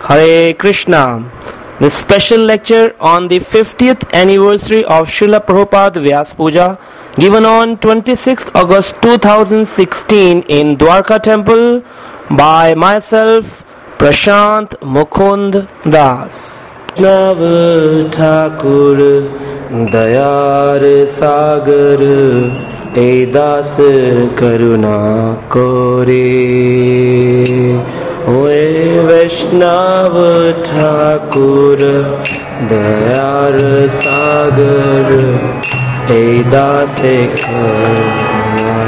Hare Krishna. This special lecture on the 50th anniversary of Srila Prabhupada Vyas Puja, given on 26th August 2016 in Dwarka Temple by myself, Prashant Mukund Das. Nav Thakur Dayar Sagar Edas Karuna Kore. Oe Vaishnav Thakur Dayar Sagar Edase Karuna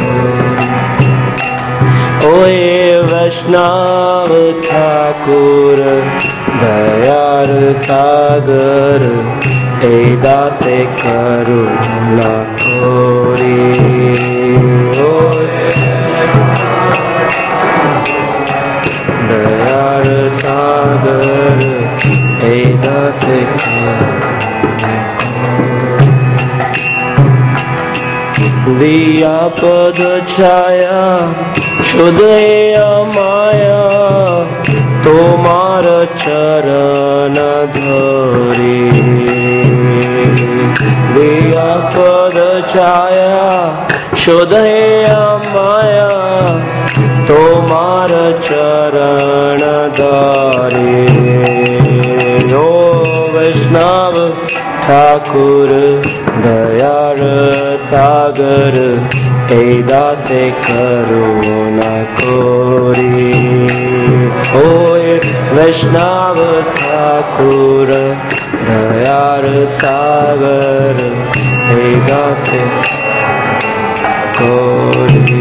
Oe Vaishnav Thakur Dayar Sagar Edase Karuna Kore. Dayar Sagar Edase Diya Pad Chaya Shudaya Maya Tomar Charana Dhari Diya Pad Chaya Shudaya Maya Tomar चरण धारे. ओ वैष्णव ठाकुर दयार सागर ऐदासे करुणा कोरी. ओ वैष्णव ठाकुर दयार सागर ऐदासे कोरी.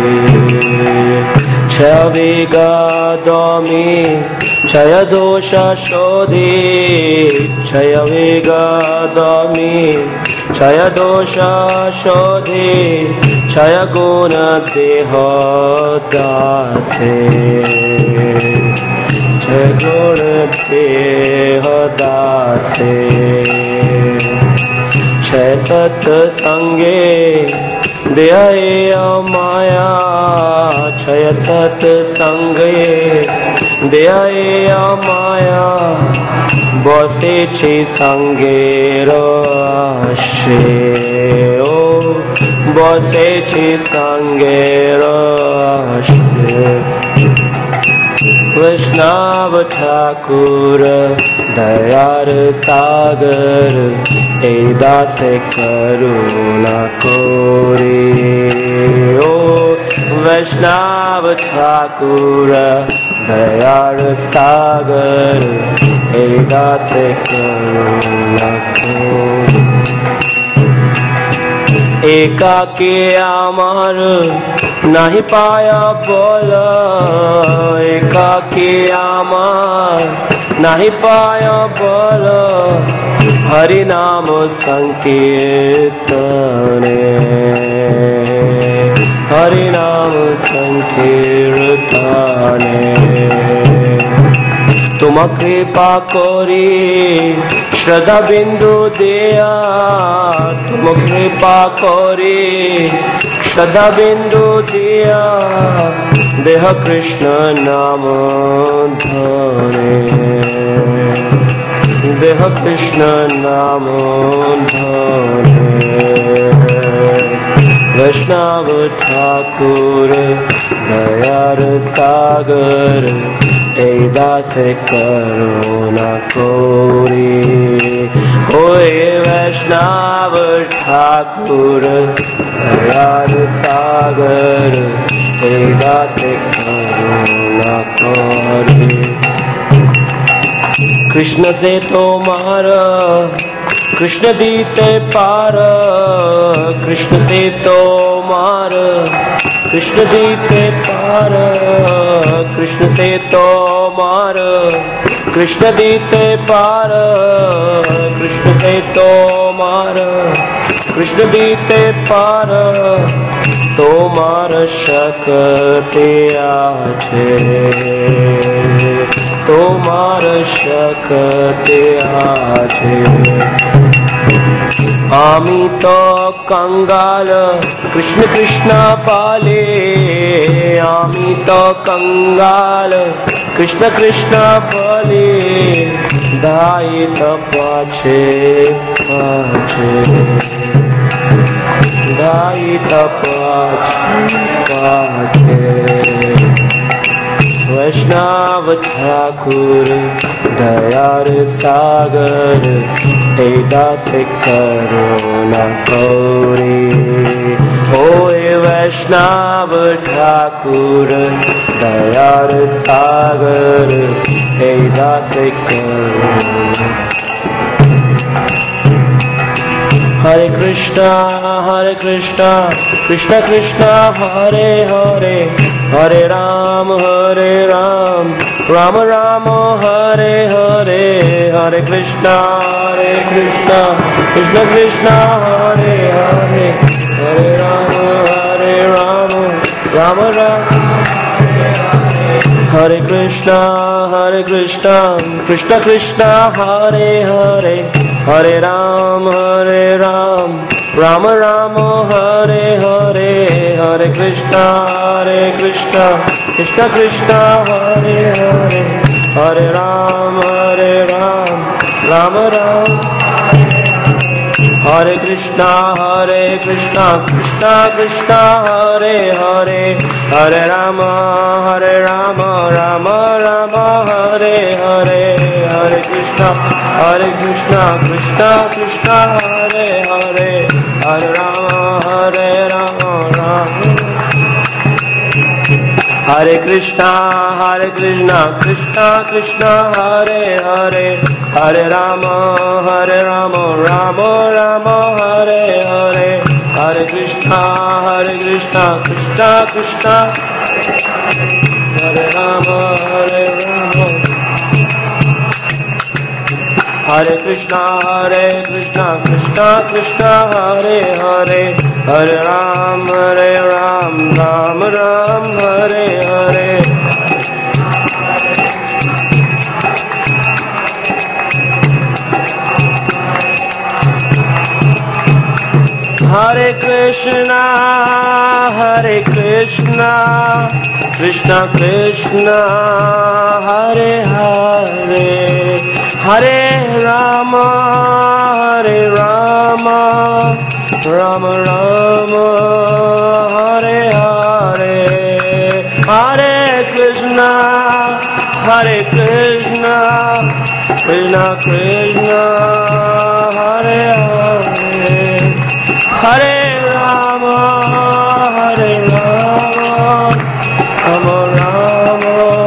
Chayavegadami Chayadosha Shodhi Chayavegadami Chayadosha Shodhi Chayaguna Deha Dase Chayaguna Deha Dase Chay Sat Sange Dyaye Maya Chaya Sat Sange Dyaye Maya Bose Chi Sange Rashe. O Bose Chi Sange Rashe. Vaishnav Thakur Dayar Sagar Edase Karuna Kore. O Vaishnav Thakur Dayar Sagar Edase Karuna Kore. एकाकी आमार नहीं पाया बोला एकाकी आमार नहीं पाया बोला हरि नाम संकीर्तने हरि नाम संकीर्तने. तुम कृपा कोरी श्रद्धा बिंदु दिया तुम कृपा कोरी श्रद्धा बिंदु दिया देह कृष्ण नाम धरे देह कृष्ण नाम धरे. वैष्णव ठाकुर दयार सागर ऐदासे करुणा कोरी. ओए वैष्णव ठाकुर दयार सागर ऐदासे करुणा कोरी. कृष्ण से तो मारा कृष्ण दीते पार कृष्ण से तो मार कृष्ण दीते पार कृष्ण से तो मार कृष्ण दीते पार कृष्ण से तो मार कृष्ण दीते पार तो मार शक्ति आछे तो मार शक्ति आछे. आमी तो कंगाल कृष्ण कृष्ण पाले, आमी तो कंगाल कृष्ण कृष्ण पाले, दायित पाछे पाछे, दायित पाछे पाछे। वैष्णव ठाकुर दयार सागर, हे दास करुणा कौरे। ओए वैष्णव ठाकुर दयार सागर, हे दास करुणा। हरे कृष्णा कृष्ण कृष्ण हरे हरे, हरे राम राम राम हरे हरे। हरे कृष्णा कृष्ण कृष्ण हरे हरे, हरे राम राम राम। हरे कृष्णा कृष्ण कृष्ण हरे हरे, हरे राम राम राम हरे हरे। हरे कृष्णा कृष्ण कृष्ण हरे हरे, हरे राम राम राम। हरे कृष्णा कृष्ण कृष्ण हरे हरे, हरे राम राम राम हरे हरे। हरे कृष्णा कृष्ण कृष्ण हरे हरे, हरे राम राम। हरे कृष्णा कृष्ण कृष्ण हरे हरे, हरे राम राम राम हरे हरे। हरे कृष्णा कृष्ण कृष्ण हरे राम हरे कृष्णा कृष्ण कृष्ण हरे हरे, हरे राम राम राम हरे हरे। हरे कृष्णा कृष्ण कृष्ण हरे हरे, हरे राम राम राम हरे हरे। हरे कृष्णा कृष्ण कृष्ण हरे हरे, हरे राम राम राम।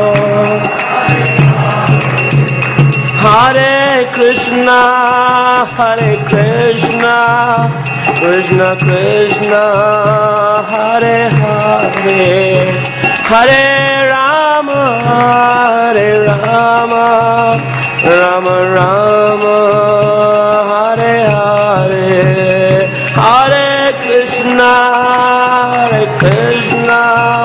हरे कृष्णा कृष्ण कृष्ण हरे हरे, हरे राम राम राम हरे हरे। हरे कृष्णा कृष्ण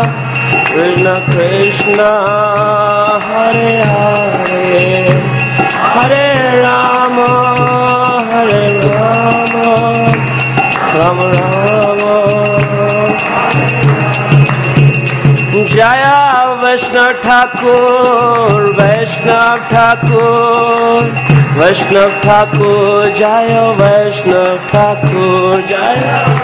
कृष्ण हरे हरे, हरे राम राम राम। जय वैष्णव ठाकुर जय वैष्णव ठाकुर जय।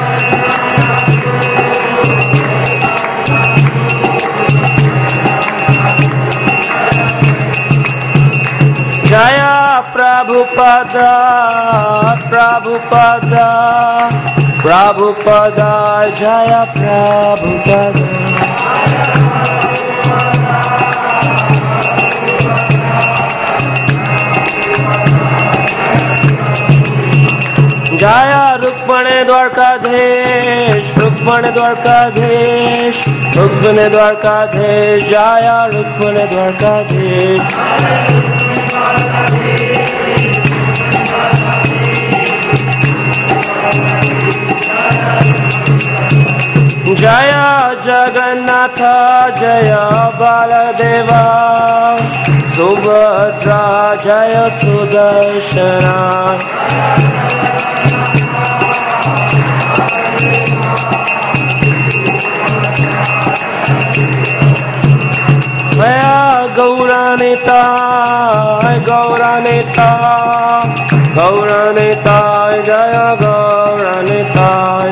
जय प्रभुपादा जय प्रभुपादा। जय रुक्मणे द्वारकाधीश जय रुक्मणे द्वारकाधीश। जय जगन्नाथ जय बालदेवा, सुबह भद्रा जय सुदर्शना मया गौरानेता गौरानेता गौरानेता जय गौरानेता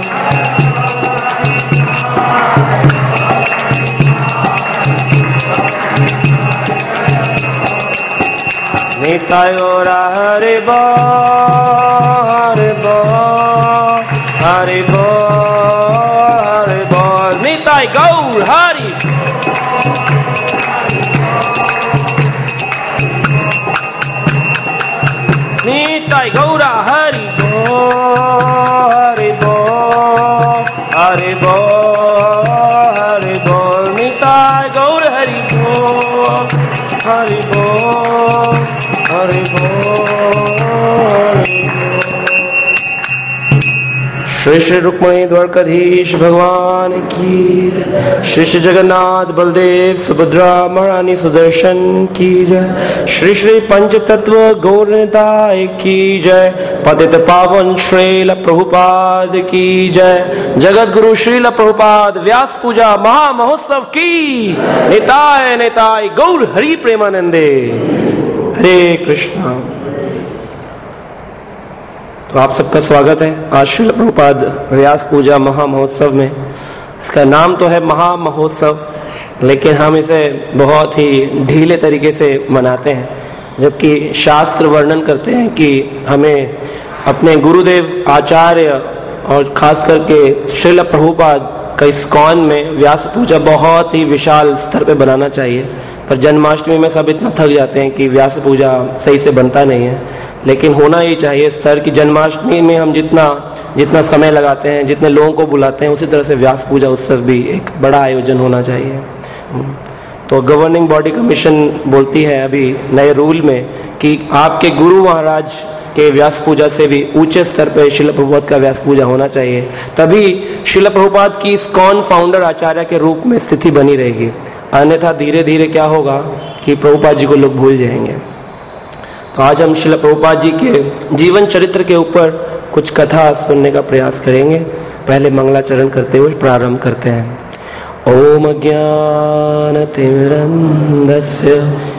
निताय गौरा हरि बोल हरि बोल हरि बोल हरि बोल निताय गौर हरि निताय गौरा हरि बोल हरि बोल हरि बोल हरि बोल निताय गौर हरि बोल हरि बोल हरि बोल। श्री श्री रुक्मिणी द्वारकाधीश भगवान की जय। श्री श्री जगन्नाथ बलदेव सुभद्रा महारानी सुदर्शन की जय। श्री श्री पंच तत्व गौर निताय की जय। पतित पावन श्रील प्रभुपाद की जय। जगत गुरु श्रील प्रभुपाद व्यास पूजा महा महोत्सव की निताय निताय गौर हरि प्रेमानंदे। हरे कृष्णा। तो आप सबका स्वागत है आज श्रील प्रभुपाद व्यास पूजा महा महोत्सव में। इसका नाम तो है महा महोत्सव, लेकिन हम इसे बहुत ही ढीले तरीके से मनाते हैं, जबकि शास्त्र वर्णन करते हैं कि हमें अपने गुरुदेव आचार्य और खास करके श्रील प्रभुपाद का इस्कॉन में व्यास पूजा बहुत ही विशाल स्तर पे बनाना चाहिए। पर जन्माष्टमी में सब इतना थक जाते हैं कि व्यास पूजा सही से बनता नहीं है, लेकिन होना ही चाहिए स्तर की। जन्माष्टमी में हम जितना समय लगाते हैं, जितने लोगों को बुलाते हैं, उसी तरह से व्यास पूजा उत्सव भी एक बड़ा आयोजन होना चाहिए। तो गवर्निंग बॉडी कमीशन बोलती है अभी नए रूल में कि आपके गुरु महाराज के व्यास पूजा से भी ऊंचे स्तर पर श्रील प्रभुपाद का व्यास पूजा होना चाहिए, तभी श्रील प्रभुपाद की इस्कॉन फाउंडर आचार्य के रूप में स्थिति बनी रहेगी। अन्यथा धीरे धीरे क्या होगा कि प्रभुपाद जी को लोग भूल जाएंगे। तो आज हम श्रील प्रभुपाद जी के जीवन चरित्र के ऊपर कुछ कथा सुनने का प्रयास करेंगे। पहले मंगलाचरण करते हुए प्रारंभ करते हैं। ओम ज्ञानतिमिरन्धस्य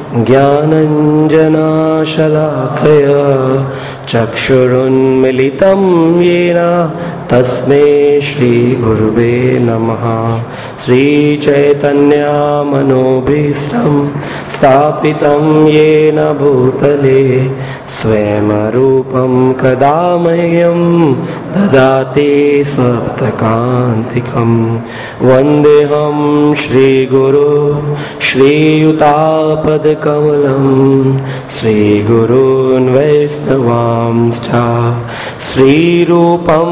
ज्ञानञ्जनशलाकया चक्षुरुन्मीलितं येन तस्मै श्रीगुरुवे नमः। श्रीचैतन्यमनोभीष्टं स्थापितं येन भूतले स्वयं रूपं कदा मह्यं ददाति स्वप्नकान्तिकं। वन्देऽहं श्रीगुरो श्रीयुतापदकमलं श्रीगुरून् वैष्णवांश्च श्रीरूपं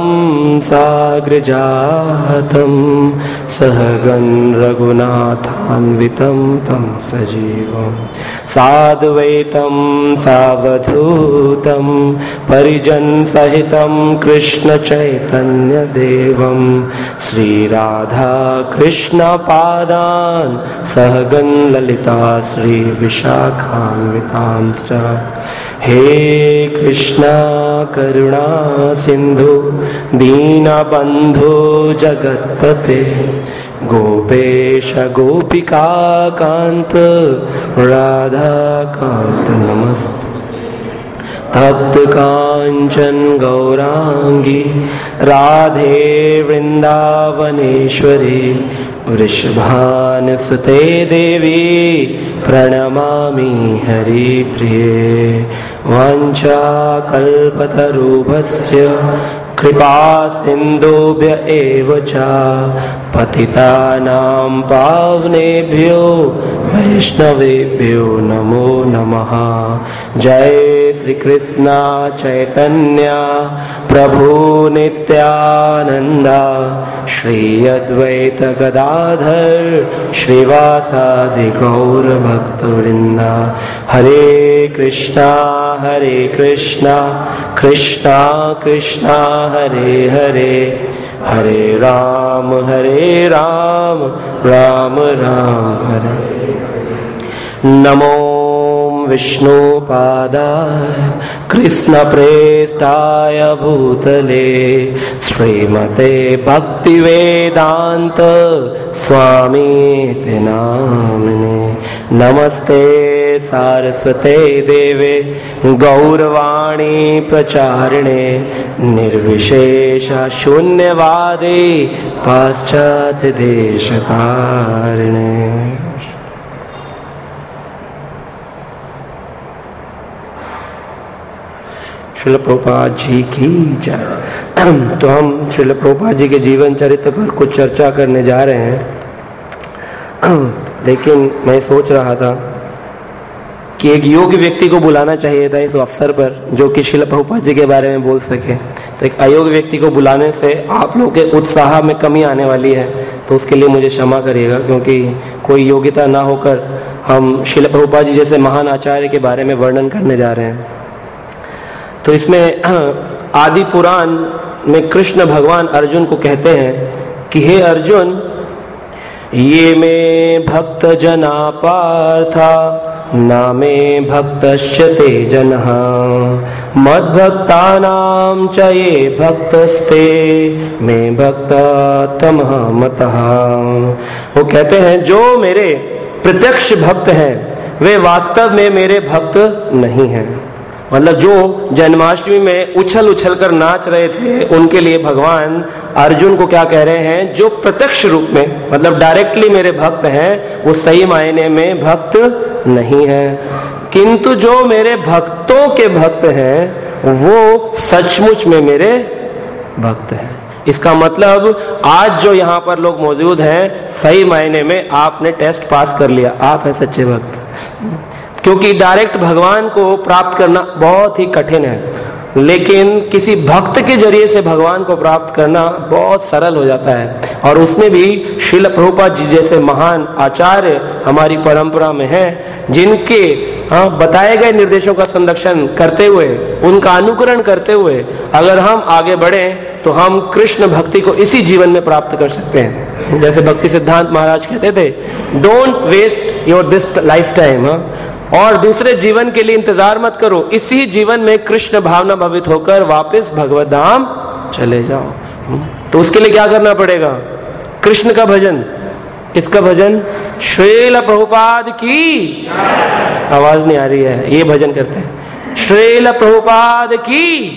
साग्रजातं सहगण रघुनाथान्वितं तं सजीवं साद्वैतं सावधूतं परिजनसहितं कृष्णचैतन्यदेवं श्रीराधाकृष्णपादान् सहगण ललिता श्रीविशाखान्वितांश्च। हे कृष्णा करुणा सिंधु दीनबंधु जगत्पते गोपेश गोपिका कांत राधा कांत नमस्ते। तप्त कांचन गौरांगी राधे वृंदावनेश्वरी वृषभानुसुते देवी प्रणमामि हरिप्रिये। वाञ्छाकल्पतरुभ्यश्च कृपा सिन्धुभ्य एव च पतितानां पावनेभ्यो वैष्णवेभ्यो नमो नमः। जय श्री कृष्ण चैतन्य प्रभु नित्यानंद श्री अद्वैत गदाधर श्रीवासादि गौर भक्तवृंद। हरे कृष्णा कृष्णा कृष्णा हरे हरे हरे राम राम राम हरे। नमो विष्णुपादाय कृष्णप्रेष्ठाय भूतले श्रीमते भक्तिवेदांत स्वामीति नामिने। नमस्ते सारस्वते देवे गौरवाणी प्रचारिणे निर्विशेष शून्यवादे पाश्चात्य देशतारिणे। श्रील प्रभुपाद जी की जय। तो हम श्रील प्रभुपाद जी के जीवन चरित्र पर कुछ चर्चा करने जा रहे हैं, लेकिन मैं सोच रहा था कि एक योग्य व्यक्ति को बुलाना चाहिए था इस अवसर पर जो कि श्रील प्रभुपाद जी के बारे में बोल सके। तो एक अयोग्य व्यक्ति को बुलाने से आप लोगों के उत्साह में कमी आने वाली है, तो उसके लिए मुझे क्षमा करिएगा, क्योंकि कोई योग्यता ना होकर हम श्रील प्रभुपाद जी जैसे महान आचार्य के बारे में वर्णन करने जा रहे हैं। तो इसमें आदि पुराण में कृष्ण भगवान अर्जुन को कहते हैं कि हे अर्जुन, ये में भक्त जना पार्था नामे भक्तश्च ते जनः मद्भक्तानां च ये भक्तस्ते में भक्त तमः मतः। वो कहते हैं जो मेरे प्रत्यक्ष भक्त हैं वे वास्तव में मेरे भक्त नहीं हैं। मतलब जो जन्माष्टमी में उछल उछल कर नाच रहे थे उनके लिए भगवान अर्जुन को क्या कह रहे हैं, जो प्रत्यक्ष रूप में मतलब डायरेक्टली मेरे भक्त हैं वो सही मायने में भक्त नहीं है, किंतु जो मेरे भक्तों के भक्त हैं वो सचमुच में मेरे भक्त हैं। इसका मतलब आज जो यहाँ पर लोग मौजूद हैं सही मायने में आपने टेस्ट पास कर लिया, आप है सच्चे भक्त। क्योंकि डायरेक्ट भगवान को प्राप्त करना बहुत ही कठिन है, लेकिन किसी भक्त के जरिए से भगवान को प्राप्त करना बहुत सरल हो जाता है। और उसमें भी श्रील प्रभुपाद जी जैसे महान आचार्य हमारी परंपरा में हैं, जिनके बताए गए निर्देशों का संरक्षण करते हुए उनका अनुकरण करते हुए अगर हम आगे बढ़े तो हम कृष्ण भक्ति को इसी जीवन में प्राप्त कर सकते हैं। जैसे भक्ति सिद्धांत महाराज कहते थे, don't waste your this lifetime, और दूसरे जीवन के लिए इंतजार मत करो, इसी जीवन में कृष्ण भावना भवित होकर वापस भगवत धाम चले जाओ। तो उसके लिए क्या करना पड़ेगा, कृष्ण का भजन। किसका भजन? श्रील प्रभुपाद की आवाज नहीं आ रही है, ये भजन करते हैं, श्रील प्रभुपाद की।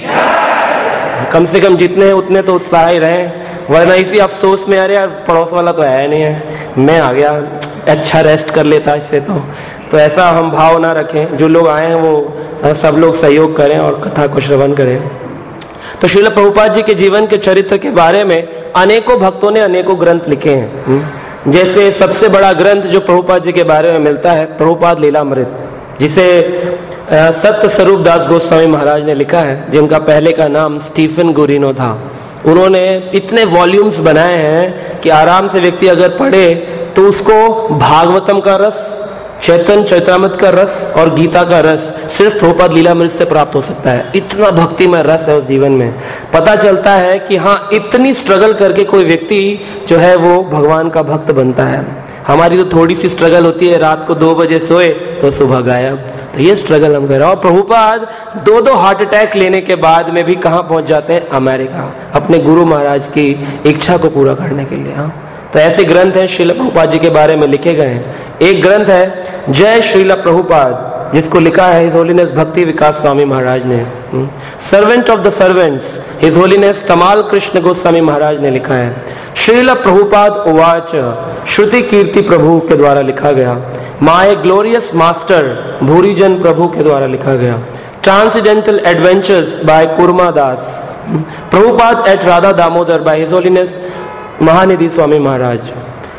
कम से कम जितने हैं उतने तो उत्साह ही रहे, वरना इसी अफसोस में अरे यार पड़ोस वाला तो आया नहीं है, मैं आ गया, अच्छा रेस्ट कर लेता इससे। तो ऐसा हम भाव ना रखें, जो लोग आए हैं वो सब लोग सहयोग करें और कथा को श्रवण करें। तो श्रील प्रभुपाद जी के जीवन के चरित्र के बारे में अनेकों भक्तों ने अनेकों ग्रंथ लिखे हैं। जैसे सबसे बड़ा ग्रंथ जो प्रभुपाद जी के बारे में मिलता है, प्रभुपाद लीलामृत, जिसे सत्य स्वरूप दास गोस्वामी महाराज ने लिखा है, जिनका पहले का नाम स्टीफन गुरिनो था। उन्होंने इतने वॉल्यूम्स बनाए हैं कि आराम से व्यक्ति अगर पढ़े तो उसको भागवतम का रस, चैतन्य चैतामृत का रस और गीता का रस सिर्फ प्रभुपाद लीलामृत से प्राप्त हो सकता है। इतना भक्तिमय रस है उस जीवन में। पता चलता है कि हाँ, इतनी स्ट्रगल करके कोई व्यक्ति जो है वो भगवान का भक्त बनता है। हमारी तो थोड़ी सी स्ट्रगल होती है, रात को 2 बजे सोए तो सुबह गायब, तो ये स्ट्रगल हम कर रहे हैं। और प्रभुपाद 2 हार्ट अटैक लेने के बाद में भी कहाँ पहुंच जाते हैं? अमेरिका, अपने गुरु महाराज की इच्छा को पूरा करने के लिए। हाँ, तो ऐसे ग्रंथ हैं श्रील प्रभुपाद जी के बारे में लिखे गए हैं। एक ग्रंथ है जय श्रील प्रभुपाद, जिसको लिखा है हिज होलीनेस भक्ति विकास स्वामी महाराज ने। Servant of the servants his holiness Tamal Krishna Goswami महाराज ने लिखा है। श्रील प्रभुपाद उवाच श्रुति कीर्ति प्रभु के द्वारा लिखा गया। My glorious master Bhurijan Prabhu के द्वारा लिखा गया। Transcendental adventures by Kurma Das. Prabhupada at Radha Damodar by his holiness Mahanidhi Swami Maharaj.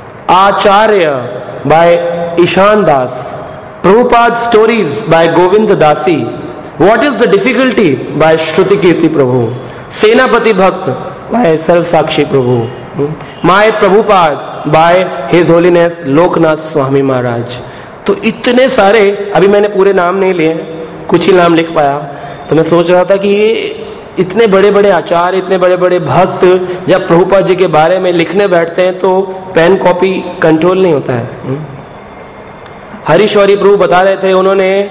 Acharya by Ishan Das. Prabhupada stories by Govind Dasi. What is the difficulty by Shruti Kirti Prabhu. Senapati Bhakta by Sarva Sakshi Prabhu. My Prabhupada by his holiness Lokanath Swami Maharaj. तो इतने सारे, अभी मैंने पूरे नाम नहीं लिए, कुछ ही नाम लिख पाया। तो मैं सोच रहा था कि ये इतने बड़े बड़े आचार्य, इतने बड़े बड़े भक्त जब प्रभुपाद जी के बारे में लिखने बैठते हैं तो पेन कॉपी कंट्रोल नहीं होता है। हरीश्वरी प्रभु बता रहे थे, उन्होंने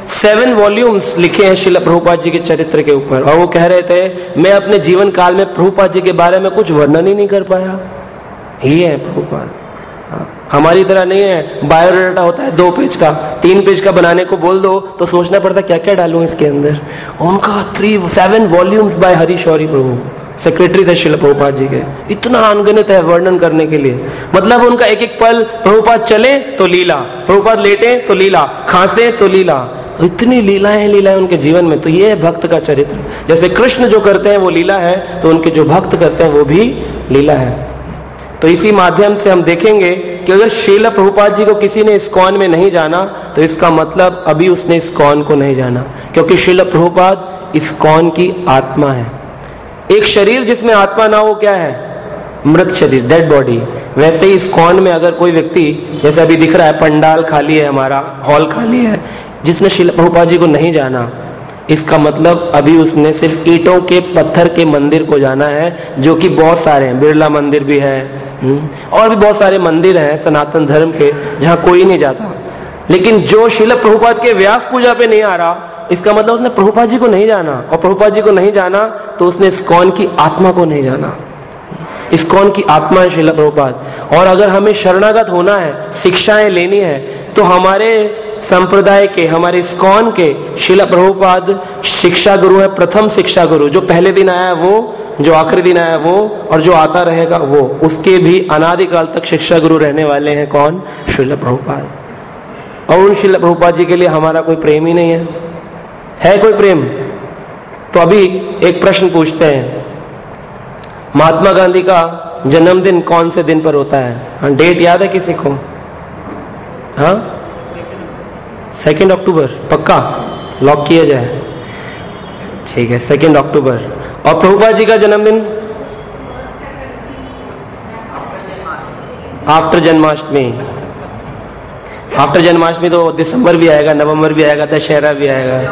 7 वॉल्यूम्स लिखे हैं श्रील प्रभुपाद जी के चरित्र के ऊपर, और वो कह रहे थे मैं अपने जीवन काल में प्रभुपाद जी के बारे में कुछ वर्णन ही नहीं कर पाया। ये है प्रभुपाद। हमारी तरह नहीं है बायोडाटा होता है 2 पेज का, 3 पेज का बनाने को बोल दो तो सोचना पड़ता क्या क्या डालूं इसके अंदर। उनका 7 volumes by Hari Shauri Prabhu, secretary थे श्रील प्रभुपाद जी के, इतना अनगिनत है वर्णन करने के लिए। मतलब उनका एक एक पल, प्रभुपाद चले तो लीला, प्रभुपाद लेटे तो लीला, खांसे तो लीला, इतनी लीलाएं उनके जीवन में। तो ये है भक्त का चरित्र। जैसे कृष्ण जो करते हैं वो लीला है, तो उनके जो भक्त करते हैं वो भी लीला है। तो इसी माध्यम से हम देखेंगे कि अगर श्रील प्रभुपाद जी को किसी ने इस्कॉन में नहीं जाना तो इसका मतलब अभी उसने इस्कॉन को नहीं जाना, क्योंकि श्रील प्रभुपाद इस्कॉन की आत्मा है। एक शरीर जिसमें आत्मा ना हो क्या है? मृत शरीर, डेड बॉडी। वैसे ही इस्कॉन में अगर कोई व्यक्ति, जैसे अभी दिख रहा है पंडाल खाली है, हमारा हॉल खाली है, जिसने श्रील प्रभुपाद जी को नहीं जाना, इसका मतलब अभी उसने सिर्फ ईंटों के पत्थर के मंदिर को जाना है, जो कि बहुत सारे हैं। बिरला मंदिर भी है और भी बहुत सारे मंदिर हैं सनातन धर्म के जहां कोई नहीं जाता। लेकिन जो श्रील प्रभुपाद के व्यास पूजा पे नहीं आ रहा, इसका मतलब उसने प्रभुपाद जी को नहीं जाना, और प्रभुपाद जी को नहीं जाना तो उसने इस्कॉन की आत्मा को नहीं जाना। इस्कॉन की आत्मा है श्रील प्रभुपाद। और अगर हमें शरणागत होना है, शिक्षाएं लेनी है, तो हमारे संप्रदाय के, हमारे इस्कॉन के श्रील प्रभुपाद शिक्षा गुरु है, प्रथम शिक्षा गुरु। जो पहले दिन आया है वो, जो आखिरी दिन आया है वो, और जो आता रहेगा वो, उसके भी अनादिकाल तक शिक्षा गुरु रहने वाले हैं कौन? श्रील प्रभुपाद। और उन श्रील प्रभुपाद जी के लिए हमारा कोई प्रेम ही नहीं है कोई प्रेम? तो अभी एक प्रश्न पूछते हैं, महात्मा गांधी का जन्मदिन कौन से दिन पर होता है? हाँ, डेट याद है किसी को? हाँ, 2 अक्टूबर पक्का लॉक किया जाए? ठीक है, 2 अक्टूबर। और प्रभुपाद जी का जन्मदिन? आफ्टर जन्माष्टमी। आफ्टर जन्माष्टमी तो दिसंबर भी आएगा, नवंबर भी आएगा, दशहरा भी आएगा।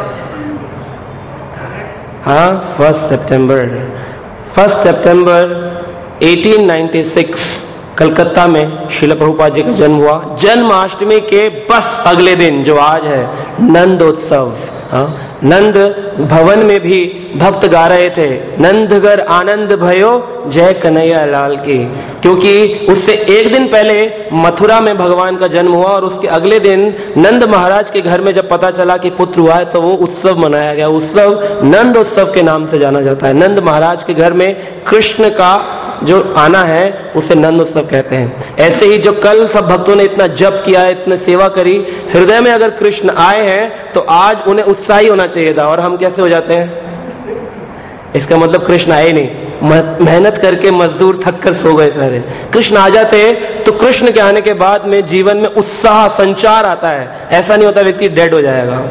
हाँ, 1 सितंबर 1896 कलकत्ता में श्रील प्रभुपाद जी का जन्म हुआ। जन्माष्टमी के बस अगले दिन जो आज है नंदोत्सव, नंद भवन में भी भक्त गा रहे थे, नंदगर आनंद भयो जय कन्हैया लाल की, क्योंकि उससे एक दिन पहले मथुरा में भगवान का जन्म हुआ और उसके अगले दिन नंद महाराज के घर में जब पता चला कि पुत्र हुआ है तो वो उत्सव मनाया गया। उत्सव नंद उत्सव के नाम से जाना जाता है। नंद महाराज के घर में कृष्ण का जो आना है उसे नंद उत्सव कहते हैं। ऐसे ही जो कल सब भक्तों ने इतना जप किया, इतने सेवा करी, हृदय में अगर कृष्ण आए हैं तो आज उन्हें उत्साही होना चाहिए था, और हम कैसे हो जाते हैं? इसका मतलब कृष्ण आए नहीं, मेहनत करके मजदूर थक कर सो गए सारे। कृष्ण आ जाते तो कृष्ण के आने के बाद में जीवन में उत्साह संचार आता है। ऐसा नहीं होता व्यक्ति डेड हो जाएगा।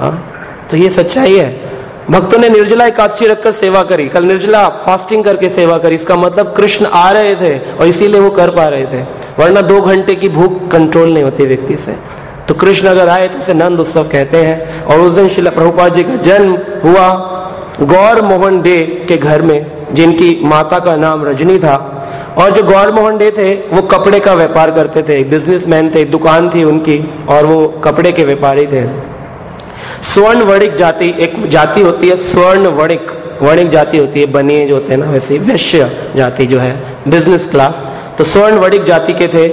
तो ये सच्चाई है। भक्तों ने निर्जला एकादशी रखकर सेवा करी, कल निर्जला फास्टिंग करके सेवा करी, इसका मतलब कृष्ण आ रहे थे और इसीलिए वो कर पा रहे थे, वरना 2 घंटे की भूख कंट्रोल नहीं होती व्यक्ति से। तो कृष्ण अगर आए तो उसे नंद उत्सव कहते हैं। और उस दिन श्रील प्रभुपाद जी का जन्म हुआ गौर मोहन डे के घर में, जिनकी माता का नाम रजनी था। और जो गौर मोहन डे थे वो कपड़े का व्यापार करते थे, बिजनेसमैन थे, दुकान थी उनकी और वो कपड़े के व्यापारी थे। स्वर्ण वणिक जाति एक जाति होती है, स्वर्ण वणिक, वणिक जाति होती है, बनिए जो होते हैं ना, वैसे वैश्य जाति जो है, बिजनेस क्लास। तो स्वर्ण वणिक जाति के थे।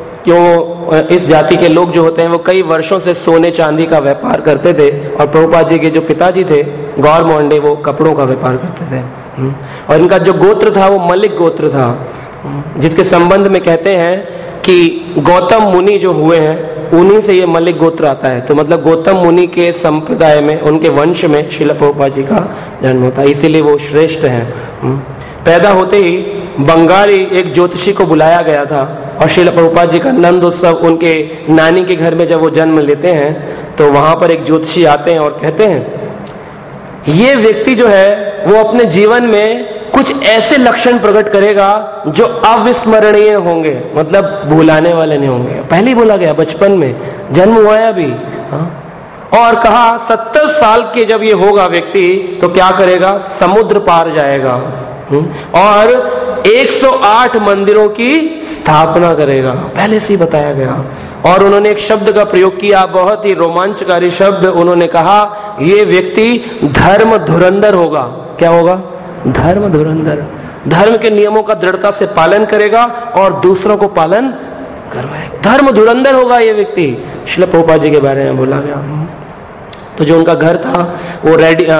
क्यों? इस जाति के लोग जो होते हैं वो कई वर्षों से सोने चांदी का व्यापार करते थे, और प्रभुपाद जी के जो पिताजी थे गौर मोहन डे वो कपड़ों का व्यापार करते थे। और इनका जो गोत्र था वो मलिक गोत्र था, जिसके संबंध में कहते हैं कि गौतम मुनि जो हुए हैं उन्हीं से ये मलिक गोत्र आता है। तो मतलब गौतम मुनि के संप्रदाय में, उनके वंश में श्रील प्रभुपाद जी का जन्म होता है, इसीलिए वो श्रेष्ठ हैं। पैदा होते ही बंगाली एक ज्योतिषी को बुलाया गया था, और श्रील प्रभुपाद जी का नंद उत्सव उनके नानी के घर में जब वो जन्म लेते हैं तो वहां पर एक ज्योतिषी आते हैं और कहते हैं ये व्यक्ति जो है वो अपने जीवन में कुछ ऐसे लक्षण प्रकट करेगा जो अविस्मरणीय होंगे, मतलब भुलाने वाले नहीं होंगे। पहले ही बोला गया, बचपन में जन्म हुआ है अभी। और कहा 70 साल के जब ये होगा व्यक्ति तो क्या करेगा? समुद्र पार जाएगा। और 108 मंदिरों की स्थापना करेगा, पहले से ही बताया गया। और उन्होंने एक शब्द का प्रयोग किया, बहुत ही रोमांचकारी शब्द। उन्होंने कहा ये व्यक्ति धर्म धुरंधर होगा। क्या होगा? धर्म धुरंधर। धर्म के नियमों का दृढ़ता से पालन करेगा और दूसरों को पालन करवाएगा। धर्म धुरंधर होगा ये व्यक्ति। श्रील प्रभुपाद जी के बारे में बोला गया। तो जो उनका घर था वो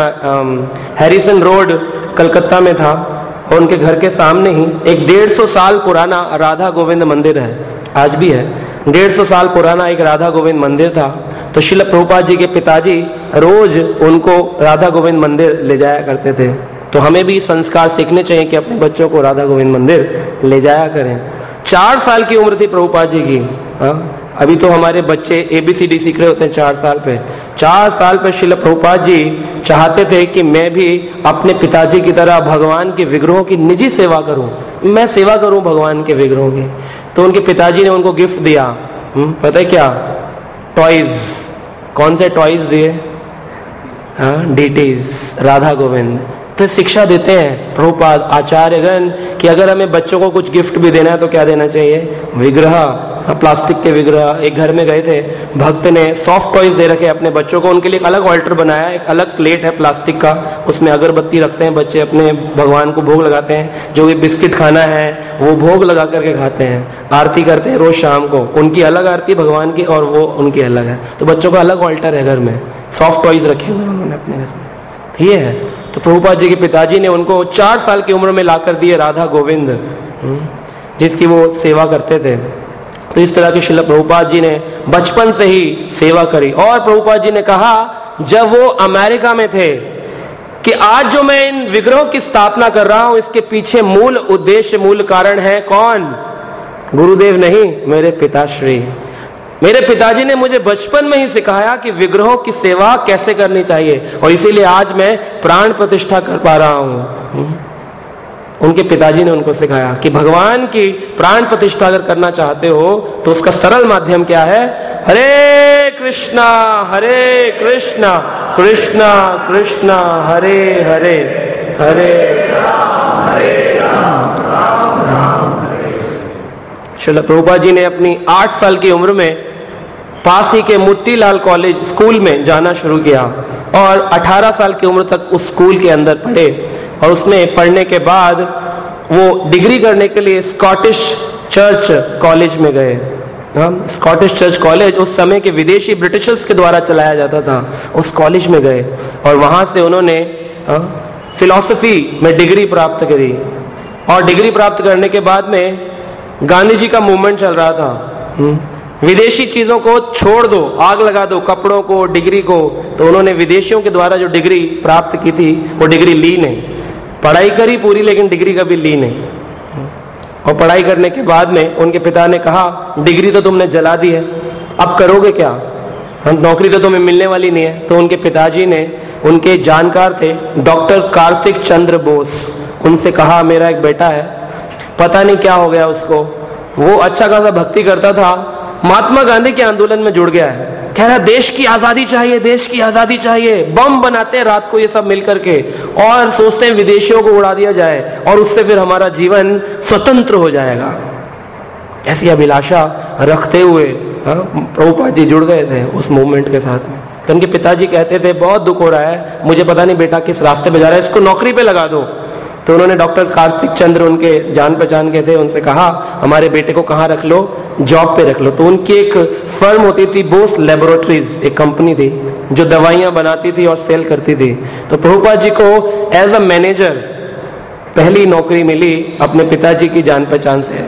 हैरिसन रोड कलकत्ता में था, और उनके घर के सामने ही एक 150 साल पुराना राधा गोविंद मंदिर है, आज भी है। 150 साल पुराना एक राधा गोविंद मंदिर था। तो श्रील प्रभुपाद जी के पिताजी रोज उनको राधा गोविंद मंदिर ले जाया करते थे। तो हमें भी संस्कार सीखने चाहिए कि अपने बच्चों को राधा गोविंद मंदिर ले जाया करें। 4 साल की उम्र थी प्रभुपाद जी की। अभी तो हमारे बच्चे ABCD सीख रहे होते हैं 4 साल पे। 4 साल पे श्रील प्रभुपाद जी चाहते थे कि मैं भी अपने पिताजी की तरह भगवान के विग्रहों की निजी सेवा करूं, मैं सेवा करूं भगवान के विग्रहों की। तो उनके पिताजी ने उनको गिफ्ट दिया, पता है क्या? टॉयज। कौन से टॉयज दिए? डीटीज, राधा गोविंद। तो शिक्षा देते हैं प्रभुपाद आचार्यगण कि अगर हमें बच्चों को कुछ गिफ्ट भी देना है तो क्या देना चाहिए? विग्रह, प्लास्टिक के विग्रह। एक घर में गए थे, भक्त ने सॉफ्ट टॉयज दे रखे अपने बच्चों को। उनके लिए एक अलग ऑल्टर बनाया, एक अलग प्लेट है प्लास्टिक का, उसमें अगरबत्ती रखते हैं बच्चे, अपने भगवान को भोग लगाते हैं। जो भी बिस्किट खाना है वो भोग लगा करके खाते हैं। आरती करते हैं रोज शाम को, उनकी अलग आरती भगवान की और वो उनकी अलग है। तो बच्चों का अलग ऑल्टर है घर में, सॉफ्ट टॉयज रखे हुए उन्होंने अपने घर में। ये है। तो प्रभुपाद जी के पिताजी ने उनको 4 साल की उम्र में लाकर दिए राधा गोविंद, जिसकी वो सेवा करते थे। तो इस तरह के श्रील प्रभुपाद जी ने बचपन से ही सेवा करी। और प्रभुपाद जी ने कहा जब वो अमेरिका में थे कि आज जो मैं इन विग्रहों की स्थापना कर रहा हूं इसके पीछे मूल उद्देश्य, मूल कारण है कौन? गुरुदेव नहीं, मेरे पिताश्री। मेरे पिताजी ने मुझे बचपन में ही सिखाया कि विग्रहों की सेवा कैसे करनी चाहिए, और इसीलिए आज मैं प्राण प्रतिष्ठा कर पा रहा हूं। उनके पिताजी ने उनको सिखाया कि भगवान की प्राण प्रतिष्ठा अगर करना चाहते हो तो उसका सरल माध्यम क्या है? हरे कृष्णा कृष्णा कृष्णा हरे हरे, हरे राम राम राम हरे। श्रील प्रभुपाद जी ने अपनी 8 साल की उम्र में पास ही के मोतीलाल कॉलेज स्कूल में जाना शुरू किया और 18 साल की उम्र तक उस स्कूल के अंदर पढ़े। और उसमें पढ़ने के बाद वो डिग्री करने के लिए स्कॉटिश चर्च कॉलेज में गए। स्कॉटिश चर्च कॉलेज उस समय के विदेशी ब्रिटिशर्स के द्वारा चलाया जाता था। उस कॉलेज में गए और वहां से उन्होंने फिलॉसफी में डिग्री प्राप्त करी। और डिग्री प्राप्त करने के बाद में गांधी जी का मूवमेंट चल रहा था, विदेशी चीजों को छोड़ दो, आग लगा दो, कपड़ों को, डिग्री को। तो उन्होंने विदेशियों के द्वारा जो डिग्री प्राप्त की थी वो डिग्री ली नहीं, पढ़ाई करी पूरी लेकिन डिग्री कभी ली नहीं। और पढ़ाई करने के बाद में उनके पिता ने कहा डिग्री तो तुमने जला दी है, अब करोगे क्या? नौकरी तो तुम्हें मिलने वाली नहीं है। तो उनके पिताजी ने, उनके जानकार थे डॉक्टर कार्तिक चंद्र बोस, उनसे कहा मेरा एक बेटा है, पता नहीं क्या हो गया उसको, वो अच्छा खासा भक्ति करता था, महात्मा गांधी के आंदोलन में जुड़ गया है, कह रहा देश की आजादी चाहिए, देश की आजादी चाहिए। बम बनाते हैं रात को ये सब मिलकर के और सोचते हैं विदेशियों को उड़ा दिया जाए और उससे फिर हमारा जीवन स्वतंत्र हो जाएगा। ऐसी अभिलाषा रखते हुए प्रभुपाद जी जुड़ गए थे उस मूवमेंट के साथ में। तो उनके पिताजी कहते थे बहुत दुख हो रहा है, मुझे पता नहीं बेटा किस रास्ते पे जा रहा है, इसको नौकरी पे लगा दो। तो उन्होंने डॉक्टर कार्तिक चंद्र, उनके जान पहचान के थे, उनसे कहा हमारे बेटे को कहाँ रख लो? जॉब पे रख लो। तो उनकी एक फर्म होती थी बोस लैबोरेटरीज, एक कंपनी थी जो दवाइयां बनाती थी और सेल करती थी। तो प्रभुपाद जी को एज अ मैनेजर पहली नौकरी मिली अपने पिताजी की जान पहचान से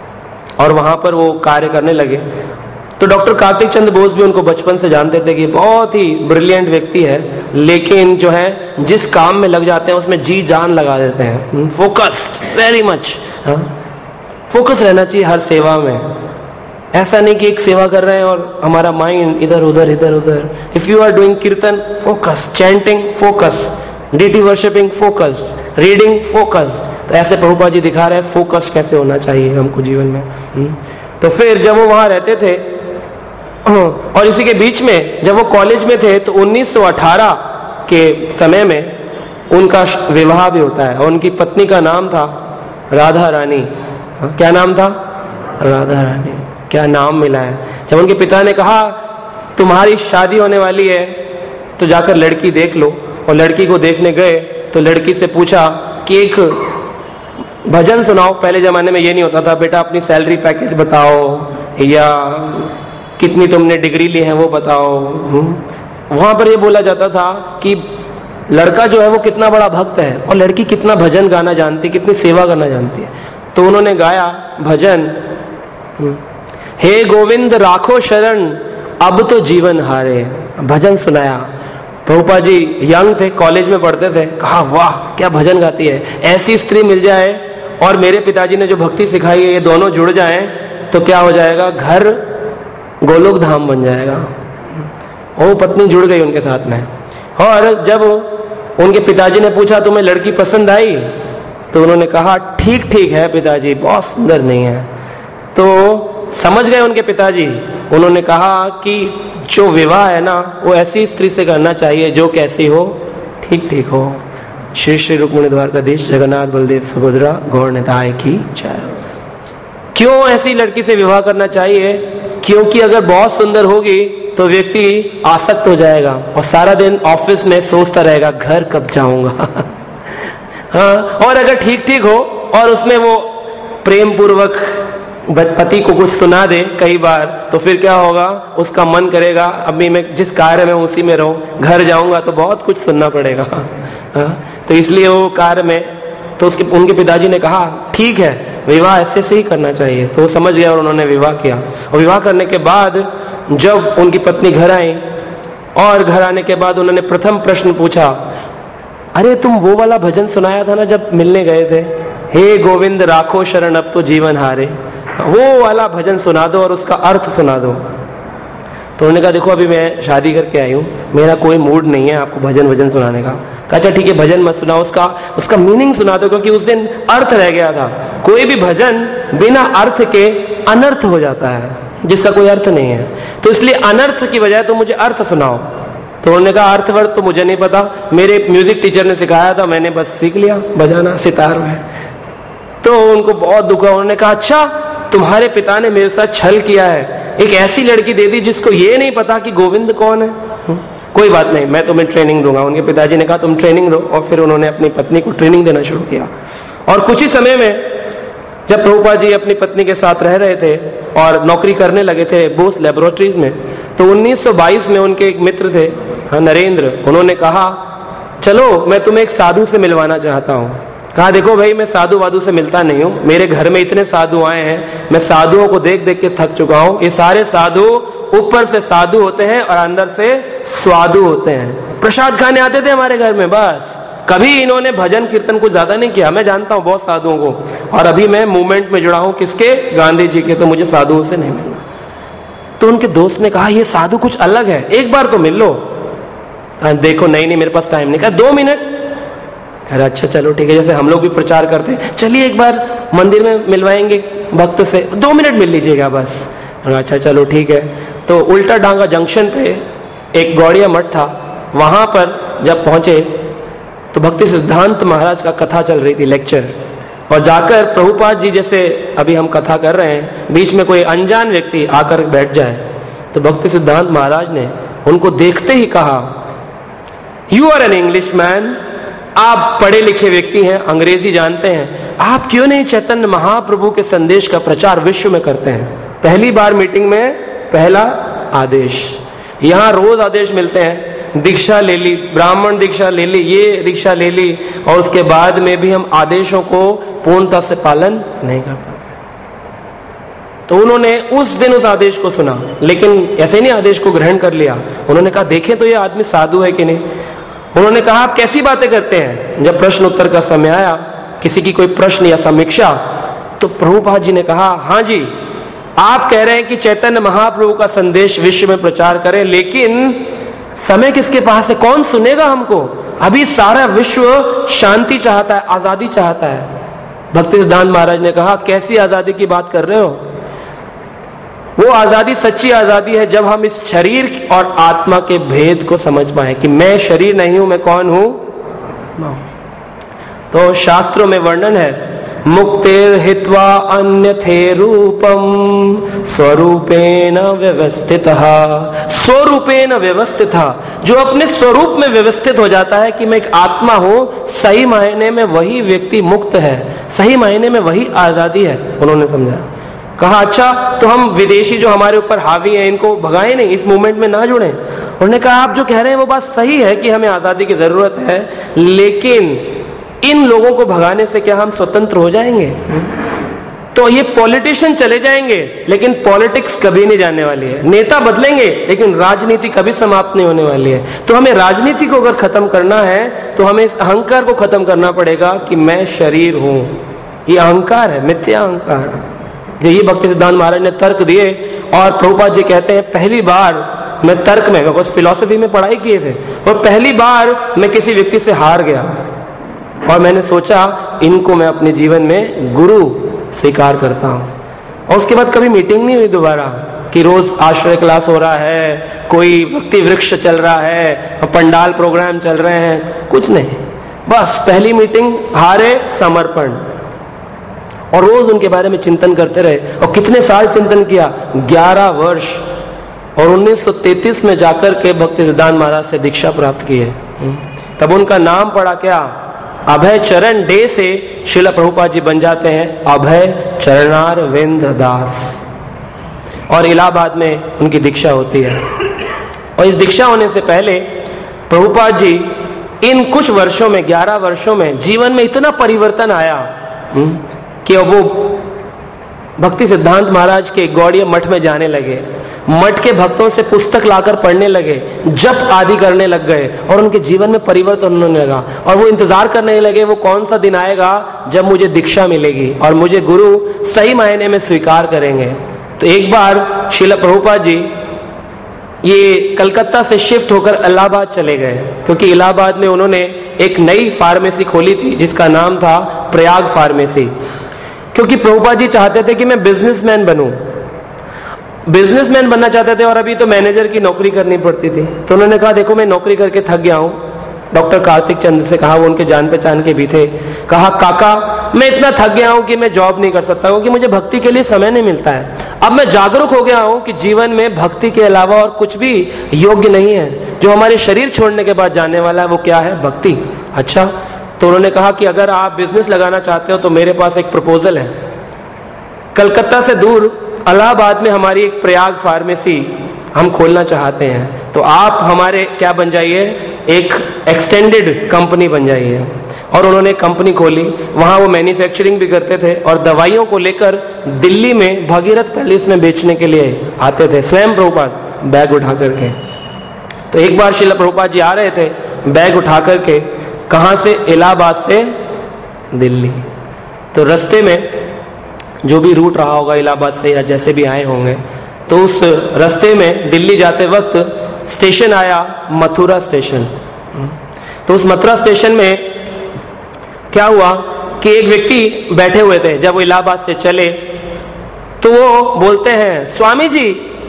और वहां पर वो कार्य करने लगे। तो डॉक्टर कार्तिक चंद्र बोस भी उनको बचपन से जानते थे कि बहुत ही ब्रिलियंट व्यक्ति है, लेकिन जो है जिस काम में लग जाते हैं उसमें जी जान लगा देते हैं, फोकस्ड, वेरी मच फोकस रहना चाहिए हर सेवा में। ऐसा नहीं कि एक सेवा कर रहे हैं और हमारा माइंड इधर उधर इधर उधर। If you are doing kirtan, focus, chanting, focus, deity worshipping, focus, reading, focus. तो ऐसे प्रभुपाद जी दिखा रहे हैं फोकस कैसे होना चाहिए हमको जीवन में। तो फिर जब वो वहां रहते थे और इसी के बीच में जब वो कॉलेज में थे तो 1918 के समय में उनका विवाह भी होता है और उनकी पत्नी का नाम था राधा रानी। क्या नाम था? राधा रानी। क्या नाम मिला है। जब उनके पिता ने कहा तुम्हारी शादी होने वाली है तो जाकर लड़की देख लो, और लड़की को देखने गए तो लड़की से पूछा कि एक भजन सुनाओ। पहले जमाने में ये नहीं होता था, बेटा अपनी सैलरी पैकेज बताओ या कितनी तुमने डिग्री ली है वो बताओ। वहां पर ये बोला जाता था कि लड़का जो है वो कितना बड़ा भक्त है और लड़की कितना भजन गाना जानती है, कितनी सेवा करना जानती है। तो उन्होंने गाया भजन, हे गोविंद राखो शरण अब तो जीवन हारे। भजन सुनाया। प्रभुपाद जी यंग थे, कॉलेज में पढ़ते थे, कहा वाह क्या भजन गाती है, ऐसी स्त्री मिल जाए और मेरे पिताजी ने जो भक्ति सिखाई है ये दोनों जुड़ जाएं तो क्या हो जाएगा, घर गोलोक धाम बन जाएगा। वो पत्नी जुड़ गई उनके साथ में। और जब उनके पिताजी ने पूछा तुम्हें लड़की पसंद आई, तो उन्होंने कहा ठीक ठीक है पिताजी, बहुत सुंदर नहीं है। तो समझ गए उनके पिताजी। उन्होंने कहा कि जो विवाह है ना वो ऐसी स्त्री से करना चाहिए जो कैसी हो, ठीक ठीक हो। श्री श्री रुक्मिणी द्वारकाधीश जगन्नाथ बलदेव सुभद्रा गौर निताय की जय। क्यों ऐसी लड़की से विवाह करना चाहिए? क्योंकि अगर बहुत सुंदर होगी तो व्यक्ति आसक्त हो जाएगा और सारा दिन ऑफिस में सोचता रहेगा घर कब जाऊंगा। हाँ, और अगर ठीक ठीक हो और उसमें वो प्रेम पूर्वक पति को कुछ सुना दे कई बार, तो फिर क्या होगा, उसका मन करेगा अभी मैं जिस कार्य में उसी में रहूं, घर जाऊंगा तो बहुत कुछ सुनना पड़ेगा। हाँ, तो इसलिए वो कार्य में तो उनके पिताजी ने कहा ठीक है विवाह ऐसे से ही करना चाहिए। तो वो समझ गया और उन्होंने विवाह किया। और विवाह करने के बाद जब उनकी पत्नी घर आई और घर आने के बाद उन्होंने प्रथम प्रश्न पूछा, अरे तुम वो वाला भजन सुनाया था ना जब मिलने गए थे, हे गोविंद राखो शरण अब तो जीवन हारे, वो वाला भजन सुना दो और उसका अर्थ सुना दो। तो उन्होंने कहा देखो अभी मैं शादी करके आई हूँ, मेरा कोई मूड नहीं है आपको भजन सुनाने का। कहा अच्छा ठीक है भजन मत सुनाओ, उसका मीनिंग सुना दो, क्योंकि उस दिन अर्थ रह गया था। कोई भी भजन बिना अर्थ के अनर्थ हो जाता है, जिसका कोई अर्थ नहीं है। तो इसलिए अनर्थ की बजाय तो मुझे अर्थ सुनाओ। तो उन्होंने कहा अर्थवर्थ तो मुझे नहीं पता, मेरे म्यूजिक टीचर ने सिखाया था, मैंने बस सीख लिया बजाना सितार में। तो उनको बहुत दुख हुआ। उन्होंने कहा अच्छा तुम्हारे पिता ने मेरे साथ छल किया है, एक ऐसी लड़की दे दी जिसको ये नहीं पता कि गोविंद कौन है। कोई बात नहीं, मैं तुम्हें ट्रेनिंग दूंगा। उनके पिताजी ने कहा तुम ट्रेनिंग दो, और फिर उन्होंने अपनी पत्नी को ट्रेनिंग देना शुरू किया। और कुछ ही समय में जब प्रभुपाद जी अपनी पत्नी के साथ रह रहे थे और नौकरी करने लगे थे बोस लेबोरेटरीज में, तो 1922 में उनके एक मित्र थे नरेंद्र, उन्होंने कहा चलो मैं तुम्हें एक साधु से मिलवाना चाहता हूँ। कहा देखो भाई मैं साधु वाधु से मिलता नहीं हूँ, मेरे घर में इतने साधु आए हैं, मैं साधुओं को देख देख के थक चुका हूँ। ये सारे साधु ऊपर से साधु होते हैं और अंदर से स्वादु होते हैं। प्रसाद खाने आते थे हमारे घर में, बस कभी इन्होंने भजन कीर्तन कुछ ज्यादा नहीं किया। मैं जानता हूँ बहुत साधुओं को, और अभी मैं मूवमेंट में जुड़ा हूँ किसके, गांधी जी के, तो मुझे साधुओं से नहीं मिलना। तो उनके दोस्त ने कहा ये साधु कुछ अलग है, एक बार तो मिल लो। देखो नहीं मेरे पास टाइम नहीं। कहा 2 मिनट। कह रहा अच्छा चलो ठीक है, जैसे हम लोग भी प्रचार करते हैं, चलिए एक बार मंदिर में मिलवाएंगे भक्त से, 2 मिनट मिल लीजिएगा बस। अच्छा चलो ठीक है। तो उल्टा डांगा जंक्शन पे एक गौड़िया मठ था, वहां पर जब पहुंचे तो भक्ति सिद्धांत महाराज का कथा चल रही थी, लेक्चर। और जाकर प्रभुपाद जी जैसे अभी हम कथा कर रहे हैं, बीच में कोई अनजान व्यक्ति आकर बैठ जाए, तो भक्ति सिद्धांत महाराज ने उनको देखते ही कहा you are an Englishman, आप पढ़े लिखे व्यक्ति हैं, अंग्रेजी जानते हैं, आप क्यों नहीं चैतन्य महाप्रभु के संदेश का प्रचार विश्व में करते हैं। पहली बार मीटिंग में पहला आदेश, यहाँ रोज आदेश मिलते हैं, दीक्षा ले ली, ब्राह्मण दीक्षा ले ली, ये दीक्षा ले ली, और उसके बाद में भी हम आदेशों को पूर्णता से पालन नहीं कर पाते। तो उन्होंने उस दिन उस आदेश को सुना, लेकिन ऐसे नहीं आदेश को ग्रहण कर लिया। उन्होंने कहा देखें तो ये आदमी साधु है कि नहीं। उन्होंने कहा आप कैसी बातें करते हैं। जब प्रश्न उत्तर का समय आया, किसी की कोई प्रश्न या समीक्षा, तो प्रभुपाद जी ने कहा हाँ जी आप कह रहे हैं कि चैतन्य महाप्रभु का संदेश विश्व में प्रचार करें, लेकिन समय किसके पास है, कौन सुनेगा हमको। अभी सारा विश्व शांति चाहता है, आजादी चाहता है। भक्ति सिद्धांत महाराज ने कहा कैसी आजादी की बात कर रहे हो, वो आजादी सच्ची आजादी है जब हम इस शरीर और आत्मा के भेद को समझ पाए कि मैं शरीर नहीं हूं, मैं कौन हूं, तो शास्त्रों में वर्णन है, मुक्तिर हित्वा अन्यथे रूपम स्वरूपेण व्यवस्थितः। स्वरूपेण व्यवस्थितः, जो अपने स्वरूप में व्यवस्थित हो जाता है कि मैं एक आत्मा हूं, सही मायने में वही व्यक्ति मुक्त है, सही मायने में वही आजादी है। उन्होंने समझा, कहा अच्छा तो हम विदेशी जो हमारे ऊपर हावी हैं इनको भगाएं नहीं, इस मूवमेंट में ना जुड़ें। उन्होंने कहा आप जो कह रहे हैं वो बात सही है कि हमें आजादी की जरूरत है, लेकिन इन लोगों को भगाने से क्या हम स्वतंत्र हो जाएंगे? तो ये पॉलिटिशियन चले जाएंगे लेकिन पॉलिटिक्स कभी नहीं जाने वाली है, नेता बदलेंगे लेकिन राजनीति कभी समाप्त नहीं होने वाली है। तो हमें राजनीति को अगर खत्म करना है तो हमें इस अहंकार को खत्म करना पड़ेगा कि मैं शरीर हूं। ये अहंकार है, मिथ्या अहंकार। यही भक्ति सिद्धांत महाराज ने तर्क दिए और प्रभुपाद जी कहते हैं पहली बार मैं तर्क में, फिलॉसफी में पढ़ाई किए थे, और पहली बार मैं किसी व्यक्ति से हार गया और मैंने सोचा इनको मैं अपने जीवन में गुरु स्वीकार करता हूं। और उसके बाद कभी मीटिंग नहीं हुई दोबारा कि रोज आश्रय क्लास हो रहा है, कोई भक्ति वृक्ष चल रहा है, पंडाल प्रोग्राम चल रहे हैं, कुछ नहीं। बस पहली मीटिंग हारे, समर्पण, और रोज उनके बारे में चिंतन करते रहे। और कितने साल चिंतन किया? 11 वर्ष। और 1933 में जाकर के भक्ति सिद्धांत महाराज से दीक्षा प्राप्त की है। तब उनका नाम पड़ा क्या? अभय चरण डे से श्रील प्रभुपाद जी बन जाते हैं अभय चरणारविंद दास। और इलाहाबाद में उनकी दीक्षा होती है। और इस दीक्षा होने से पहले प्रभुपाद जी इन कुछ वर्षों में, 11 वर्षों में जीवन में इतना परिवर्तन आया कि वो भक्ति सिद्धांत महाराज के गौड़ीय मठ में जाने लगे, मठ के भक्तों से पुस्तक लाकर पढ़ने लगे, जप आदि करने लग गए और उनके जीवन में परिवर्तन होने लगा। और वो इंतजार करने लगे वो कौन सा दिन आएगा जब मुझे दीक्षा मिलेगी और मुझे गुरु सही मायने में स्वीकार करेंगे। तो एक बार श्रील प्रभुपाद जी ये कलकत्ता से शिफ्ट होकर इलाहाबाद चले गए, क्योंकि इलाहाबाद में उन्होंने एक नई फार्मेसी खोली थी जिसका नाम था प्रयाग फार्मेसी। क्योंकि प्रभुपाद जी चाहते थे कि मैं बिजनेसमैन बनूं, बिजनेसमैन बनना चाहते थे और अभी तो मैनेजर की नौकरी करनी पड़ती थी। तो उन्होंने कहा देखो मैं नौकरी करके थक गया हूं। डॉक्टर कार्तिक चंद्र से कहा, वो उनके जान पहचान के भी थे, कहा काका मैं इतना थक गया हूं कि मैं जॉब नहीं कर सकता क्योंकि मुझे भक्ति के लिए समय नहीं मिलता है। अब मैं जागरूक हो गया हूं कि जीवन में भक्ति के अलावा और कुछ भी योग्य नहीं है। जो हमारे शरीर छोड़ने के बाद जाने वाला है वो क्या है? भक्ति। अच्छा, तो उन्होंने कहा कि अगर आप बिजनेस लगाना चाहते हो तो मेरे पास एक प्रपोजल है। कलकत्ता से दूर इलाहाबाद में हमारी एक प्रयाग फार्मेसी हम खोलना चाहते हैं, तो आप हमारे क्या बन जाइए? एक एक्सटेंडेड कंपनी बन जाइए। और उन्होंने कंपनी खोली, वहां वो मैन्युफैक्चरिंग भी करते थे और दवाइयों को लेकर दिल्ली में भगीरथ पैलेस में बेचने के लिए आते थे स्वयं प्रभुपाद बैग उठा करके। तो एक बार श्रील प्रभुपाद जी आ रहे थे बैग उठा करके, कहां से? इलाहाबाद से दिल्ली। तो रास्ते में जो भी रूट रहा होगा इलाहाबाद से या जैसे भी आए होंगे, तो उस रास्ते में दिल्ली जाते वक्त स्टेशन आया मथुरा स्टेशन। तो उस मथुरा स्टेशन में क्या हुआ कि एक व्यक्ति बैठे हुए थे। जब वो इलाहाबाद से चले तो वो बोलते हैं, स्वामी जी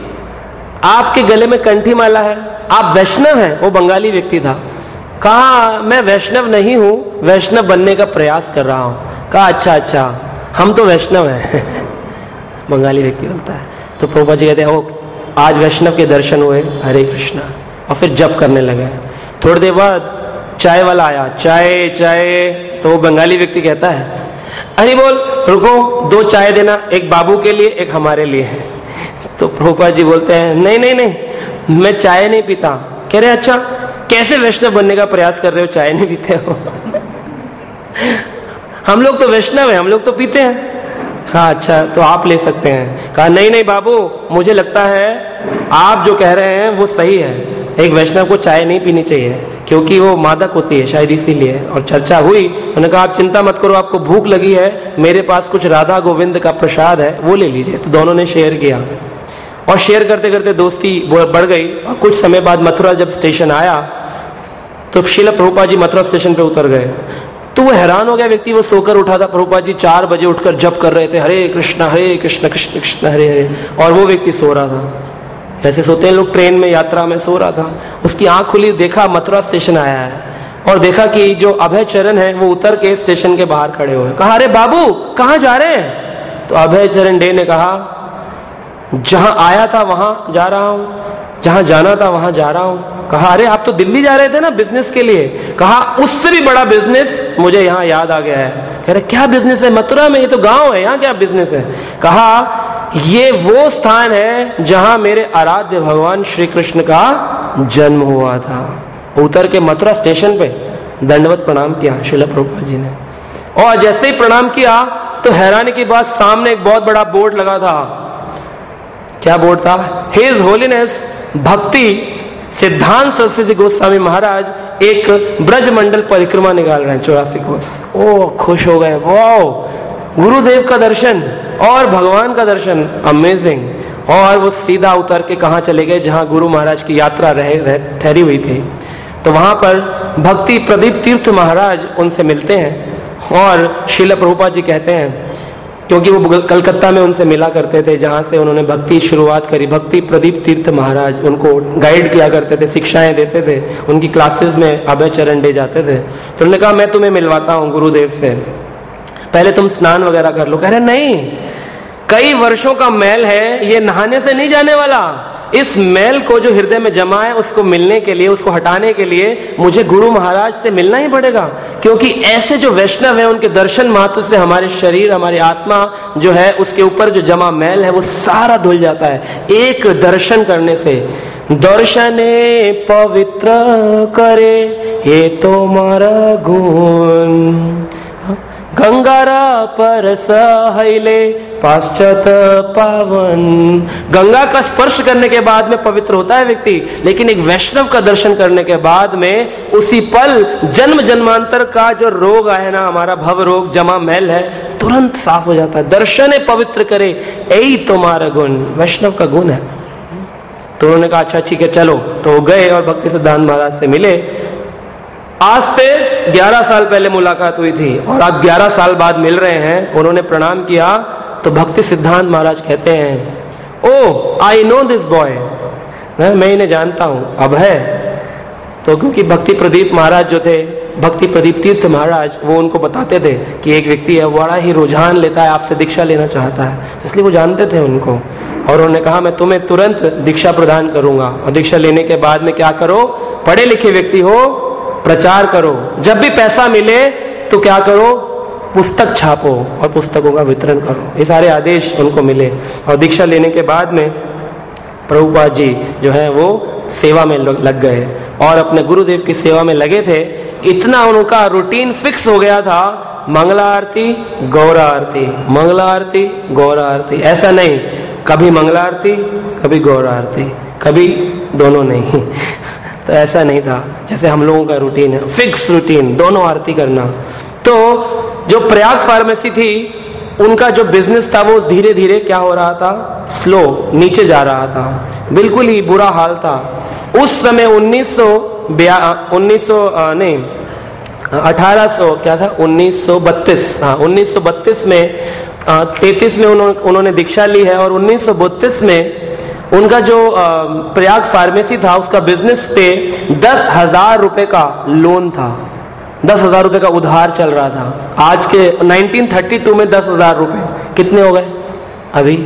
आपके गले में कंठी माला है, आप वैष्णव हैं? वो बंगाली व्यक्ति था। कहा मैं वैष्णव नहीं हूं, वैष्णव बनने का प्रयास कर रहा हूं। कहा अच्छा अच्छा, हम तो वैष्णव हैं। बंगाली व्यक्ति बोलता है। तो प्रभुपाद जी कहते हैं वो आज वैष्णव के दर्शन हुए, हरे कृष्णा, और फिर जप करने लगे। थोड़ी देर बाद चाय वाला आया, चाय चाय। तो वो बंगाली व्यक्ति कहता है, अरे बोल रुको, 2 चाय देना, एक बाबू के लिए एक हमारे लिए है। तो प्रभुपाद जी बोलते हैं नहीं नहीं नहीं, मैं चाय नहीं पीता। कह रहे अच्छा, कैसे वैष्णव बनने का प्रयास कर रहे हो, चाय नहीं पीते हो? हम लोग तो वैष्णव हैं, हम लोग तो पीते हैं। कहा अच्छा तो आप ले सकते हैं। कहा नहीं नहीं बाबू, मुझे लगता है आप जो कह रहे हैं वो सही है, एक वैष्णव को चाय नहीं पीनी चाहिए क्योंकि वो मादक होती है, शायद इसीलिए। और चर्चा हुई, उन्होंने कहा आप चिंता मत करो, आपको भूख लगी है, मेरे पास कुछ राधा गोविंद का प्रसाद है, वो ले लीजिए। तो दोनों ने शेयर किया और शेयर करते करते दोस्ती बढ़ गई। और कुछ समय बाद मथुरा जब स्टेशन आया तो श्रील प्रभुपाद जी मथुरा स्टेशन पे उतर गए। तो वो हैरान हो गया व्यक्ति, वो सोकर उठा था। प्रभुपाद जी 4 बजे उठकर जप कर रहे थे, हरे कृष्ण कृष्ण कृष्ण हरे हरे, और वो व्यक्ति सो रहा था। ऐसे सोते हैं लोग ट्रेन में, यात्रा में, सो रहा था। उसकी आंख खुली, देखा मथुरा स्टेशन आया है। और देखा कि जो अभय चरण है वो उतर के स्टेशन के बाहर खड़े हुए। कहा, अरे बाबू कहाँ जा रहे हैं? तो अभय चरण डे ने कहा, जहां आया था वहां जा रहा हूं, जहां जाना था वहां जा रहा हूं। कहा, अरे आप तो दिल्ली जा रहे थे ना बिजनेस के लिए। कहा, उससे भी बड़ा बिजनेस मुझे यहाँ याद आ गया है। कह रहे, क्या बिजनेस है? मथुरा में, ये तो गांव है, यहाँ क्या बिजनेस है? कहा, ये वो स्थान है जहां मेरे आराध्य भगवान श्री कृष्ण का जन्म हुआ था। उतर के मथुरा स्टेशन पे दंडवत प्रणाम किया श्रील प्रभुपाद जी ने। और जैसे ही प्रणाम किया तो हैरानी की बात, सामने एक बहुत बड़ा बोर्ड लगा था। क्या बोर्ड था? हिज होलीनेस भक्ति सिद्धांत सरस्वती गोस्वामी महाराज एक ब्रज मंडल परिक्रमा निकाल रहे हैं 84 कोस। ओ खुश हो गए, वाह, गुरुदेव का दर्शन और भगवान का दर्शन, अमेजिंग। और वो सीधा उतर के कहाँ चले गए? जहां गुरु महाराज की यात्रा ठहरी हुई थी। तो वहां पर भक्ति प्रदीप तीर्थ महाराज उनसे मिलते हैं और श्रील प्रभुपाद जी कहते हैं, क्योंकि वो कलकत्ता में उनसे मिला करते थे जहां से उन्होंने भक्ति शुरुआत करी। भक्ति प्रदीप तीर्थ महाराज उनको गाइड किया करते थे, शिक्षाएं देते थे, उनकी क्लासेस में अभय चरण डे जाते थे। तो उन्होंने कहा, मैं तुम्हें मिलवाता हूँ गुरुदेव से, पहले तुम स्नान वगैरह कर लो। कह रहे, नहीं, कई वर्षों का मैल है, ये नहाने से नहीं जाने वाला। इस मैल को जो हृदय में जमा है उसको मिलने के लिए, उसको हटाने के लिए मुझे गुरु महाराज से मिलना ही पड़ेगा। क्योंकि ऐसे जो वैष्णव है उनके दर्शन मात्र से हमारे शरीर, हमारी आत्मा जो है उसके ऊपर जो जमा मैल है वो सारा धुल जाता है एक दर्शन करने से। दर्शने पवित्र करे ये तो मारा गुण, गंगारा पर सहले पाश्चात पावन। गंगा का स्पर्श करने के बाद में पवित्र होता है व्यक्ति, लेकिन एक वैष्णव का दर्शन करने के बाद में उसी पल जन्म जन्मांतर का जो रोग है ना, हमारा भव रोग, जमा मैल है, तुरंत साफ हो जाता है। दर्शने पवित्र करे यही तुम्हारा गुण, वैष्णव का गुण है। तो उन्होंने कहा, अच्छा ठीक है चलो। तो गए और भक्ति सिद्धांत महाराज से मिले। आज से 11 साल पहले मुलाकात हुई थी और आज 11 साल बाद मिल रहे हैं। उन्होंने प्रणाम किया तो भक्ति सिद्धांत महाराज कहते हैं, oh I know this boy, मैं इन्हें जानता हूं। अब है तो क्योंकि भक्ति प्रदीप महाराज जो थे, भक्ति प्रदीप तीर्थ महाराज, वो उनको बताते थे कि एक व्यक्ति है बड़ा ही रुझान लेता है, आपसे दीक्षा लेना चाहता है, तो इसलिए वो जानते थे उनको। और उन्होंने कहा, मैं तुम्हें तुरंत दीक्षा प्रदान करूंगा। और दीक्षा लेने के बाद में क्या करो, पढ़े लिखे व्यक्ति हो, प्रचार करो, जब भी पैसा मिले तो क्या करो, पुस्तक छापो और पुस्तकों का वितरण करो। ये सारे आदेश उनको मिले। और दीक्षा लेने के बाद में प्रभुपाद जी जो है वो सेवा में लग गए और अपने गुरुदेव की सेवा में लगे थे। इतना उनका रूटीन फिक्स हो गया था, मंगला आरती गौरा आरती, मंगला आरती गौरा आरती, ऐसा नहीं कभी मंगला आरती कभी गौरा आरती, कभी दोनों नहीं। तो ऐसा नहीं था जैसे हम लोगों का रूटीन है, फिक्स रूटीन, दोनों आरती करना। तो जो प्रयाग फार्मेसी थी, उनका जो बिजनेस था वो धीरे धीरे क्या हो रहा था, स्लो नीचे जा रहा था, बिल्कुल ही बुरा हाल था। उस समय 1932 में 33 में उन्होंने दीक्षा ली है और 1932 में उनका जो प्रयाग फार्मेसी था उसका बिजनेस पे 10,000 रुपए का लोन था, 10,000 रुपए का उधार चल रहा था। आज के 1932 में 10,000 रुपए कितने हो गए? अभी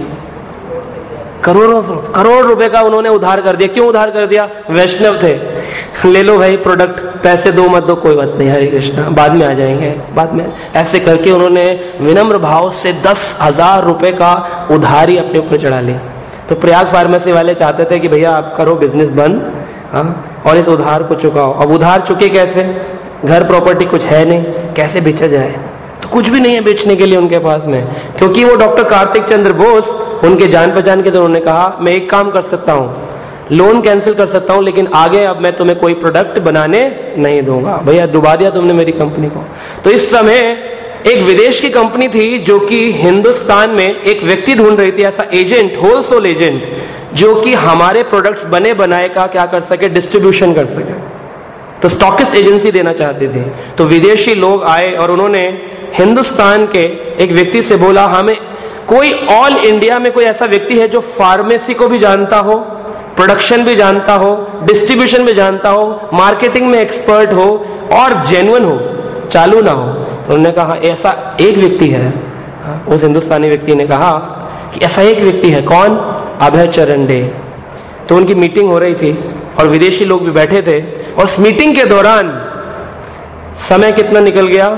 करोड़ रुपए का उन्होंने उधार कर दिया। क्यों उधार कर दिया? वैष्णव थे, ले लो भाई प्रोडक्ट, पैसे दो मत दो कोई बात नहीं, हरे कृष्णा बाद में आ जाएंगे, बाद में। ऐसे करके उन्होंने विनम्र भाव से 10,000 रुपए का उधारी अपने ऊपर चढ़ा ली। तो प्रयाग फार्मेसी वाले चाहते थे कि भैया आप करो बिजनेस बंद, और इस उधार को चुकाओ। अब उधार चुके कैसे? घर प्रॉपर्टी कुछ है नहीं, कैसे बेचा जाए? तो कुछ भी नहीं है बेचने के लिए उनके पास में, क्योंकि वो डॉक्टर कार्तिक चंद्र बोस उनके जान पहचान के। तो उन्होंने कहा, मैं एक काम कर सकता हूँ, लोन कैंसिल कर सकता हूँ, लेकिन आगे अब मैं तुम्हें कोई प्रोडक्ट बनाने नहीं दूंगा। भैया डुबा दिया तुमने मेरी कंपनी को। तो इस समय एक विदेश की कंपनी थी जो कि हिंदुस्तान में एक व्यक्ति ढूंढ रही थी, ऐसा एजेंट, होलसेल एजेंट, जो कि हमारे प्रोडक्ट्स बने बनाए का क्या कर सके, डिस्ट्रीब्यूशन कर सके। तो स्टॉकिस्ट एजेंसी देना चाहते थे। तो विदेशी लोग आए और उन्होंने हिंदुस्तान के एक व्यक्ति से बोला, हमें कोई ऑल इंडिया में कोई ऐसा व्यक्ति है जो फार्मेसी को भी जानता हो, प्रोडक्शन भी जानता हो, डिस्ट्रीब्यूशन भी जानता हो, मार्केटिंग में एक्सपर्ट हो और जेन्युइन हो, चालू ना हो। तो उन्होंने कहा ऐसा एक व्यक्ति है, उस हिंदुस्तानी व्यक्ति ने कहा कि ऐसा एक व्यक्ति है। कौन? अभय चरण डे। तो उनकी मीटिंग हो रही थी और विदेशी लोग भी बैठे थे और उस मीटिंग के दौरान समय कितना निकल गया,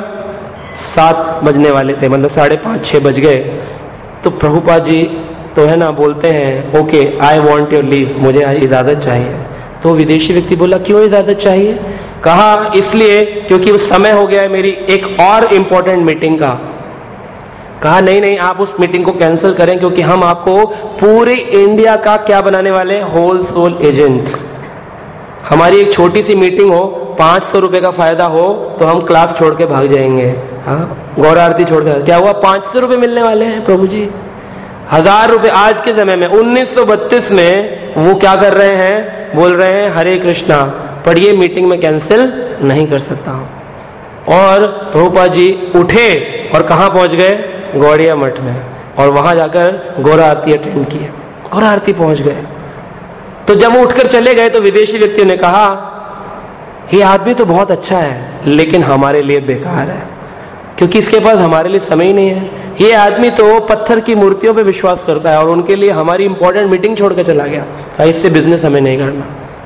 7 बजने वाले थे, मतलब 5:30 6 बज गए। तो प्रभुपाद जी तो है ना बोलते हैं okay I want your leave, मुझे इजाजत चाहिए। तो विदेशी व्यक्ति बोला क्यों इजाजत चाहिए? कहा इसलिए क्योंकि उस समय हो गया है मेरी एक और इंपॉर्टेंट मीटिंग का। कहा नहीं नहीं, आप उस मीटिंग को कैंसिल करें क्योंकि हम आपको पूरे इंडिया का क्या बनाने वाले हैं, होल सोल एजेंट। हमारी एक छोटी सी मीटिंग हो, 500 रुपए का फायदा हो तो हम क्लास छोड़ के भाग जाएंगे। हाँ, गौर आरती छोड़ के क्या हुआ, 500 रुपए मिलने वाले हैं प्रभु जी, 1000 रुपए। आज के समय में 1932 में वो क्या कर रहे हैं, बोल रहे हैं हरे कृष्णा, पर ये मीटिंग में कैंसिल नहीं कर सकता हूं। और प्रभुपाद जी उठे और कहां पहुंच गए, गौड़िया मठ में, और वहां जाकर गौर आरती अटेंड किए, गौर आरती पहुंच गए। तो जब वो उठकर चले गए तो विदेशी व्यक्ति ने कहा ये आदमी तो बहुत अच्छा है लेकिन हमारे लिए बेकार है, क्योंकि इसके पास हमारे लिए समय ही नहीं है। ये आदमी तो पत्थर की मूर्तियों पे विश्वास करता है और उनके लिए हमारी इंपॉर्टेंट मीटिंग छोड़कर चला गया, कहा इससे बिजनेस हमें नहीं करना।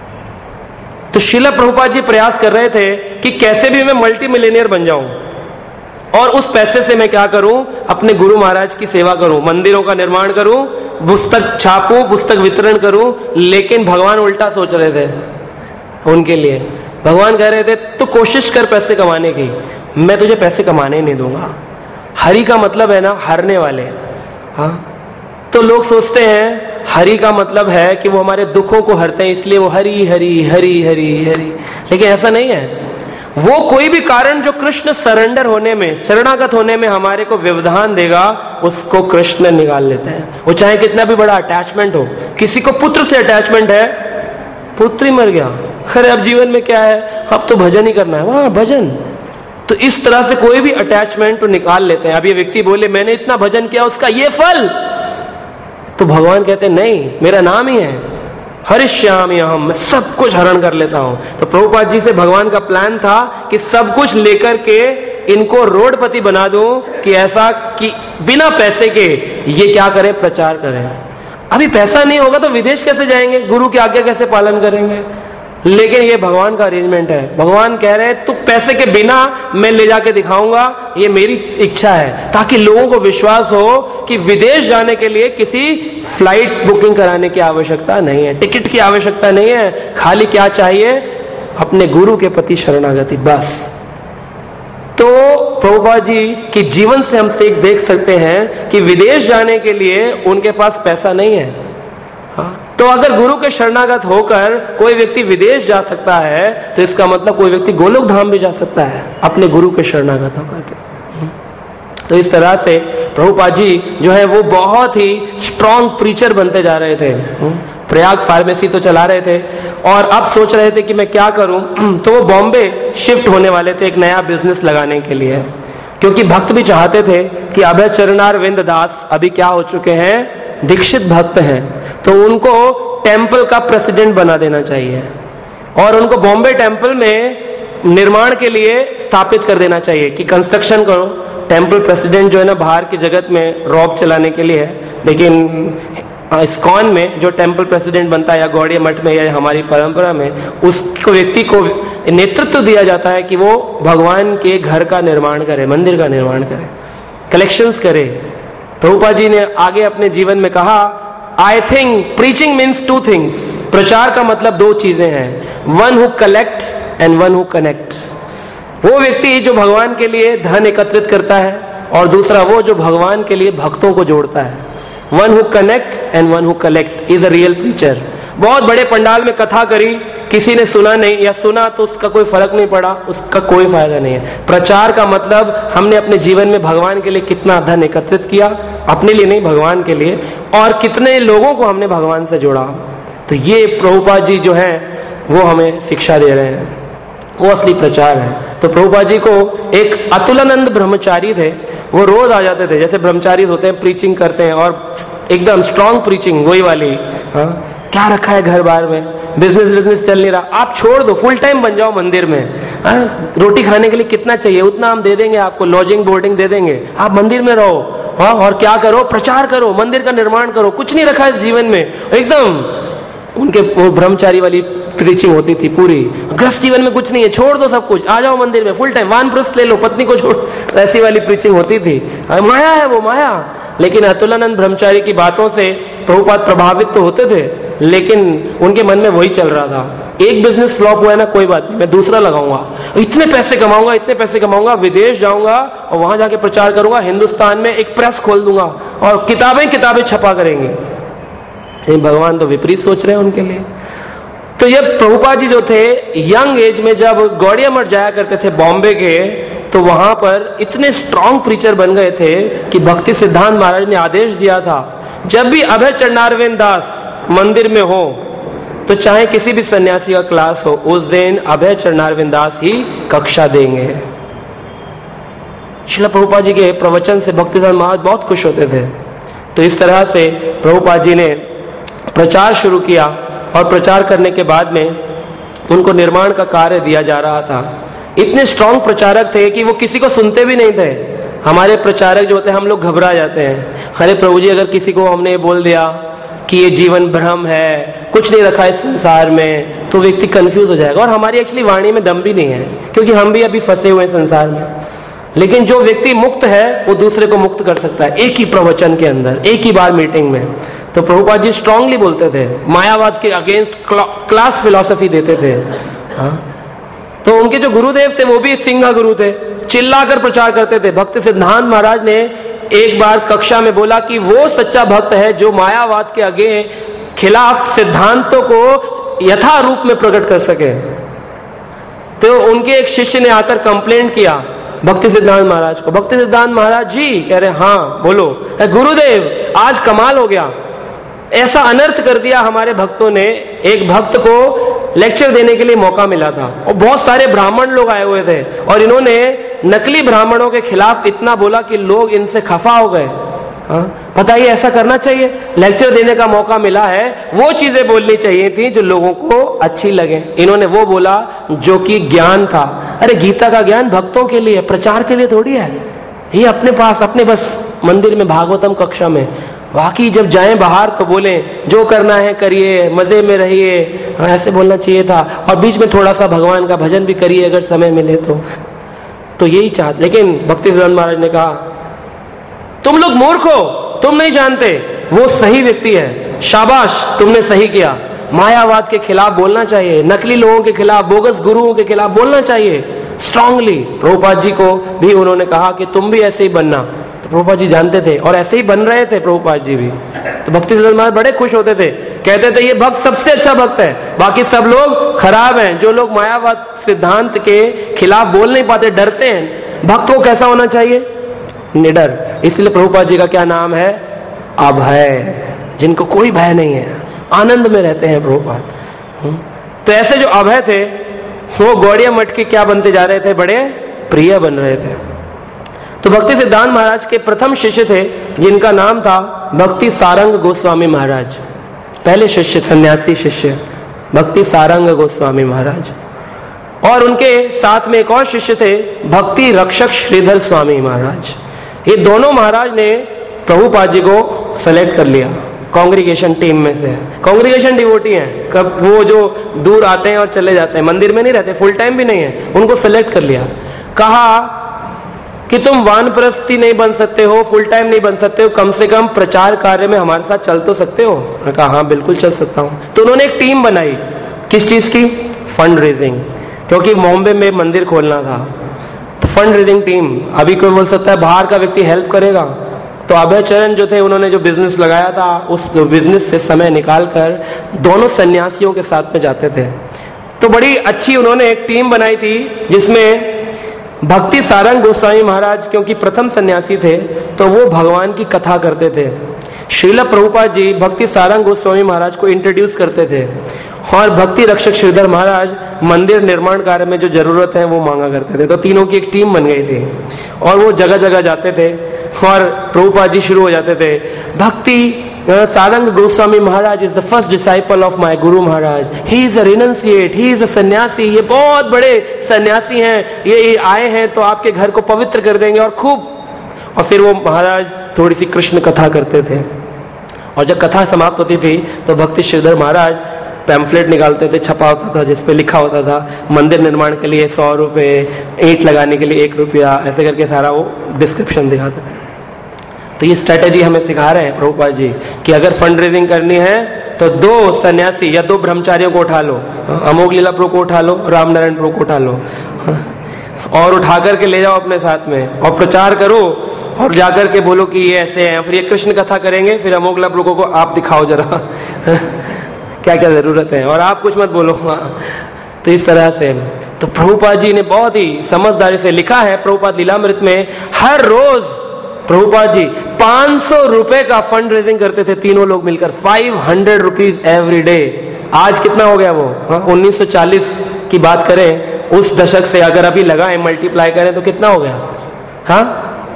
तो श्रील प्रभुपाद जी प्रयास कर रहे थे कि कैसे भी मैं मल्टी मिलियनियर बन जाऊं और उस पैसे से मैं क्या करूं, अपने गुरु महाराज की सेवा करूं, मंदिरों का निर्माण करूं, पुस्तक छापूं, पुस्तक वितरण करूं। लेकिन भगवान उल्टा सोच रहे थे उनके लिए। भगवान कह रहे थे तो कोशिश कर पैसे कमाने की, मैं तुझे पैसे कमाने ही नहीं दूंगा। हरि का मतलब है ना हारने वाले। हाँ, तो लोग सोचते हैं हरि का मतलब है कि वो हमारे दुखों को हरते हैं, इसलिए वो हरि हरि हरि हरि हरि, लेकिन ऐसा नहीं है। वो कोई भी कारण जो कृष्ण सरेंडर होने में, शरणागत होने में हमारे को व्यवधान देगा, उसको कृष्ण निकाल लेते हैं। वो चाहे कितना भी बड़ा अटैचमेंट हो, किसी को पुत्र से अटैचमेंट है, पुत्र ही मर गया, खैर अब जीवन में क्या है, अब तो भजन ही करना है, वहां भजन। तो इस तरह से कोई भी अटैचमेंट तो निकाल लेते हैं। अब ये व्यक्ति बोले मैंने इतना भजन किया, उसका ये फल, तो भगवान कहते हैं नहीं, मेरा नाम ही है हरिष्यामि अहम्, मैं सब कुछ हरण कर लेता हूं। तो प्रभुपाद जी से भगवान का प्लान था कि सब कुछ लेकर के इनको रोडपति बना दूं, कि ऐसा कि बिना पैसे के ये क्या करें, प्रचार करें। अभी पैसा नहीं होगा तो विदेश कैसे जाएंगे, गुरु की आज्ञा कैसे पालन करेंगे? लेकिन ये भगवान का अरेंजमेंट है। भगवान कह रहे हैं तू पैसे के बिना मैं ले जाके दिखाऊंगा, ये मेरी इच्छा है, ताकि लोगों को विश्वास हो कि विदेश जाने के लिए किसी फ्लाइट बुकिंग कराने की आवश्यकता नहीं है, टिकट की आवश्यकता नहीं है, खाली क्या चाहिए, अपने गुरु के प्रति शरणागति, बस। तो प्रभुपाद जी के जीवन से हम सीख देख सकते हैं कि विदेश जाने के लिए उनके पास पैसा नहीं है। हाँ? तो अगर गुरु के शरणागत होकर कोई व्यक्ति विदेश जा सकता है, तो इसका मतलब कोई व्यक्ति गोलोक धाम भी जा सकता है अपने गुरु के शरणागत होकर के। तो इस तरह से प्रभुपाद जी जो है वो बहुत ही स्ट्रॉन्ग प्रीचर बनते जा रहे थे। प्रयाग फार्मेसी तो चला रहे थे और अब सोच रहे थे कि मैं क्या करूं। तो वो बॉम्बे शिफ्ट होने वाले थे एक नया बिजनेस लगाने के लिए, क्योंकि भक्त भी चाहते थे कि अभय चरणारविंद दास अभी क्या हो चुके हैं, दीक्षित भक्त हैं, तो उनको टेंपल का प्रेसिडेंट बना देना चाहिए और उनको बॉम्बे टेंपल में निर्माण के लिए स्थापित कर देना चाहिए कि कंस्ट्रक्शन करो। टेंपल प्रेसिडेंट जो है ना बाहर की जगत में रॉब चलाने के लिए है, लेकिन इस्कॉन में जो टेंपल प्रेसिडेंट बनता है या गौड़िया मठ में या हमारी परंपरा में, उसको व्यक्ति को नेतृत्व दिया जाता है कि वो भगवान के घर का निर्माण करे, मंदिर का निर्माण करे, कलेक्शंस करे। प्रभुपाद जी ने आगे अपने जीवन में कहा, I think preaching means two things, प्रचार का मतलब 2 चीजें हैं, one who collect and one who connect. वो व्यक्ति जो भगवान के लिए धन एकत्रित करता है और दूसरा वो जो भगवान के लिए भक्तों को जोड़ता है। One who connects and one who collect is a real preacher. बहुत बड़े पंडाल में कथा करी, किसी ने सुना नहीं या सुना तो उसका कोई फर्क नहीं पड़ा, उसका कोई फायदा नहीं है। प्रचार का मतलब हमने अपने जीवन में भगवान के लिए कितना धन एकत्रित किया, अपने लिए नहीं भगवान के लिए, और कितने लोगों को हमने भगवान से जोड़ा। तो ये प्रभुपाद जी जो है वो हमें शिक्षा दे रहे हैं, वो असली प्रचार है। तो प्रभुपाद जी को एक अतुलानंद ब्रह्मचारी थे, वो रोज आ जाते थे, जैसे ब्रह्मचारी होते हैं प्रीचिंग करते हैं और एकदम स्ट्रॉन्ग प्रीचिंग वही वाली, हाँ, क्या रखा है घर बार में, बिजनेस चल नहीं रहा, आप छोड़ दो, फुल टाइम बन जाओ मंदिर में। रोटी खाने के लिए कितना चाहिए उतना हम दे देंगे आपको, लॉजिंग बोर्डिंग दे देंगे, आप मंदिर में रहो। और क्या करो, प्रचार करो, मंदिर का निर्माण करो। कुछ नहीं रखा इस जीवन में, एकदम उनके वो ब्रह्मचारी वाली प्रीचिंग होती थी पूरी। गृहस्थ जीवन में कुछ नहीं है, छोड़ दो सब कुछ, आ जाओ मंदिर में फुल टाइम, वानप्रस्थ ले लो, पत्नी को छोड़, ऐसी वाली प्रीचिंग होती थी। माया है वो, माया। लेकिन अतुलानंद ब्रह्मचारी की बातों से प्रभुपाद प्रभावित तो होते थे, लेकिन उनके मन में वही चल रहा था, एक बिजनेस फ्लॉप हुआ है ना, कोई बात नहीं, मैं दूसरा लगाऊंगा, इतने पैसे कमाऊंगा, विदेश जाऊंगा और वहां जाके प्रचार करूंगा, हिंदुस्तान में एक प्रेस खोल दूंगा और किताबें छपा करेंगे। लेकिन भगवान तो विपरीत सोच रहे हैं उनके लिए। तो ये प्रभुपाद जी जो थे, यंग एज में जब गौड़िया मठ जाया करते थे बॉम्बे के, तो वहां पर इतने स्ट्रांग प्रीचर बन गए थे कि भक्ति सिद्धांत महाराज ने आदेश दिया था, जब भी अभय चरणारविंद दास मंदिर में हो तो चाहे किसी भी सन्यासी का क्लास हो, उस दिन अभय चरणारविंद दास ही कक्षा देंगे। श्रील प्रभुपाद जी के प्रवचन से भक्ति सिद्धांत महाराज बहुत खुश होते थे। तो इस तरह से प्रभुपाद जी ने प्रचार शुरू किया और प्रचार करने के बाद में उनको निर्माण का कार्य दिया जा रहा था। इतने स्ट्रांग प्रचारक थे कि वो किसी को सुनते भी नहीं थे। हमारे प्रचारक जो होते हैं, हम लोग घबरा जाते हैं, अरे प्रभु जी अगर किसी को हमने बोल दिया कि ये जीवन भ्रम है, कुछ नहीं रखा इस संसार में, तो व्यक्ति कंफ्यूज हो जाएगा। और हमारी एक्चुअली वाणी में दम भी नहीं है, क्योंकि हम भी अभी फंसे हुए हैं संसार में। लेकिन जो व्यक्ति मुक्त है वो दूसरे को मुक्त कर सकता है, एक ही प्रवचन के अंदर, एक ही बार मीटिंग में। तो प्रभुपाद जी स्ट्रांगली बोलते थे, मायावाद के अगेंस्ट क्लास फिलॉसफी देते थे। तो उनके जो गुरुदेव थे वो भी सिंह गुरु थे, चिल्लाकर प्रचार करते थे। भक्ति सिद्धांत महाराज ने एक बार कक्षा में बोला कि वो सच्चा भक्त है जो मायावाद के आगे खिलाफ सिद्धांतों को यथा रूप में प्रकट कर सके। तो उनके एक शिष्य ने आकर कंप्लेंट किया भक्ति सिद्धांत महाराज को। भक्ति सिद्धांत महाराज जी कह रहे, हाँ बोलो। गुरुदेव आज कमाल हो गया, ऐसा अनर्थ कर दिया हमारे भक्तों ने। एक भक्त को लेक्चर देने के लिए मौका मिला था और बहुत सारे ब्राह्मण लोग आए हुए थे, और इन्होंने नकली ब्राह्मणों के खिलाफ इतना बोला कि लोग इनसे खफा हो गए। बताइए, ऐसा करना चाहिए? लेक्चर देने का मौका मिला है, वो चीजें बोलनी चाहिए थी जो लोगों को अच्छी लगे। इन्होंने वो बोला जो कि ज्ञान था। अरे गीता का ज्ञान भक्तों के लिए, प्रचार के लिए थोड़ी है। ये अपने पास, अपने बस मंदिर में भागवतम कक्षा में, बाकी जब जाएं बाहर तो बोले जो करना है करिए, मजे में रहिए, ऐसे बोलना चाहिए था। और बीच में थोड़ा सा भगवान का भजन भी करिए अगर समय मिले तो यही चाहते। लेकिन भक्ति सिद्धांत महाराज ने कहा, तुम लोग मूर्ख हो, तुम नहीं जानते, वो सही व्यक्ति है, शाबाश तुमने सही किया। मायावाद के खिलाफ बोलना चाहिए, नकली लोगों के खिलाफ, बोगस गुरुओं के खिलाफ बोलना चाहिए स्ट्रांगली। प्रभुपाद जी को भी उन्होंने कहा कि तुम भी ऐसे ही बनना। तो प्रभुपाद जी जानते थे और ऐसे ही बन रहे थे प्रभुपाद जी भी। तो भक्ति सिद्धांत महाराज बड़े खुश होते थे, कहते थे ये भक्त सबसे अच्छा भक्त है, बाकी सब लोग खराब हैं। जो लोग मायावाद सिद्धांत के खिलाफ बोल नहीं पाते, डरते हैं। भक्त को कैसा होना चाहिए? निडर। इसलिए प्रभुपाद जी का क्या नाम है? अभय, जिनको कोई भय नहीं है, आनंद में रहते हैं प्रभुपाद। तो ऐसे जो अभय थे वो गौड़िया मठ के क्या बनते जा रहे थे? बड़े प्रिय बन रहे थे। तो भक्ति सिद्धांत महाराज के प्रथम शिष्य थे जिनका नाम था भक्ति सारंग गोस्वामी महाराज। पहले शिष्य, सन्यासी शिष्य भक्ति सारंग गोस्वामी महाराज। और उनके साथ में एक और शिष्य थे भक्ति रक्षक श्रीधर स्वामी महाराज। ये दोनों महाराज ने प्रभुपाद जी को सेलेक्ट कर लिया कांग्रीगेशन टीम में से। कांग्रीगेशन डिवोटी हैं, कब वो जो दूर आते हैं और चले जाते हैं, मंदिर में नहीं रहते, फुल टाइम भी नहीं है, उनको सेलेक्ट कर लिया। कहा कि तुम वानप्रस्थी नहीं बन सकते हो, फुल टाइम नहीं बन सकते हो, कम से कम प्रचार कार्य में हमारे साथ चल तो सकते हो। मैंने कहा हाँ बिल्कुल चल सकता हूँ। तो उन्होंने एक टीम बनाई, किस चीज की? फंड रेजिंग, क्योंकि बॉम्बे में मंदिर खोलना था। तो फंड रेजिंग टीम, अभी कोई बोल सकता है बाहर का व्यक्ति हेल्प करेगा, तो अभय चरण जो थे उन्होंने जो बिजनेस लगाया था उस बिजनेस से समय निकालकर दोनों सन्यासियों के साथ में जाते थे। तो बड़ी अच्छी उन्होंने एक टीम बनाई थी जिसमें भक्ति सारंग गोस्वामी महाराज, क्योंकि प्रथम सन्यासी थे, तो वो भगवान की कथा करते थे। श्रील प्रभुपाद जी भक्ति सारंग गोस्वामी महाराज को इंट्रोड्यूस करते थे, और भक्ति रक्षक श्रीधर महाराज मंदिर निर्माण कार्य में जो जरूरत है वो मांगा करते थे। तो तीनों की एक टीम बन गई थी और वो जगह जगह जाते थे और प्रभुपाद जी शुरू हो जाते थे, Bhakti Sarang Goswami Maharaj is the first disciple of my guru Maharaj, he is a रिनंसिएट, he is a सन्यासी, ये बहुत बड़े सन्यासी हैं, ये आए हैं तो आपके घर को पवित्र कर देंगे और खूब। और फिर वो महाराज थोड़ी सी कृष्ण कथा करते थे, और जब कथा समाप्त होती थी तो भक्ति श्रीधर महाराज पैम्फलेट निकालते थे, छपा होता था जिसपे लिखा होता था मंदिर निर्माण के लिए 100 रुपये, ईंट लगाने के लिए 1 रुपया, ऐसे करके सारा वो डिस्क्रिप्शन दिखाते थे। तो ये स्ट्रेटेजी हमें सिखा रहे हैं प्रभुपाद जी कि अगर फंड रेजिंग करनी है तो 2 सन्यासी या 2 ब्रह्मचारियों को उठा लो, अमोघ लीला प्रभु को उठा लो, राम नारायण प्रभु को उठा लो, और उठा करके ले जाओ अपने साथ में और प्रचार करो और जाकर के बोलो कि ये ऐसे हैं, फिर ये कृष्ण कथा करेंगे, फिर अमोघ लीला प्रभु को आप दिखाओ जरा क्या क्या जरूरत है, और आप कुछ मत बोलो। तो इस तरह से तो प्रभुपाद जी ने बहुत ही समझदारी से लिखा है। प्रभुपाद लीलामृत में हर रोज प्रभुपाद जी 500 रुपए का फंड रेजिंग करते थे, तीनों लोग मिलकर, 500 रुपीज एवरी डे। आज कितना हो गया वो? 1940 की बात करें, उस दशक से अगर अभी लगाएं, मल्टीप्लाई करें तो कितना हो गया? हाँ,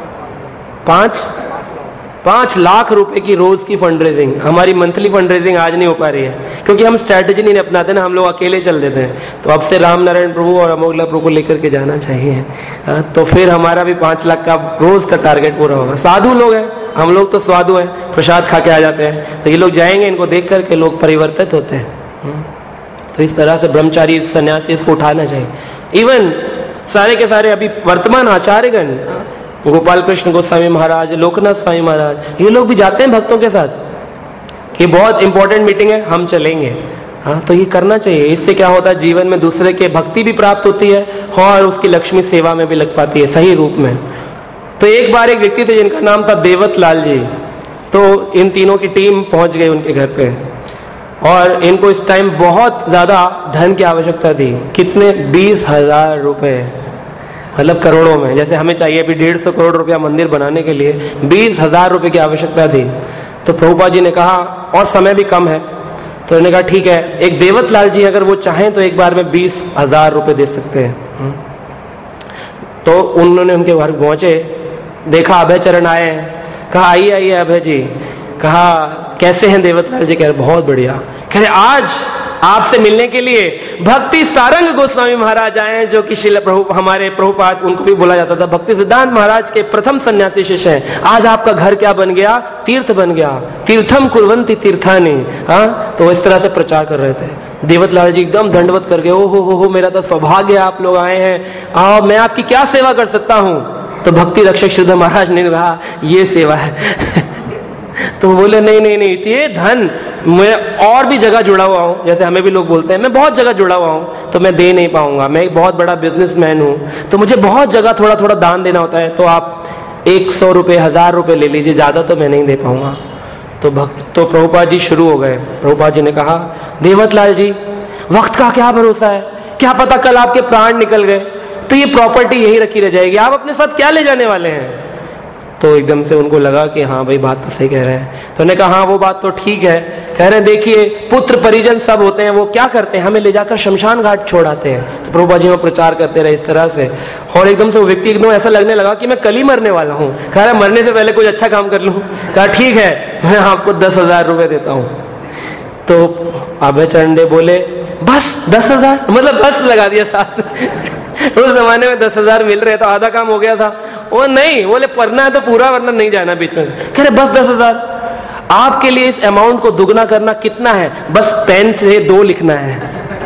5 लाख रुपए की रोज की फंड रेजिंग। हमारी मंथली फंड रेजिंग आज नहीं हो पा रही है क्योंकि हम स्ट्रैटेजी नहीं अपनाते ना, हम लोग अकेले चल देते हैं। तो अब से राम नारायण प्रभु और अमोघ लीला प्रभु को लेकर के जाना चाहिए, तो फिर हमारा भी 5 लाख का रोज का टारगेट पूरा होगा। साधु लोग हैं हम लोग, तो साधु हैं, प्रसाद खा के आ जाते हैं, तो ये लोग जाएंगे, इनको देख करके लोग परिवर्तित होते हैं। तो इस तरह से ब्रह्मचारी सन्यासी इसको उठाना चाहिए। इवन सारे के सारे अभी वर्तमान आचार्यगण, गोपाल कृष्ण गोस्वामी महाराज, लोकनाथ स्वामी महाराज, ये लोग भी जाते हैं भक्तों के साथ कि बहुत इंपॉर्टेंट मीटिंग है, हम चलेंगे। हाँ, तो ये करना चाहिए। इससे क्या होता है, जीवन में दूसरे के भक्ति भी प्राप्त होती है और उसकी लक्ष्मी सेवा में भी लग पाती है सही रूप में। तो एक बार एक व्यक्ति थे जिनका नाम था देवत लाल जी। तो इन तीनों की टीम पहुंच गई उनके घर पे, और इनको इस टाइम बहुत ज्यादा धन की आवश्यकता थी। कितने? 20,000 रुपए, मतलब करोड़ों में। जैसे हमें चाहिए अभी 150 करोड़ रुपया मंदिर बनाने के लिए, 20,000 रुपए की आवश्यकता थी। तो प्रभुपाद जी ने कहा, और समय भी कम है, तो उन्होंने कहा ठीक है, एक देवत लाल जी अगर वो चाहें तो एक बार में 20,000 रुपए दे सकते हैं। तो उन्होंने उनके घर पहुंचे, देखा अभय चरण आए हैं, कहा आइए आइए अभय जी। कहा कैसे हैं देवत लाल जी? कह रहे बहुत बढ़िया। कह रहे आज आपसे मिलने के लिए भक्ति सारंग गोस्वामी महाराज आए हैं, जो कि श्रील प्रभु, हमारे प्रभुपाद, उनको भी बोला जाता था भक्ति सिद्धांत महाराज के प्रथम सन्यासी शिष्य हैं। आज आपका घर क्या बन गया? तीर्थ बन गया। तीर्थम कुर्वन्ति तीर्थानि। हाँ, तो इस तरह से प्रचार कर रहे थे। देवत लाल जी एकदम दंडवत करके, ओ हो मेरा तो सौभाग्य, आप लोग आए हैं, मैं आपकी क्या सेवा कर सकता हूँ? तो भक्ति रक्षक श्रीधर महाराज ने कहा ये सेवा है तो बोले नहीं, ये धन मैं और भी जगह जुड़ा हुआ हूँ, जैसे हमें भी लोग बोलते हैं मैं बहुत जगह जुड़ा हुआ हूँ, तो मैं दे नहीं पाऊंगा, मैं एक बहुत बड़ा बिजनेसमैन हूँ, तो मुझे बहुत जगह थोड़ा थोड़ा दान देना होता है, तो आप 100 रुपये 1000 रुपये ले लीजिए, ज्यादा तो मैं नहीं दे पाऊंगा। तो प्रभुपाद जी शुरू हो गए। प्रभुपाद जी ने कहा देवत लाल जी, वक्त का क्या भरोसा है, क्या पता कल आपके प्राण निकल गए, तो ये प्रॉपर्टी यही रखी रह जाएगी, आप अपने साथ क्या ले जाने वाले हैं? तो एकदम से उनको लगा कि हाँ भाई बात तो सही कह रहे हैं। तो उन्होंने कहा हाँ वो बात तो ठीक है। कह रहे हैं देखिए पुत्र परिजन सब होते हैं, वो क्या करते हैं, हमें ले जाकर शमशान घाट छोड़ आते हैं। तो प्रभुपाद जी में प्रचार करते रहे इस तरह से, और एकदम से वो व्यक्ति एकदम ऐसा लगने लगा कि मैं कल ही मरने वाला हूँ। कह रहा मरने से पहले कुछ अच्छा काम कर लूँ। कहा ठीक है, मैं आपको 10,000 रुपये देता हूँ। तो अभय चंडे बोले बस 10,000, मतलब बस लगा दिया साथ उस जमाने में 10,000 मिल रहे तो आधा काम हो गया था। वो नहीं, बोले पढ़ना है तो पूरा, वरना नहीं जाना बीच में। कह रहे बस 10,000, आपके लिए इस अमाउंट को दुगना करना कितना है, बस पेन से 2 लिखना है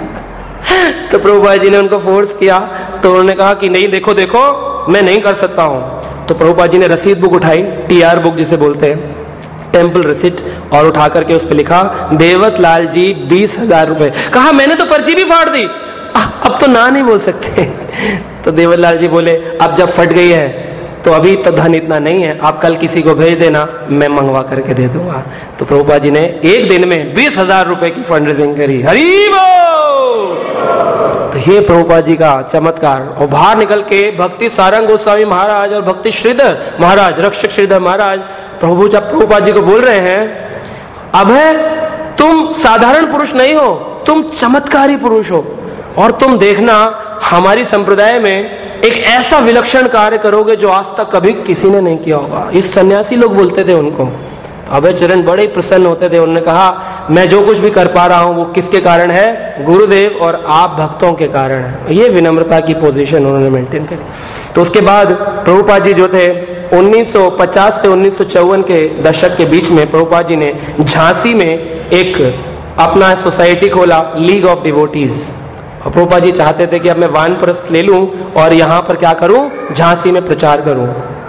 तो प्रभुपाद जी ने उनको फोर्स किया, तो उन्होंने कहा कि नहीं देखो मैं नहीं कर सकता हूं। तो प्रभुपाद जी ने रसीद बुक उठाई, TR बुक जिसे बोलते हैं, टेम्पल रिसिट, और उठा करके उस पर लिखा देवत लाल जी 20,000 रुपए। कहा मैंने तो पर्ची भी फाड़ दी, अब तो ना नहीं बोल सकते तो देवत लाल जी बोले अब जब फट गई है तो अभी तो धन इतना नहीं है, आप कल किसी को भेज देना, मैं मंगवा करके दे दूंगा। तो प्रभुपाद जी ने एक दिन में 20,000 रुपए की फंड रेजिंग करी। हरि बोल। तो ये प्रभुपाद जी का चमत्कार। और बाहर निकल के भक्ति सारंग गोस्वामी महाराज और भक्ति श्रीधर महाराज, रक्षक श्रीधर महाराज, प्रभुपाद जी को बोल रहे हैं अभय तुम साधारण पुरुष नहीं हो, तुम चमत्कारी पुरुष हो, और तुम देखना हमारी संप्रदाय में एक ऐसा विलक्षण कार्य करोगे जो आज तक कभी किसी ने नहीं किया होगा। इस सन्यासी लोग बोलते थे उनको, अभय चरण बड़े ही प्रसन्न होते थे। उन्होंने कहा मैं जो कुछ भी कर पा रहा हूं वो किसके कारण है? गुरुदेव और आप भक्तों के कारण है। ये विनम्रता की पोजीशन उन्होंने मेंटेन करी। तो उसके बाद प्रभुपाद जी जो थे 1950 से 1954 के दशक के बीच में प्रभुपाद जी ने झांसी में एक अपना सोसाइटी खोला, लीग ऑफ डिवोटीज। और प्रभुपाद जी चाहते थे कि अब मैं वानप्रस्थ ले लूं और यहां पर क्या करूं? झांसी में प्रचार करूं।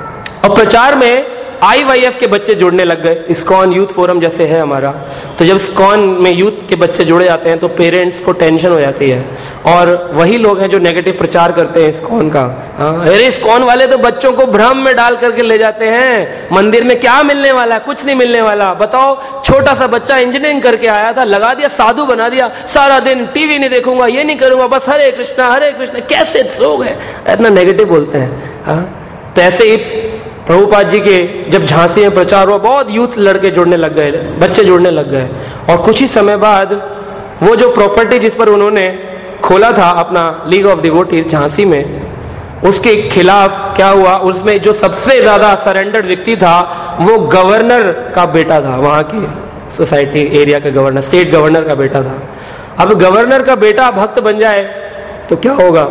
और प्रचार में IYF के बच्चे जुड़ने लग गए। इस्कॉन यूथ फोरम जैसे है हमारा, तो जब इस्कॉन में यूथ के बच्चे जुड़े जाते हैं तो पेरेंट्स को टेंशन हो जाती है, और वही लोग हैं जो नेगेटिव प्रचार करते हैं इस्कॉन का। अरे इस्कॉन वाले तो बच्चों को भ्रम में डाल करके ले जाते हैं, मंदिर में क्या मिलने वाला है? कुछ नहीं मिलने वाला। बताओ, छोटा सा बच्चा इंजीनियरिंग करके आया था, लगा दिया, साधु बना दिया, सारा दिन टीवी नहीं देखूंगा, ये नहीं करूंगा, बस हरे कृष्णा। कैसे लोग हैं इतना नेगेटिव बोलते हैं। तो ऐसे ही प्रभुपाद जी के जब झांसी में प्रचार हुआ, बहुत यूथ लड़के जुड़ने लग गए, बच्चे जुड़ने लग गए। और कुछ ही समय बाद वो जो प्रॉपर्टी जिस पर उन्होंने खोला था अपना लीग ऑफ डिवोटीज झांसी में, उसके खिलाफ क्या हुआ? उसमें जो सबसे ज्यादा सरेंडर्ड व्यक्ति था वो गवर्नर का बेटा था, वहां की सोसाइटी एरिया के गवर्नर, स्टेट गवर्नर का बेटा था। अब गवर्नर का बेटा भक्त बन जाए तो क्या होगा?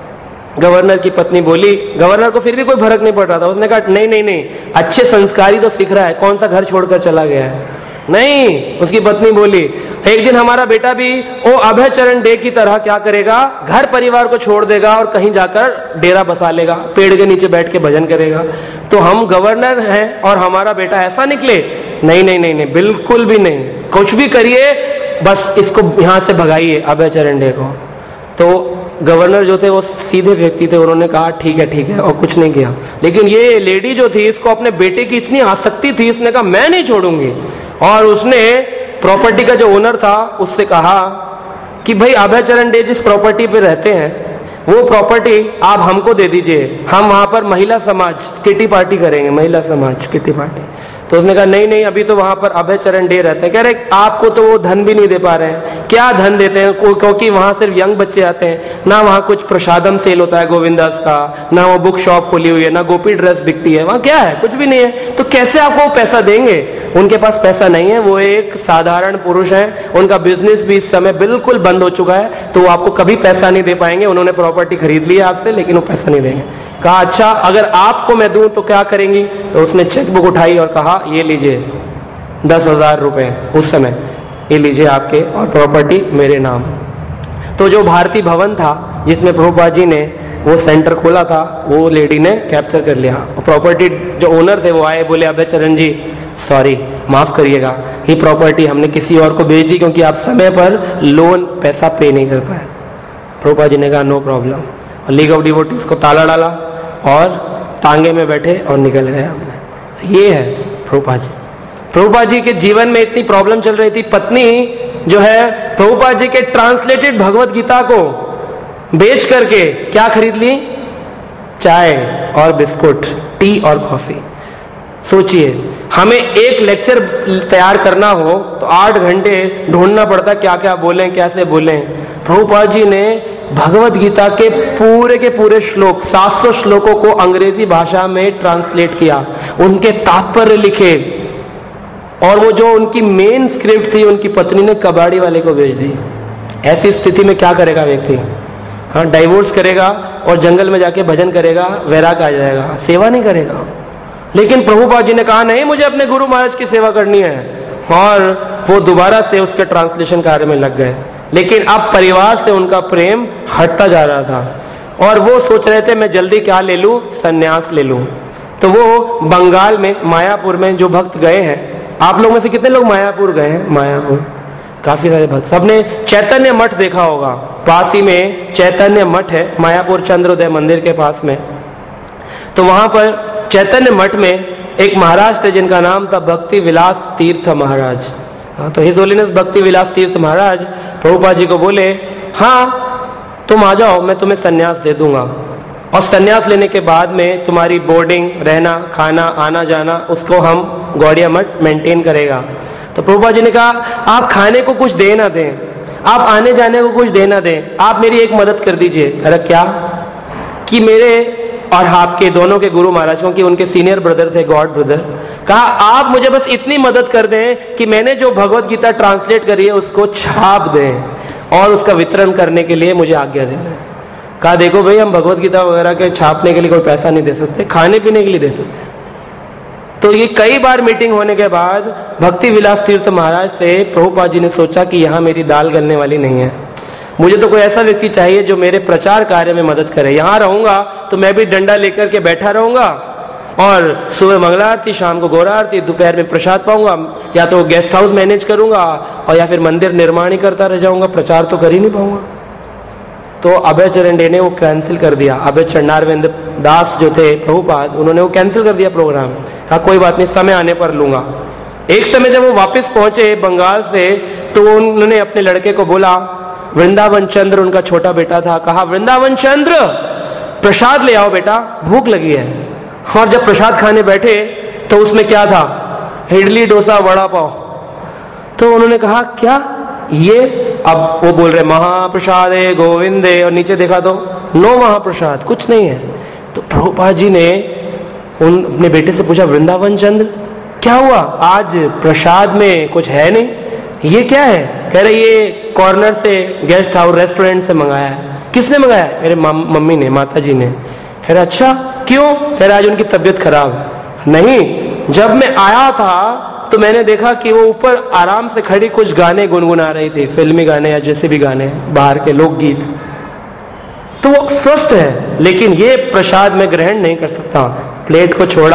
गवर्नर की पत्नी बोली, गवर्नर को फिर भी कोई फर्क नहीं पड़ रहा था। उसने कहा नहीं, अच्छे संस्कारी तो सीख रहा है, कौन सा घर छोड़कर चला गया है? नहीं। उसकी पत्नी बोली, एक दिन हमारा बेटा भी वो अभय चरण डे की तरह क्या करेगा? घर परिवार को छोड़ देगा और कहीं जाकर डेरा बसा लेगा, पेड़ के नीचे बैठ के भजन करेगा। तो हम गवर्नर हैं और हमारा बेटा ऐसा निकले? नहीं, बिल्कुल भी नहीं। कुछ भी करिए, बस इसको यहां से भगाइए अभय चरण डे को। तो गवर्नर जो थे वो सीधे व्यक्ति थे, उन्होंने कहा ठीक है, और कुछ नहीं किया। लेकिन ये लेडी जो थी, इसको अपने बेटे की इतनी आसक्ति थी, इसने कहा मैं नहीं छोड़ूंगी। और उसने प्रॉपर्टी का जो ओनर था उससे कहा कि भाई अभय चरण डे जिस प्रॉपर्टी पे रहते हैं वो प्रॉपर्टी आप हमको दे दीजिए, हम वहां पर महिला समाज किटी पार्टी करेंगे, महिला समाज किटी पार्टी। तो उसने कहा नहीं, अभी तो वहां पर अभय चरण डे रहते हैं। कह रहे आपको तो वो धन भी नहीं दे पा रहे हैं। क्या धन देते हैं? क्योंकि वहां सिर्फ यंग बच्चे आते हैं, ना वहां कुछ प्रसादम सेल होता है गोविंदास का, ना वो बुक शॉप खुली हुई है, ना गोपी ड्रेस बिकती है, वहां क्या है? कुछ भी नहीं है। तो कैसे आपको पैसा देंगे? उनके पास पैसा नहीं है, वो एक साधारण पुरुष है, उनका बिजनेस भी इस समय बिल्कुल बंद हो चुका है, तो वो आपको कभी पैसा नहीं दे पाएंगे। उन्होंने प्रॉपर्टी खरीद ली है आपसे, लेकिन वो पैसा नहीं देंगे। कहा अच्छा, अगर आपको मैं दूं तो क्या करेंगी? तो उसने चेकबुक उठाई और कहा ये लीजिए 10,000 रुपए उस समय, ये लीजिए आपके, और प्रॉपर्टी मेरे नाम। तो जो भारती भवन था जिसमें प्रभुपाद जी ने वो सेंटर खोला था, वो लेडी ने कैप्चर कर लिया। प्रॉपर्टी जो ओनर थे वो आए, बोले अभय चरण जी सॉरी, माफ करिएगा, ये प्रॉपर्टी हमने किसी और को बेच दी क्योंकि आप समय पर लोन पैसा पे नहीं कर पाए। प्रभुपाद जी ने कहा no problem. League of devotees को ताला डाला और तांगे में बैठे और निकल गए हमने। ये है प्रभुपाद जी। प्रभुपाद जी के जीवन में इतनी प्रॉब्लम चल रही थी, पत्नी जो है प्रभुपाद जी के ट्रांसलेटेड भगवत गीता को बेच करके क्या खरीद ली? चाय और बिस्कुट, टी और कॉफी। सोचिए, हमें एक लेक्चर तैयार करना हो तो 8 घंटे ढूंढना पड़ता, क्या क्या बोलें, कैसे बोलें। प्रभुपाद जी ने भगवत गीता के पूरे श्लोक 700 श्लोकों को अंग्रेजी भाषा में ट्रांसलेट किया, उनके तात्पर्य लिखे, और वो जो उनकी मेन स्क्रिप्ट थी उनकी पत्नी ने कबाड़ी वाले को भेज दी। ऐसी स्थिति में क्या करेगा व्यक्ति? हाँ, डाइवोर्स करेगा और जंगल में जाके भजन करेगा, वैराग आ जाएगा, सेवा नहीं करेगा। लेकिन प्रभुपाद जी ने कहा नहीं, मुझे अपने गुरु महाराज की सेवा करनी है, और वो दोबारा से उसके ट्रांसलेशन कार्य में लग गए। लेकिन अब परिवार से उनका प्रेम हटता जा रहा था और वो सोच रहे थे मैं जल्दी क्या ले लूं, सन्यास ले लूं। तो वो बंगाल में मायापुर में जो भक्त गए हैं, आप लोग में से कितने लोग मायापुर गए हैं? मायापुर काफी सारे भक्त, सबने चैतन्य मठ देखा होगा, पास ही में चैतन्य मठ है मायापुर चंद्रोदय मंदिर के पास में। तो वहां पर चैतन्य मठ में एक महाराज थे जिनका नाम था भक्ति विलास तीर्थ महाराज। तो हिज होलीनेस भक्ति विलास तीर्थ महाराज प्रभुपाद जी को बोले, हाँ तुम आ जाओ, मैं तुम्हें सन्यास दे दूंगा, और सन्यास लेने के बाद में तुम्हारी बोर्डिंग, रहना, खाना, आना जाना, उसको हम गौड़िया मठ मेंटेन करेगा। तो प्रभुपाद जी ने कहा आप खाने को कुछ दे ना दें, आप आने जाने को कुछ दे ना दें, आप मेरी एक मदद कर दीजिए। अरे क्या? कि मेरे और आपके दोनों के गुरु महाराज, क्योंकि उनके सीनियर ब्रदर थे, गॉड ब्रदर, कहा आप मुझे बस इतनी मदद कर दें कि मैंने जो भगवत गीता ट्रांसलेट करी है उसको छाप दें और उसका वितरण करने के लिए मुझे आज्ञा दे दें। कहा देखो भाई, हम भगवत गीता वगैरह के छापने के लिए कोई पैसा नहीं दे सकते, खाने पीने के लिए दे सकते। तो ये कई बार मीटिंग होने के बाद भक्ति विलास तीर्थ महाराज से प्रभुपाद जी ने सोचा कि यहाँ मेरी दाल गलने वाली नहीं है, मुझे तो कोई ऐसा व्यक्ति चाहिए जो मेरे प्रचार कार्य में मदद करे। यहाँ रहूंगा तो मैं भी डंडा लेकर के बैठा रहूंगा और सुबह मंगला आरती, शाम को गौरा आरती, दोपहर में प्रसाद पाऊंगा, या तो गेस्ट हाउस मैनेज करूंगा और या फिर मंदिर निर्माण ही करता रह जाऊंगा, प्रचार तो कर ही नहीं पाऊंगा। तो अभय चरण डे ने वो कैंसिल कर दिया। अभय चरणारविंद दास जो थे प्रभुपाद, उन्होंने वो कैंसिल कर दिया प्रोग्राम। कहा कोई बात नहीं, समय आने पर लूंगा। एक समय जब वो वापस पहुंचे बंगाल से तो उन्होंने अपने लड़के को बोला, वृंदावन चंद्र उनका छोटा बेटा था, कहा वृंदावन चंद्र प्रसाद ले आओ बेटा, भूख लगी है। और जब प्रसाद खाने बैठे तो उसमें क्या था, इडली डोसा वड़ा पाव। तो उन्होंने कहा क्या ये, अब वो बोल रहे महाप्रसाद है गोविंदे, और नीचे देखा तो नो महाप्रसाद, कुछ नहीं है। तो प्रभुपाद जी ने अपने बेटे से पूछा, वृंदावन चंद्र क्या हुआ, आज प्रसाद में कुछ है नहीं, ये क्या है? कह रहे ये कॉर्नर से गेस्ट हाउस रेस्टोरेंट से मंगाया है। किसने मंगाया? मेरे मम्मी ने, माता जी ने। कह रहे अच्छा क्यों? कह रहे आज उनकी तबीयत खराब है। नहीं, जब मैं आया था तो मैंने देखा कि वो ऊपर आराम से खड़ी कुछ गाने गुनगुना रही थी, फिल्मी गाने या जैसे भी गाने, बाहर के लोकगीत। तो वो स्वस्थ है, लेकिन ये प्रसाद मैं ग्रहण नहीं कर सकता। प्लेट को छोड़ा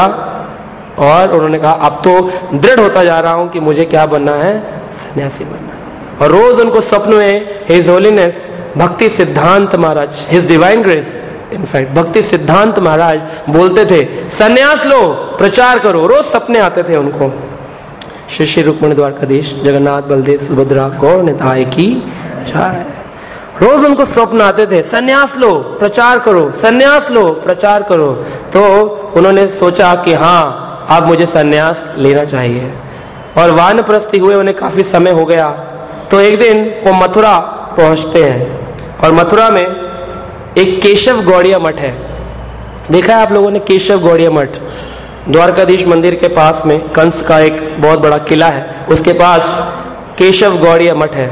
और उन्होंने कहा अब तो दृढ़ होता जा रहा हूं कि मुझे क्या बनना है, सन्यासी बनना है। और रोज उनको स्वप्न में his holiness Bhakti Siddhanta Maharaj, his divine grace in fact Bhakti Siddhanta महाराज बोलते थे सन्यास लो, प्रचार करो। रोज सपने आते थे उनको। श्री श्री रुक्मिणी द्वारकाधीश जगन्नाथ बलदेव सुभद्रा गौर निताय की जय। रोज उनको स्वप्न आते थे, सन्यास लो प्रचार करो, सन्यास लो प्रचार करो। तो उन्होंने सोचा कि हाँ अब मुझे सन्यास लेना चाहिए और वानप्रस्थी हुए उन्हें काफी समय हो गया। तो एक दिन वो मथुरा पहुंचते हैं और मथुरा में एक केशव गौड़िया मठ है। देखा है आप लोगों ने केशव गौड़िया मठ? द्वारकाधीश मंदिर के पास में कंस का एक बहुत बड़ा किला है, उसके पास केशव गौड़िया मठ है।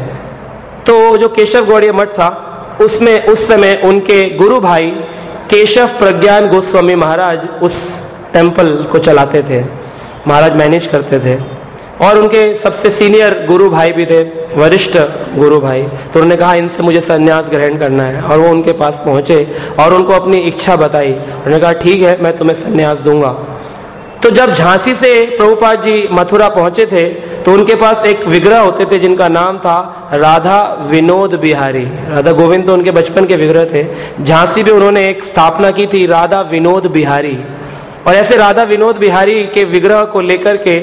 तो जो केशव गौड़िया मठ था उसमें उस समय उनके गुरु भाई केशव प्रज्ञान गोस्वामी महाराज उस टेम्पल को चलाते थे, महाराज मैनेज करते थे। और उनके सबसे सीनियर गुरु भाई भी थे, वरिष्ठ गुरु भाई। तो उन्होंने कहा इनसे मुझे संन्यास ग्रहण करना है और वो उनके पास पहुंचे और उनको अपनी इच्छा बताई। उन्होंने कहा ठीक है मैं तुम्हें संन्यास दूंगा। तो जब झांसी से प्रभुपाद जी मथुरा पहुंचे थे तो उनके पास एक विग्रह होते थे जिनका नाम था राधा विनोद बिहारी। राधा गोविंद तो उनके बचपन के विग्रह थे। झांसी में उन्होंने एक स्थापना की थी राधा विनोद बिहारी। और ऐसे राधा विनोद बिहारी के विग्रह को लेकर के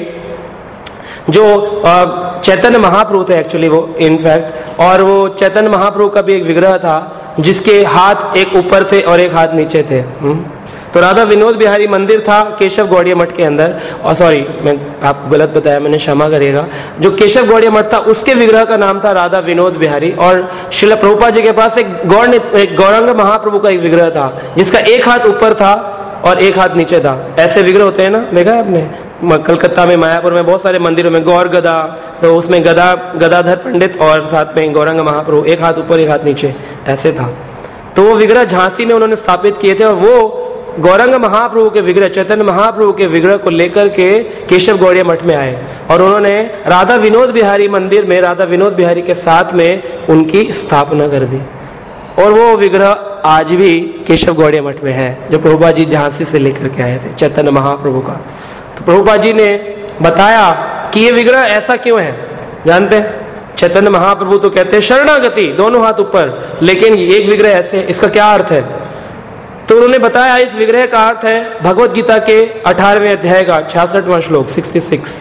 जो चैतन्य महाप्रभु थे एक्चुअली वो इनफैक्ट, और वो चैतन्य महाप्रभु का भी एक विग्रह था जिसके हाथ एक ऊपर थे और एक हाथ नीचे थे। तो राधा विनोद बिहारी मंदिर था केशव गौड़िया मठ के अंदर। और सॉरी मैं आपको गलत बताया, मैंने क्षमा करिएगा। जो केशव गौड़िया मठ था उसके विग्रह का नाम था राधा विनोद बिहारी। और श्रील प्रभुपाद जी के पास एक गौरांग महाप्रभु का एक विग्रह था जिसका एक हाथ ऊपर था और एक हाथ नीचे था। ऐसे विग्रह होते हैं ना, देखा है आपने? कलकत्ता में, मायापुर में, बहुत सारे मंदिरों में गौर गदा, तो उसमें गदाधर पंडित और साथ में गौरांग महाप्रभु, एक हाथ ऊपर एक हाथ नीचे, ऐसे था। तो वो विग्रह झांसी में उन्होंने स्थापित किए थे और वो गौरांग महाप्रभु के विग्रह, चैतन्य महाप्रभु के विग्रह को लेकर के केशव गौड़िया मठ में आए और उन्होंने राधा विनोद बिहारी मंदिर में राधा विनोद बिहारी के साथ में उनकी स्थापना कर दी। और वो विग्रह आज भी केशव गौड़िया मठ में है जो प्रभुपाद जी झांसी से लेकर के आए थे, चैतन्य महाप्रभु का। तो प्रभुपाद जी ने बताया कि ये विग्रह ऐसा क्यों है, जानते हैं? चैतन्य महाप्रभु तो कहते हैं शरणागति, दोनों हाथ ऊपर, लेकिन एक विग्रह ऐसे, इसका क्या अर्थ है? तो उन्होंने बताया इस विग्रह का अर्थ है भगवत गीता के 18वें अध्याय का 66वां श्लोक 66।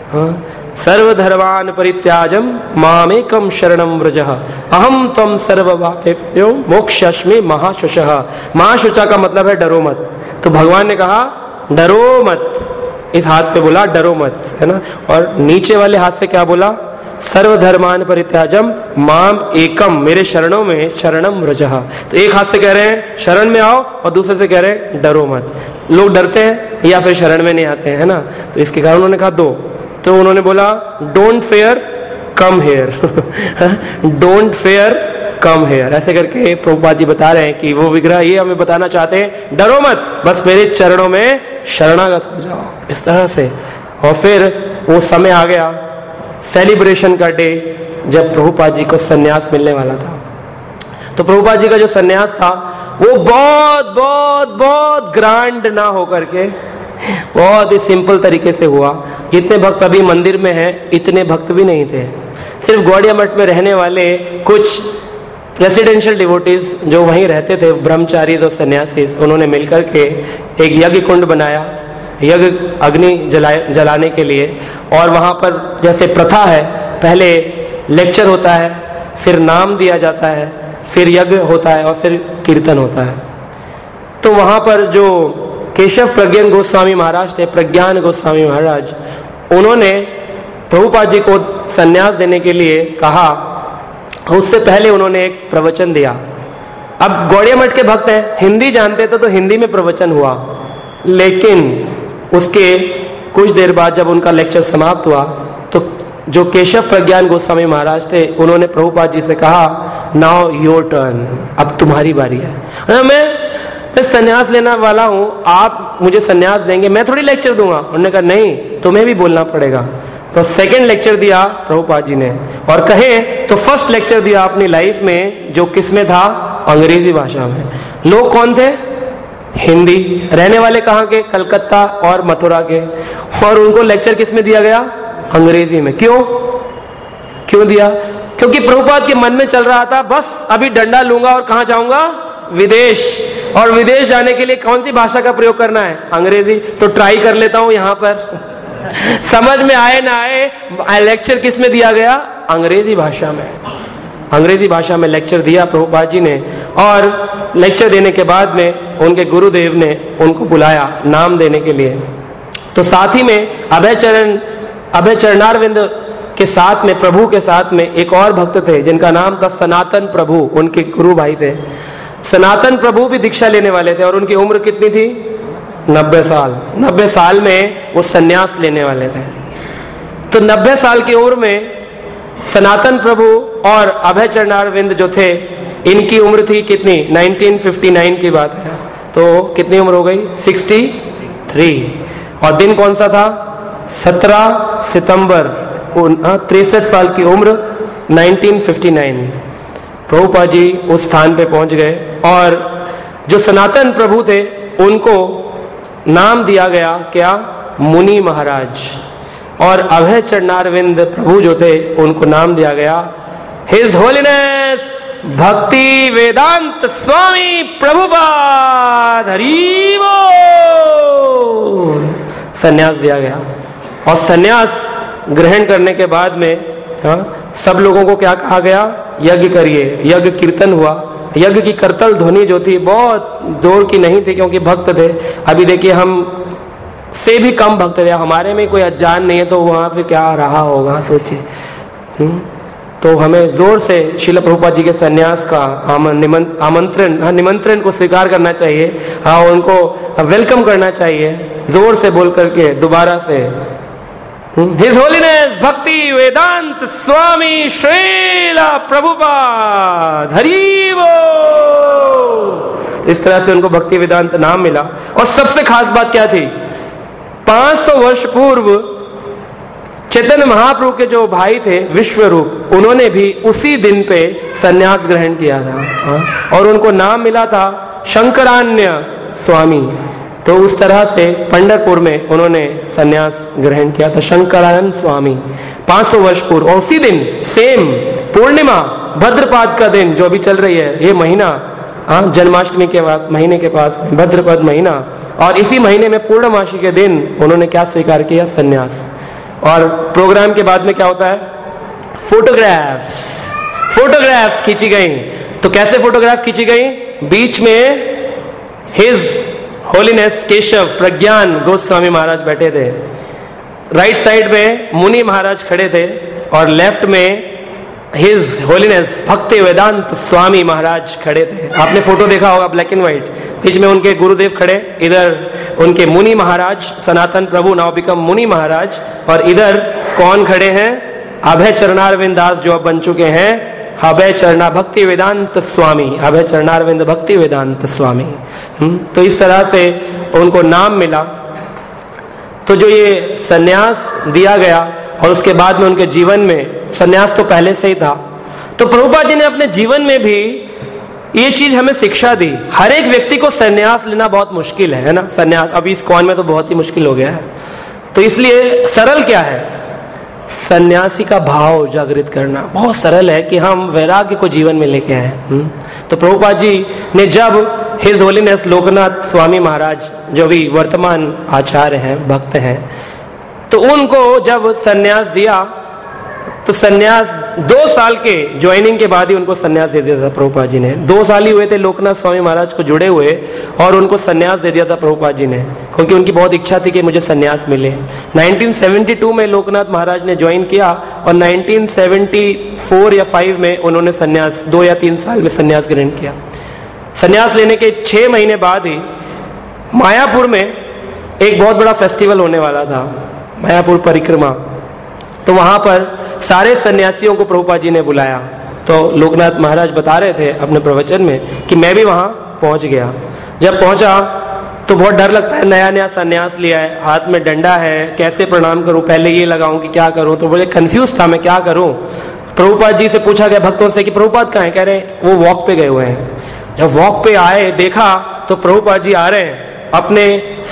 सर्वधर्मान् परित्याजं मामेकं शरणं व्रजः अहम त्वं सर्वपापेभ्यो मोक्षयिष्यामि महाशुचः। महाशुचा का मतलब है डरो मत। तो भगवान ने कहा डरो मत, इस हाथ पे बोला डरो मत, है ना? और नीचे वाले हाथ से क्या बोला? सर्वधर्मान परित्याजम माम एकम, मेरे शरणों में शरणम व्रजः। तो एक हाथ से कह रहे हैं शरण में आओ और दूसरे से कह रहे हैं डरो मत। लोग डरते हैं या फिर शरण में नहीं आते हैं, है ना। तो इसके कारण उन्होंने कहा दो। तो उन्होंने बोला don't fear come here, don't fear come here, ऐसे करके प्रभुपाद जी बता रहे हैं कि वो विग्रह ये हमें बताना चाहते हैं डरो मत, बस मेरे चरणों में शरणागत हो जाओ, इस तरह से। और फिर वो समय आ गया सेलिब्रेशन का डे, जब प्रभुपाद जी को सन्यास मिलने वाला था। तो प्रभुपाद जी का जो सन्यास था वो बहुत बहुत बहुत ग्रांड ना होकर के बहुत ही सिंपल तरीके से हुआ। जितने भक्त अभी मंदिर में हैं इतने भक्त भी नहीं थे। सिर्फ गौड़िया मठ में रहने वाले कुछ रेसिडेंशियल डिवोटीज जो वहीं रहते थे, ब्रह्मचारी और सन्यासी, उन्होंने मिलकर के एक यज्ञ कुंड बनाया, यज्ञ अग्नि जलाने के लिए। और वहां पर जैसे प्रथा है, पहले लेक्चर होता है, फिर नाम दिया जाता है, फिर यज्ञ होता है और फिर कीर्तन होता है। तो वहां पर जो केशव प्रज्ञान गोस्वामी महाराज थे, प्रज्ञान गोस्वामी महाराज, उन्होंने प्रभुपाद जी को सन्यास देने के लिए कहा। उससे पहले उन्होंने एक प्रवचन दिया। अब गौड़िया मठ के भक्त हैं, हिंदी जानते थे तो हिंदी में प्रवचन हुआ, लेकिन उसके कुछ देर बाद जब उनका लेक्चर समाप्त हुआ तो जो केशव प्रज्ञान गोस्वामी महाराज थे उन्होंने प्रभुपाद जी से कहा नाउ योर टर्न, अब तुम्हारी बारी है। मैं सन्यास लेने वाला हूं, आप मुझे सन्यास देंगे, मैं थोड़ी लेक्चर दूंगा। उन्होंने कहा नहीं, तुम्हें भी बोलना पड़ेगा। तो सेकंड लेक्चर दिया प्रभुपाद जी ने, और कहें तो फर्स्ट लेक्चर दिया अपनी लाइफ में, जो किस में था, अंग्रेजी भाषा में। लोग कौन थे? हिंदी, रहने वाले कहाँ के? कलकत्ता और मथुरा के। और उनको लेक्चर किस में दिया गया? अंग्रेजी में। क्यों दिया? क्योंकि प्रभुपाद के मन में चल रहा था बस अभी डंडा लूंगा और कहाँ जाऊंगा? विदेश। और विदेश जाने के लिए कौन सी भाषा का प्रयोग करना है? अंग्रेजी। तो ट्राई कर लेता हूं यहां पर, समझ में आए ना आए। लेक्चर किस में दिया गया? अंग्रेजी भाषा में। अंग्रेजी भाषा में लेक्चर दिया प्रभुपाद जी ने। और लेक्चर देने के बाद में उनके गुरुदेव ने उनको बुलाया नाम देने के लिए। तो साथ ही में अभय चरणारविंद के साथ में, प्रभु के साथ में एक और भक्त थे जिनका नाम था सनातन प्रभु, उनके गुरु भाई थे। सनातन प्रभु भी दीक्षा लेने वाले थे और उनकी उम्र कितनी थी? 90 साल। 90 साल में वो सन्यास लेने वाले थे। तो 90 साल की उम्र में सनातन प्रभु और अभय चरणारविंद जो थे, इनकी उम्र थी कितनी? 1959 की बात है। तो कितनी उम्र हो गई? 63। और दिन कौन सा था? 17 सितंबर। 63 साल की उम्र, 1959। प्रभुपाद जी उस स्थान पे पहुंच गए और जो सनातन प्रभु थे उनको नाम दिया गया क्या? मुनि महाराज। और अभय चरणारविंद प्रभु जो थे उनको नाम दिया गया हिज होलीनेस भक्ति वेदांत स्वामी प्रभुपाद। हरि बोल। सन्यास दिया गया। और सन्यास ग्रहण करने के बाद में सब लोगों को क्या कहा गया? यज्ञ करिए। यज्ञ कीर्तन हुआ। यज्ञ की करतल ध्वनि जो थी बहुत जोर की नहीं थी, क्योंकि भक्त थे। अभी देखिए हम से भी कम भक्त थे, हमारे में कोई अज्ञान नहीं है, तो वहां पे क्या रहा होगा सोचिए। तो हमें जोर से श्रील प्रभुपाद जी के सन्यास का निमंत्रण को स्वीकार करना चाहिए। उनको वेलकम करना चाहिए जोर से बोल करके दोबारा से। His Holiness भक्ति वेदांत स्वामी श्रीला प्रभुपाद। हरि बोल। इस तरह से उनको भक्ति वेदांत नाम मिला। और सबसे खास बात क्या थी? 500 वर्ष पूर्व चैतन्य महाप्रभु के जो भाई थे विश्वरूप, उन्होंने भी उसी दिन पे सन्यास ग्रहण किया था और उनको नाम मिला था शंकरान्य स्वामी। तो उस तरह से पंढरपुर में उन्होंने सन्यास ग्रहण किया था, शंकरानंद स्वामी, 500 वर्ष पूर्व। और उसी दिन सेम पूर्णिमा भद्रपाद का दिन जो अभी चल रही है, ये महीना जन्माष्टमी के पास महीने के पास भद्रपद महीना, और इसी महीने में पूर्णमासी के दिन उन्होंने क्या स्वीकार किया? सन्यास। और प्रोग्राम के बाद में क्या होता है? फोटोग्राफ्स खींची गई। तो कैसे फोटोग्राफ खींची गई? बीच में हिज होलीनेस केशव प्रज्ञान गोस्वामी महाराज बैठे थे, राइट साइड में मुनि महाराज खड़े थे, और लेफ्ट में हिज होलीनेस भक्ति वेदांत स्वामी महाराज खड़े थे। आपने फोटो देखा होगा, ब्लैक एंड व्हाइट। बीच में उनके गुरुदेव खड़े, इधर उनके मुनि महाराज सनातन प्रभु नाउ बिकम मुनि महाराज, और इधर कौन खड़े हैं? अभय चरणारविंद दास, जो अब बन चुके हैं अभय चरणा भक्ति वेदांत स्वामी, अभय चरणारविंद भक्ति वेदांत स्वामी। तो इस तरह से उनको नाम मिला। तो जो ये सन्यास दिया गया और उसके बाद में उनके जीवन में, सन्यास तो पहले से ही था, तो प्रभुपाद जी ने अपने जीवन में भी ये चीज हमें शिक्षा दी। हर एक व्यक्ति को सन्यास लेना बहुत मुश्किल है ना। सन्यास अभी इस कौन में तो बहुत ही मुश्किल हो गया है। तो इसलिए सरल क्या है? सन्यासी का भाव जागृत करना बहुत सरल है कि हम वैराग्य को जीवन में लेके आए। तो प्रभुपाद जी ने जब हिज होलीनेस लोकनाथ स्वामी महाराज, जो भी वर्तमान आचार्य हैं, भक्त हैं, तो उनको जब सन्यास दिया, तो सन्यास 2 साल के ज्वाइनिंग के बाद ही उनको सन्यास दे दिया था प्रभुपाद जी ने। 2 साल ही हुए थे लोकनाथ स्वामी महाराज को जुड़े हुए, और उनको सन्यास दे दिया था प्रभुपाद जी ने, क्योंकि उनकी बहुत इच्छा थी कि मुझे सन्यास मिले। 1972 में लोकनाथ महाराज ने ज्वाइन किया, और 1974 या 5 में उन्होंने सन्यास, 2 या 3 साल में सन्यास ग्रहण किया। सन्यास लेने के 6 महीने बाद ही मायापुर में एक बहुत बड़ा फेस्टिवल होने वाला था, मायापुर परिक्रमा। तो वहां पर सारे सन्यासियों को प्रभुपाद जी ने बुलाया। तो लोकनाथ महाराज बता रहे थे अपने प्रवचन में कि मैं भी वहां पहुंच गया। जब पहुंचा तो बहुत डर लगता है, नया नया सन्यास लिया है, हाथ में डंडा है, कैसे प्रणाम करूं, पहले ये लगाऊं कि क्या करूं। तो बड़े कंफ्यूज था मैं, क्या करूं। प्रभुपाद जी से पूछा गया भक्तों से कि प्रभुपाद कहाँ है? कह रहे वो वॉक पे गए हुए हैं। जब वॉक पे आए, देखा तो प्रभुपाद जी आ रहे हैं अपने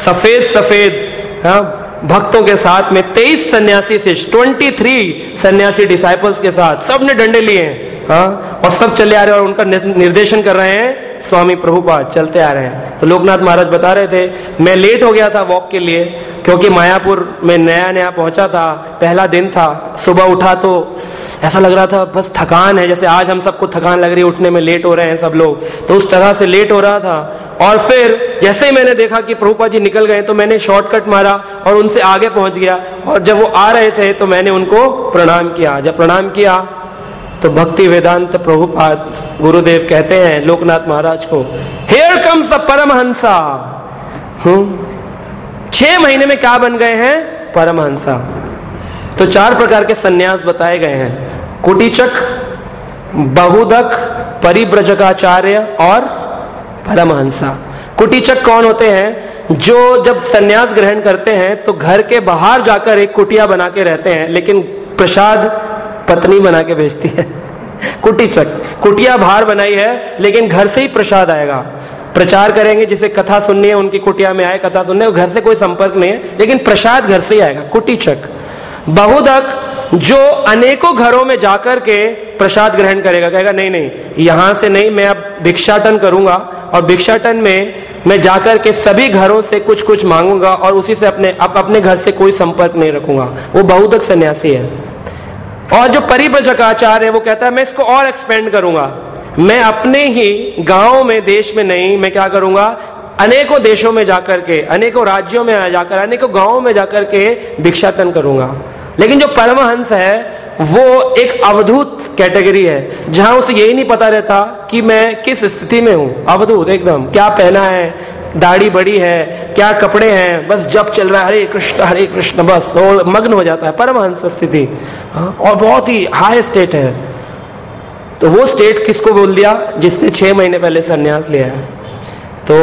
सफेद भक्तों के साथ में, 23 सन्यासी से 23 सन्यासी डिसाइपल्स के साथ, सब ने डंडे लिए हैं, और सब चले आ रहे हैं, और उनका निर्देशन कर रहे हैं स्वामी प्रभुपाद, चलते आ रहे हैं। तो लोकनाथ महाराज बता रहे थे, मैं लेट हो गया था वॉक के लिए, क्योंकि मायापुर में नया नया पहुंचा था, पहला दिन था। सुबह उठा तो ऐसा लग रहा था बस थकान है, जैसे आज हम सबको थकान लग रही है, उठने में लेट हो रहे हैं सब लोग, तो उस तरह से लेट हो रहा था। और फिर जैसे ही मैंने देखा कि प्रभुपाद जी निकल गए, तो मैंने शॉर्टकट मारा और उनसे आगे पहुंच गया, और जब वो आ रहे थे तो मैंने उनको प्रणाम किया। जब प्रणाम किया तो भक्ति वेदांत प्रभुपाद गुरुदेव कहते हैं लोकनाथ महाराज को, हियर कम्स द परमहंसा। 6 महीने में क्या बन गए हैं? परमहंसा। तो 4 प्रकार के सन्यास बताए गए हैं, कुटीचक, बहुदक, परिव्रजकाचार्य और परमहंसा। कुटीचक कौन होते हैं? जो जब सन्यास ग्रहण करते हैं तो घर के बाहर जाकर एक कुटिया बना के रहते हैं, लेकिन प्रसाद पत्नी बना के भेजती है। कुटीचक, कुटिया बाहर बनाई है लेकिन घर से ही प्रसाद आएगा। प्रचार करेंगे, जिसे कथा सुननी है उनकी कुटिया में आए कथा सुनने, घर से कोई संपर्क नहीं है, लेकिन प्रसाद घर से ही आएगा, कुटीचक। बहुदक, जो अनेकों घरों में जाकर के प्रसाद ग्रहण करेगा, कहेगा नहीं नहीं यहां से नहीं, मैं अब भिक्षाटन करूंगा, और भिक्षाटन में मैं जाकर के सभी घरों से कुछ कुछ मांगूंगा, और उसी से अपने घर से कोई संपर्क नहीं रखूंगा। वो बहुदक सन्यासी है। और जो परिव्रजकाचार्य है, वो कहता है मैं इसको और एक्सपेंड करूंगा, मैं अपने ही गांव में, देश में नहीं, मैं क्या करूंगा, अनेकों देशों में जाकर के, अनेकों राज्यों में जाकर, अनेकों गांवों में जाकर के भिक्षाटन करूंगा। लेकिन जो परमहंस है वो एक अवधूत कैटेगरी है, जहां उसे यही नहीं पता रहता कि मैं किस स्थिति में हूं। अवधूत एकदम, क्या पहना है, दाढ़ी बड़ी है, क्या कपड़े हैं, बस जप चल रहा है हरे कृष्ण बस, और मग्न हो जाता है, परमहंस स्थिति। और बहुत ही हाई स्टेट है। तो वो स्टेट किसको बोल दिया? जिसने 6 महीने पहले सन्यास लिया है। तो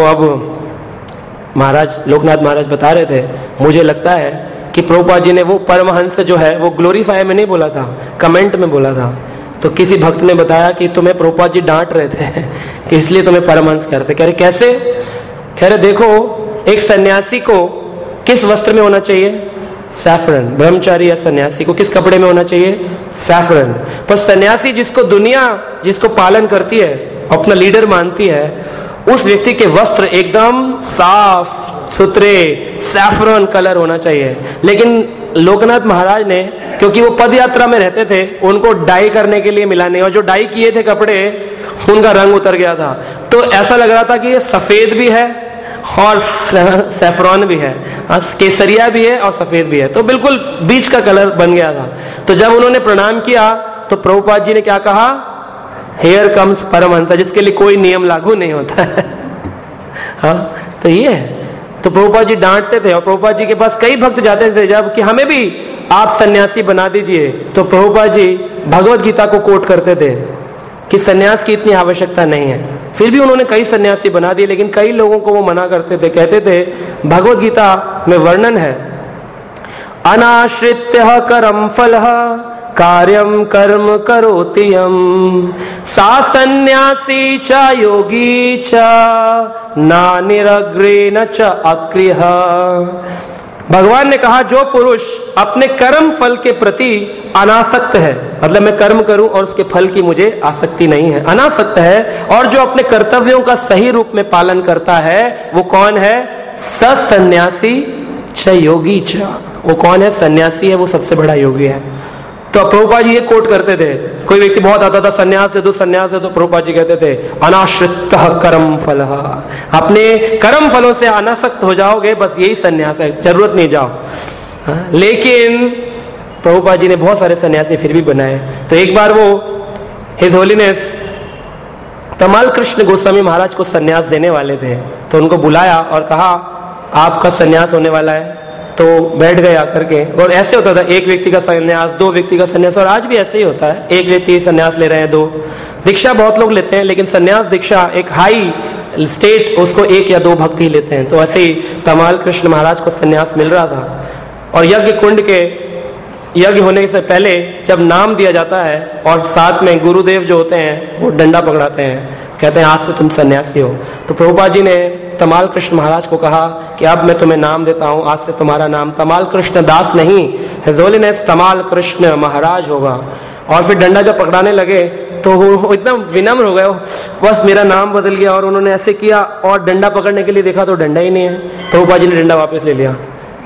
अब महाराज लोकनाथ महाराज बता रहे थे, मुझे लगता है कि प्रभुपाद जी ने वो परमहंस जो है वो ग्लोरीफाई में नहीं बोला था, कमेंट में बोला था। तो किसी भक्त ने बताया कि तुम्हें प्रभुपाद जी डांट रहे थे कि इसलिए तुम्हें परमहंस करते। कह रहे कैसे? कह रहे देखो, एक सन्यासी को किस वस्त्र में होना चाहिए? सैफरन। ब्रह्मचारी या सन्यासी को किस कपड़े में होना चाहिए? सैफरन। पर सन्यासी जिसको दुनिया जिसको पालन करती है, अपना लीडर मानती है, उस व्यक्ति के वस्त्र एकदम साफ सुथरे सैफरन कलर होना चाहिए। लेकिन लोकनाथ महाराज ने, क्योंकि वो पद यात्रा में रहते थे, उनको डाई करने के लिए मिला नहीं, और जो डाई किए थे कपड़े उनका रंग उतर गया था। तो ऐसा लग रहा था कि ये सफेद भी है और सैफरॉन भी है, केसरिया भी है और सफेद भी है, तो बिल्कुल बीच का कलर बन गया था। तो जब उन्होंने प्रणाम किया तो प्रभुपाद जी ने क्या कहा, हियर कम्स परमहंस, जिसके लिए कोई नियम लागू नहीं होता है। हाँ, तो ये है। तो प्रभुपाद जी डांटते थे और प्रभुपाद जी के पास कई भक्त जाते थे जब कि हमें भी आप सन्यासी बना दीजिए, तो प्रभुपाद जी भगवत गीता को कोट करते थे कि सन्यास की इतनी आवश्यकता नहीं है। फिर भी उन्होंने कई सन्यासी बना दिए, लेकिन कई लोगों को वो मना करते थे, कहते थे भगवत गीता में वर्णन है, अनाश्रित्य करम फलः कार्यम कर्म करोति यम सा सन्यासी च योगी च ना निरग्रे न च अक्रियः। भगवान ने कहा जो पुरुष अपने कर्म फल के प्रति अनासक्त है, मतलब मैं कर्म करूं और उसके फल की मुझे आसक्ति नहीं है, अनासक्त है, और जो अपने कर्तव्यों का सही रूप में पालन करता है, वो कौन है, स सन्यासी च योगी च, वो कौन है, सन्यासी है, वो सबसे बड़ा योगी है। तो प्रभुपाद जी ये कोट करते थे, कोई व्यक्ति बहुत आता था सन्यास दे दो सन्यास दे दो, प्रभुपाद जी कहते थे अनाश्रितः कर्म फलः, अपने कर्म फलों से अनासक्त हो जाओगे, बस यही सन्यास है, जरूरत नहीं जाओ। लेकिन प्रभुपाद जी ने बहुत सारे सन्यासी फिर भी बनाए। तो एक बार वो हिज होलीनेस तमाल कृष्ण गोस्वामी महाराज को सन्यास देने वाले थे, तो उनको बुलाया और कहा आपका सन्यास होने वाला है। तो बैठ गए आकर के, और ऐसे होता था एक व्यक्ति का सन्यास, दो व्यक्ति का सन्यास, और आज भी ऐसे ही होता है, एक व्यक्ति सन्यास ले रहे हैं, दो दीक्षा बहुत लोग लेते हैं, लेकिन सन्यास दीक्षा एक हाई स्टेट, उसको एक या दो भक्त ही लेते हैं। तो ऐसे ही तमाल कृष्ण महाराज को सन्यास मिल रहा था, और यज्ञ कुंड के यज्ञ होने से पहले जब नाम दिया जाता है और साथ में गुरुदेव जो होते हैं वो डंडा पकड़ाते हैं, कहते हैं आज से तुम सन्यासी हो। तो प्रभुपाद जी ने तमाल कृष्ण महाराज को कहा कि अब मैं तुम्हें नाम देता हूं, आज से तुम्हारा नाम तमाल कृष्ण दास नहीं, हिज होलीनेस तमाल कृष्ण महाराज होगा। और फिर डंडा जब पकड़ाने लगे तो वो इतना विनम्र हो गए, बस मेरा नाम बदल गया, और उन्होंने ऐसे किया और डंडा पकड़ने के लिए देखा तो डंडा ही नहीं है। प्रभुपाद जी ने डंडा वापस ले लिया।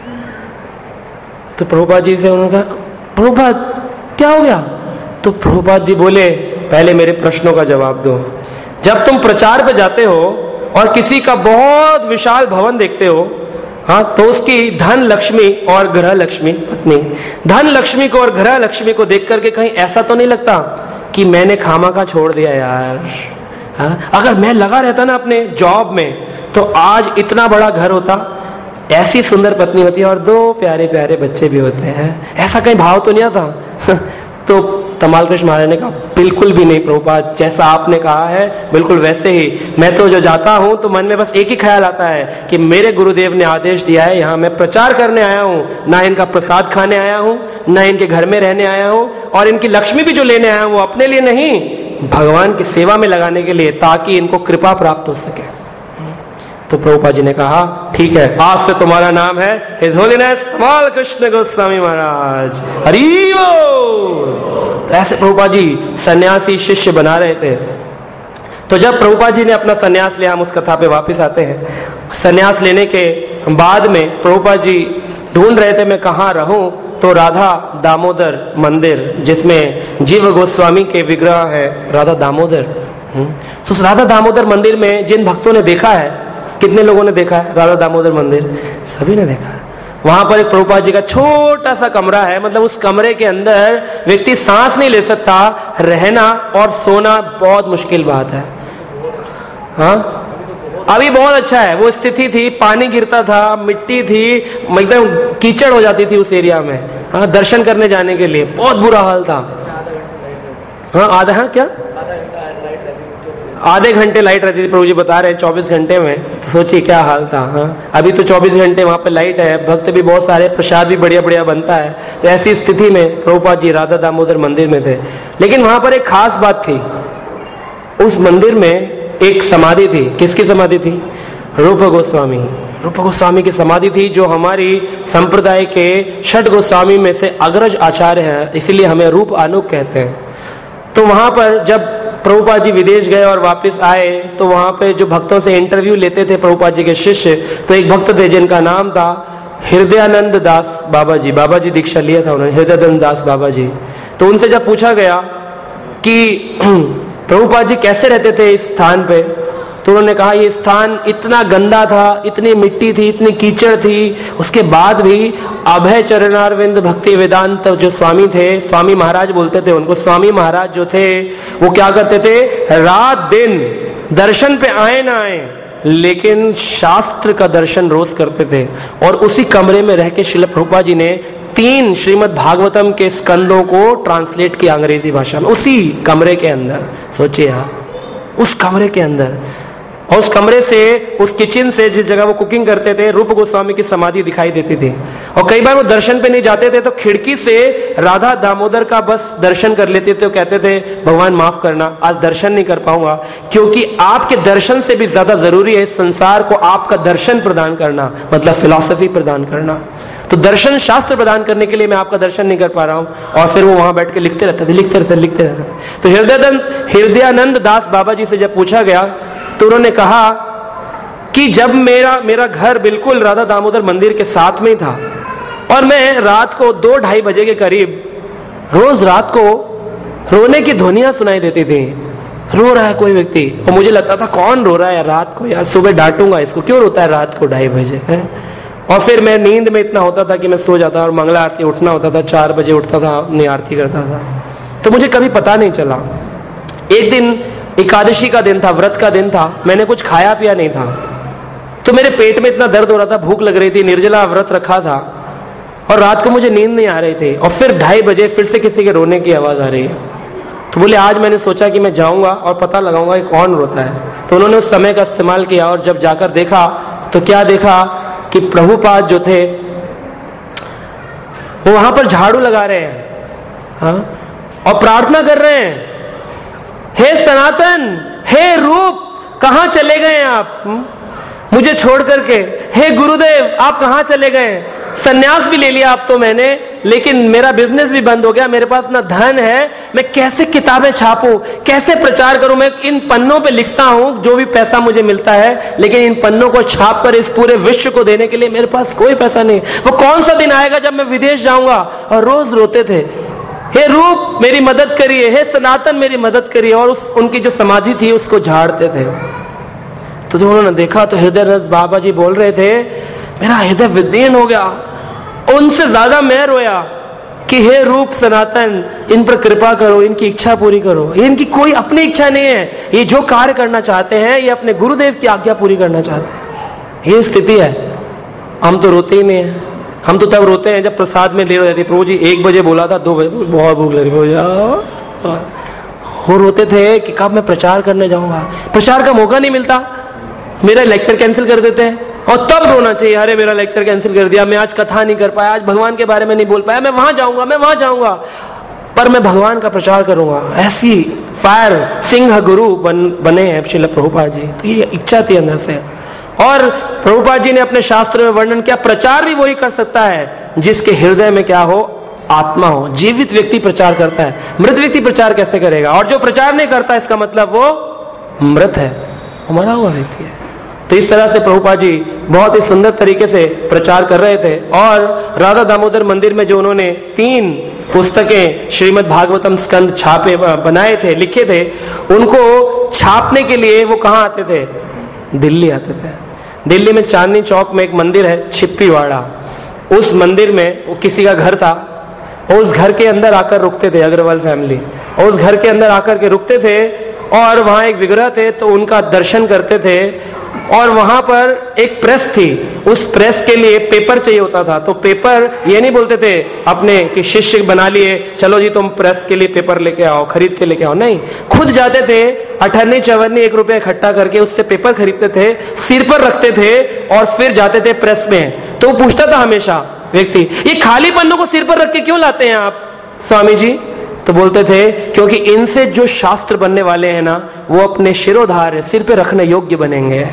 तो प्रभुपाद जी से उन्होंने कहा प्रभुपाद क्या हो गया? तो प्रभुपाद जी बोले पहले मेरे प्रश्नों का जवाब दो। जब तुम प्रचार पे जाते हो और किसी का बहुत विशाल भवन देखते हो, हाँ, तो उसकी धन लक्ष्मी और ग्रह लक्ष्मी पत्नी, धन लक्ष्मी को और ग्रह लक्ष्मी को देख करके कहीं ऐसा तो नहीं लगता कि मैंने खामखा छोड़ दिया यार? हाँ, अगर मैं लगा रहता ना अपने जॉब में तो आज इतना बड़ा घर होता, ऐसी सुंदर पत्नी होती है और दो प्यारे प्यारे बच्चे भी होते हैं, ऐसा कहीं भाव तो नहीं आता? तो तमाल कृष्ण महाराज ने कहा बिल्कुल भी नहीं प्रभुपाद, जैसा आपने कहा है बिल्कुल वैसे ही। मैं तो जो जाता हूं तो मन में बस एक ही ख्याल आता है कि मेरे गुरुदेव ने आदेश दिया है, यहाँ मैं प्रचार करने आया हूँ, ना इनका प्रसाद खाने आया हूँ, ना इनके घर में रहने आया हूँ, और इनकी लक्ष्मी भी जो लेने आया हूँ वो अपने लिए नहीं, भगवान की सेवा में लगाने के लिए, ताकि इनको कृपा प्राप्त हो सके। तो प्रभुपाद जी ने कहा ठीक है, आज से तुम्हारा नाम है हिज होलीनेस तमाल कृष्ण गोस्वामी महाराज, हरि बोल। तो ऐसे प्रभुपाद जी सन्यासी शिष्य बना रहे थे। तो जब प्रभुपाद जी ने अपना सन्यास लिया, हम उस कथा पे वापस आते हैं। सन्यास लेने के बाद में प्रभुपाद जी ढूंढ रहे थे मैं कहाँ रहूं, तो राधा दामोदर मंदिर जिसमें जीव गोस्वामी के विग्रह है, राधा दामोदर, तो उस राधा दामोदर मंदिर में जिन भक्तों ने देखा है, कितने लोगों ने देखा है राधा दामोदर मंदिर? सभी ने देखा है। वहां पर एक प्रभुपाद जी का छोटा सा कमरा है, मतलब उस कमरे के अंदर व्यक्ति सांस नहीं ले सकता, रहना और सोना बहुत मुश्किल बात है। हाँ, अभी बहुत अच्छा है, वो स्थिति थी, पानी गिरता था, मिट्टी थी, एकदम कीचड़ हो जाती थी उस एरिया में। हाँ, दर्शन करने जाने के लिए बहुत बुरा हाल था। हाँ, आधा, हाँ क्या, आधे घंटे लाइट रहती थी, प्रभु जी बता रहे हैं 24 घंटे में, तो सोचिए क्या हाल था। हाँ, अभी तो 24 घंटे वहां पे लाइट है, भक्त भी बहुत सारे, प्रसाद भी बढ़िया बढ़िया बनता है। तो ऐसी स्थिति में प्रभुपाद जी राधा दामोदर मंदिर में थे। लेकिन वहां पर एक खास बात थी, उस मंदिर में एक समाधि थी। किसकी समाधि थी? रूप गोस्वामी, रूप गोस्वामी की समाधि थी, जो हमारी संप्रदाय के षट गोस्वामी में से अग्रज आचार्य है, इसलिए हमें रूप आनुक कहते हैं। तो वहां पर जब प्रभुपाद जी विदेश गए और वापस आए, तो वहां पे जो भक्तों से इंटरव्यू लेते थे प्रभुपाद जी के शिष्य, तो एक भक्त थे जिनका नाम था हृदयानंद दास बाबा जी। बाबा जी दीक्षा लिया था उन्होंने, हृदयानंद दास बाबा जी। तो उनसे जब पूछा गया कि प्रभुपाद जी कैसे रहते थे इस स्थान पे, तो उन्होंने कहा ये स्थान इतना गंदा था, इतनी मिट्टी थी, इतनी कीचड़ थी, उसके बाद भी अभय चरणारविंद भक्ति वेदांत जो स्वामी थे, स्वामी महाराज बोलते थे उनको, स्वामी महाराज जो थे वो क्या करते थे, रात दिन दर्शन पे आए ना आए लेकिन शास्त्र का दर्शन रोज करते थे। और उसी कमरे में रह के श्रील प्रभुपाद जी ने 3 श्रीमद् भागवतम के स्कंदों को ट्रांसलेट किया अंग्रेजी भाषा में, उसी कमरे के अंदर। सोचिए आप, उस कमरे के अंदर, और उस कमरे से, उस किचन से जिस जगह वो कुकिंग करते थे, रूप गोस्वामी की समाधि दिखाई देती थी। और कई बार वो दर्शन पे नहीं जाते थे तो खिड़की से राधा दामोदर का बस दर्शन कर लेते थे। वो कहते थे भगवान माफ करना, आज दर्शन नहीं कर पाऊंगा, क्योंकि आपके दर्शन से भी ज्यादा जरूरी है इस संसार को आपका दर्शन प्रदान करना, मतलब फिलॉसफी प्रदान करना। तो दर्शन शास्त्र प्रदान करने के लिए मैं आपका दर्शन नहीं कर पा रहा हूं। और फिर वो वहां बैठ के लिखते रहते थे। तो हृदयानंद दास बाबा जी से जब पूछा गया तो उन्होंने कहा कि जब मेरा घर बिल्कुल राधा दामोदर मंदिर के साथ में ही था और मैं रात को 2-2:30 बजे के करीब रोज रात को रोने की ध्वनियां सुनाई देती थी। रो रहा है कोई व्यक्ति, और मुझे लगता था कौन रो रहा है रात को, यार सुबह डांटूंगा इसको, क्यों रोता है रात को 2:30 बजे है? और फिर मैं नींद में इतना होता था कि मैं सो जाता, और मंगला आरती उठना होता था, 4 बजे उठता था, अपनी आरती करता था। तो मुझे कभी पता नहीं चला। एक दिन एकादशी का दिन था, व्रत का दिन था, मैंने कुछ खाया पिया नहीं था, तो मेरे पेट में इतना दर्द हो रहा था, भूख लग रही थी, निर्जला व्रत रखा था, और रात को मुझे नींद नहीं आ रही थी। और फिर 2:30 बजे फिर से किसी के रोने की आवाज आ रही है। तो बोले आज मैंने सोचा कि मैं जाऊंगा और पता लगाऊंगा कि कौन रोता है। तो उन्होंने उस समय का इस्तेमाल किया, और जब जाकर देखा तो क्या देखा कि प्रभुपाद जो थे वो वहां पर झाड़ू लगा रहे हैं, हाँ, और प्रार्थना कर रहे हैं, हे सनातन, हे रूप, कहां चले गए आप मुझे छोड़ करके? हे गुरुदेव, आप कहां चले गए? सन्यास भी ले लिया आप तो मैंने, लेकिन मेरा बिजनेस भी बंद हो गया, मेरे पास ना धन है, मैं कैसे किताबें छापूं, कैसे प्रचार करूं? मैं इन पन्नों पे लिखता हूं जो भी पैसा मुझे मिलता है, लेकिन इन पन्नों को छाप कर इस पूरे विश्व को देने के लिए मेरे पास कोई पैसा नहीं। वो कौन सा दिन आएगा जब मैं विदेश जाऊंगा? और रोज रोते थे, हे रूप मेरी मदद करिए, हे सनातन मेरी मदद करिए, और उनकी जो समाधि थी उसको झाड़ते थे। तो जब उन्होंने देखा तो हृदय रस बाबा जी बोल रहे थे, मेरा हृदय विदीर्ण हो गया, उनसे ज्यादा मैं रोया कि हे रूप सनातन, इन पर कृपा करो, इनकी इच्छा पूरी करो। ये इनकी कोई अपनी इच्छा नहीं है, ये जो कार्य करना चाहते हैं ये अपने गुरुदेव की आज्ञा पूरी करना चाहते हैं। ये स्थिति है। हम तो रोते ही नहीं है, हम तो तब रोते हैं जब प्रसाद में देर हो जाती। प्रभु जी 1 बजे बोला था, 2 बजे बहुत भूख लग रही है। वो रोते थे कि कब मैं प्रचार करने जाऊंगा, प्रचार का मौका नहीं मिलता, मेरा लेक्चर कैंसिल कर देते हैं, और तब रोना चाहिए, अरे मेरा लेक्चर कैंसिल कर दिया, मैं आज कथा नहीं कर पाया, आज भगवान के बारे में नहीं बोल पाया, मैं वहां जाऊंगा, पर मैं भगवान का प्रचार करूंगा। ऐसी फायर सिंह गुरु बने हैं श्रील प्रभुपाद जी। तो ये इच्छा थी अंदर से। और प्रभुपाद जी ने अपने शास्त्र में वर्णन किया, प्रचार भी वही कर सकता है जिसके हृदय में क्या हो, आत्मा हो। जीवित व्यक्ति प्रचार करता है, मृत व्यक्ति प्रचार कैसे करेगा? और जो प्रचार नहीं करता इसका मतलब वो मृत है, वो मरा हुआ व्यक्ति है। तो इस तरह से प्रभुपाद जी बहुत ही सुंदर तरीके से प्रचार कर रहे थे। और राधा दामोदर मंदिर में जो उन्होंने 3 पुस्तकें श्रीमद् भागवतम स्कंद छापे बनाए थे, लिखे थे, उनको छापने के लिए वो कहाँ आते थे? दिल्ली आते थे। दिल्ली में चांदनी चौक में एक मंदिर है छिप्पीवाड़ा, उस मंदिर में वो किसी का घर था, और उस घर के अंदर आकर रुकते थे अग्रवाल फैमिली, और उस घर के अंदर आकर के रुकते थे, और वहां एक विग्रह थे तो उनका दर्शन करते थे। और वहां पर एक प्रेस थी, उस प्रेस के लिए पेपर चाहिए होता था। तो पेपर ये नहीं बोलते थे अपने कि शिष्य बना लिए, चलो जी तुम प्रेस के लिए पेपर लेके आओ, खरीद के लेके आओ, नहीं, खुद जाते थे, 58-54 1 रुपया इकट्ठा करके उससे पेपर खरीदते थे, सिर पर रखते थे, और फिर जाते थे प्रेस में। तो वो पूछता था हमेशा व्यक्ति, ये खाली पन्नों को सिर पर रख के क्यों लाते हैं आप स्वामी जी? तो बोलते थे क्योंकि इनसे जो शास्त्र बनने वाले हैं ना, वो अपने शिरोधार्य सिर पे रखने योग्य बनेंगे।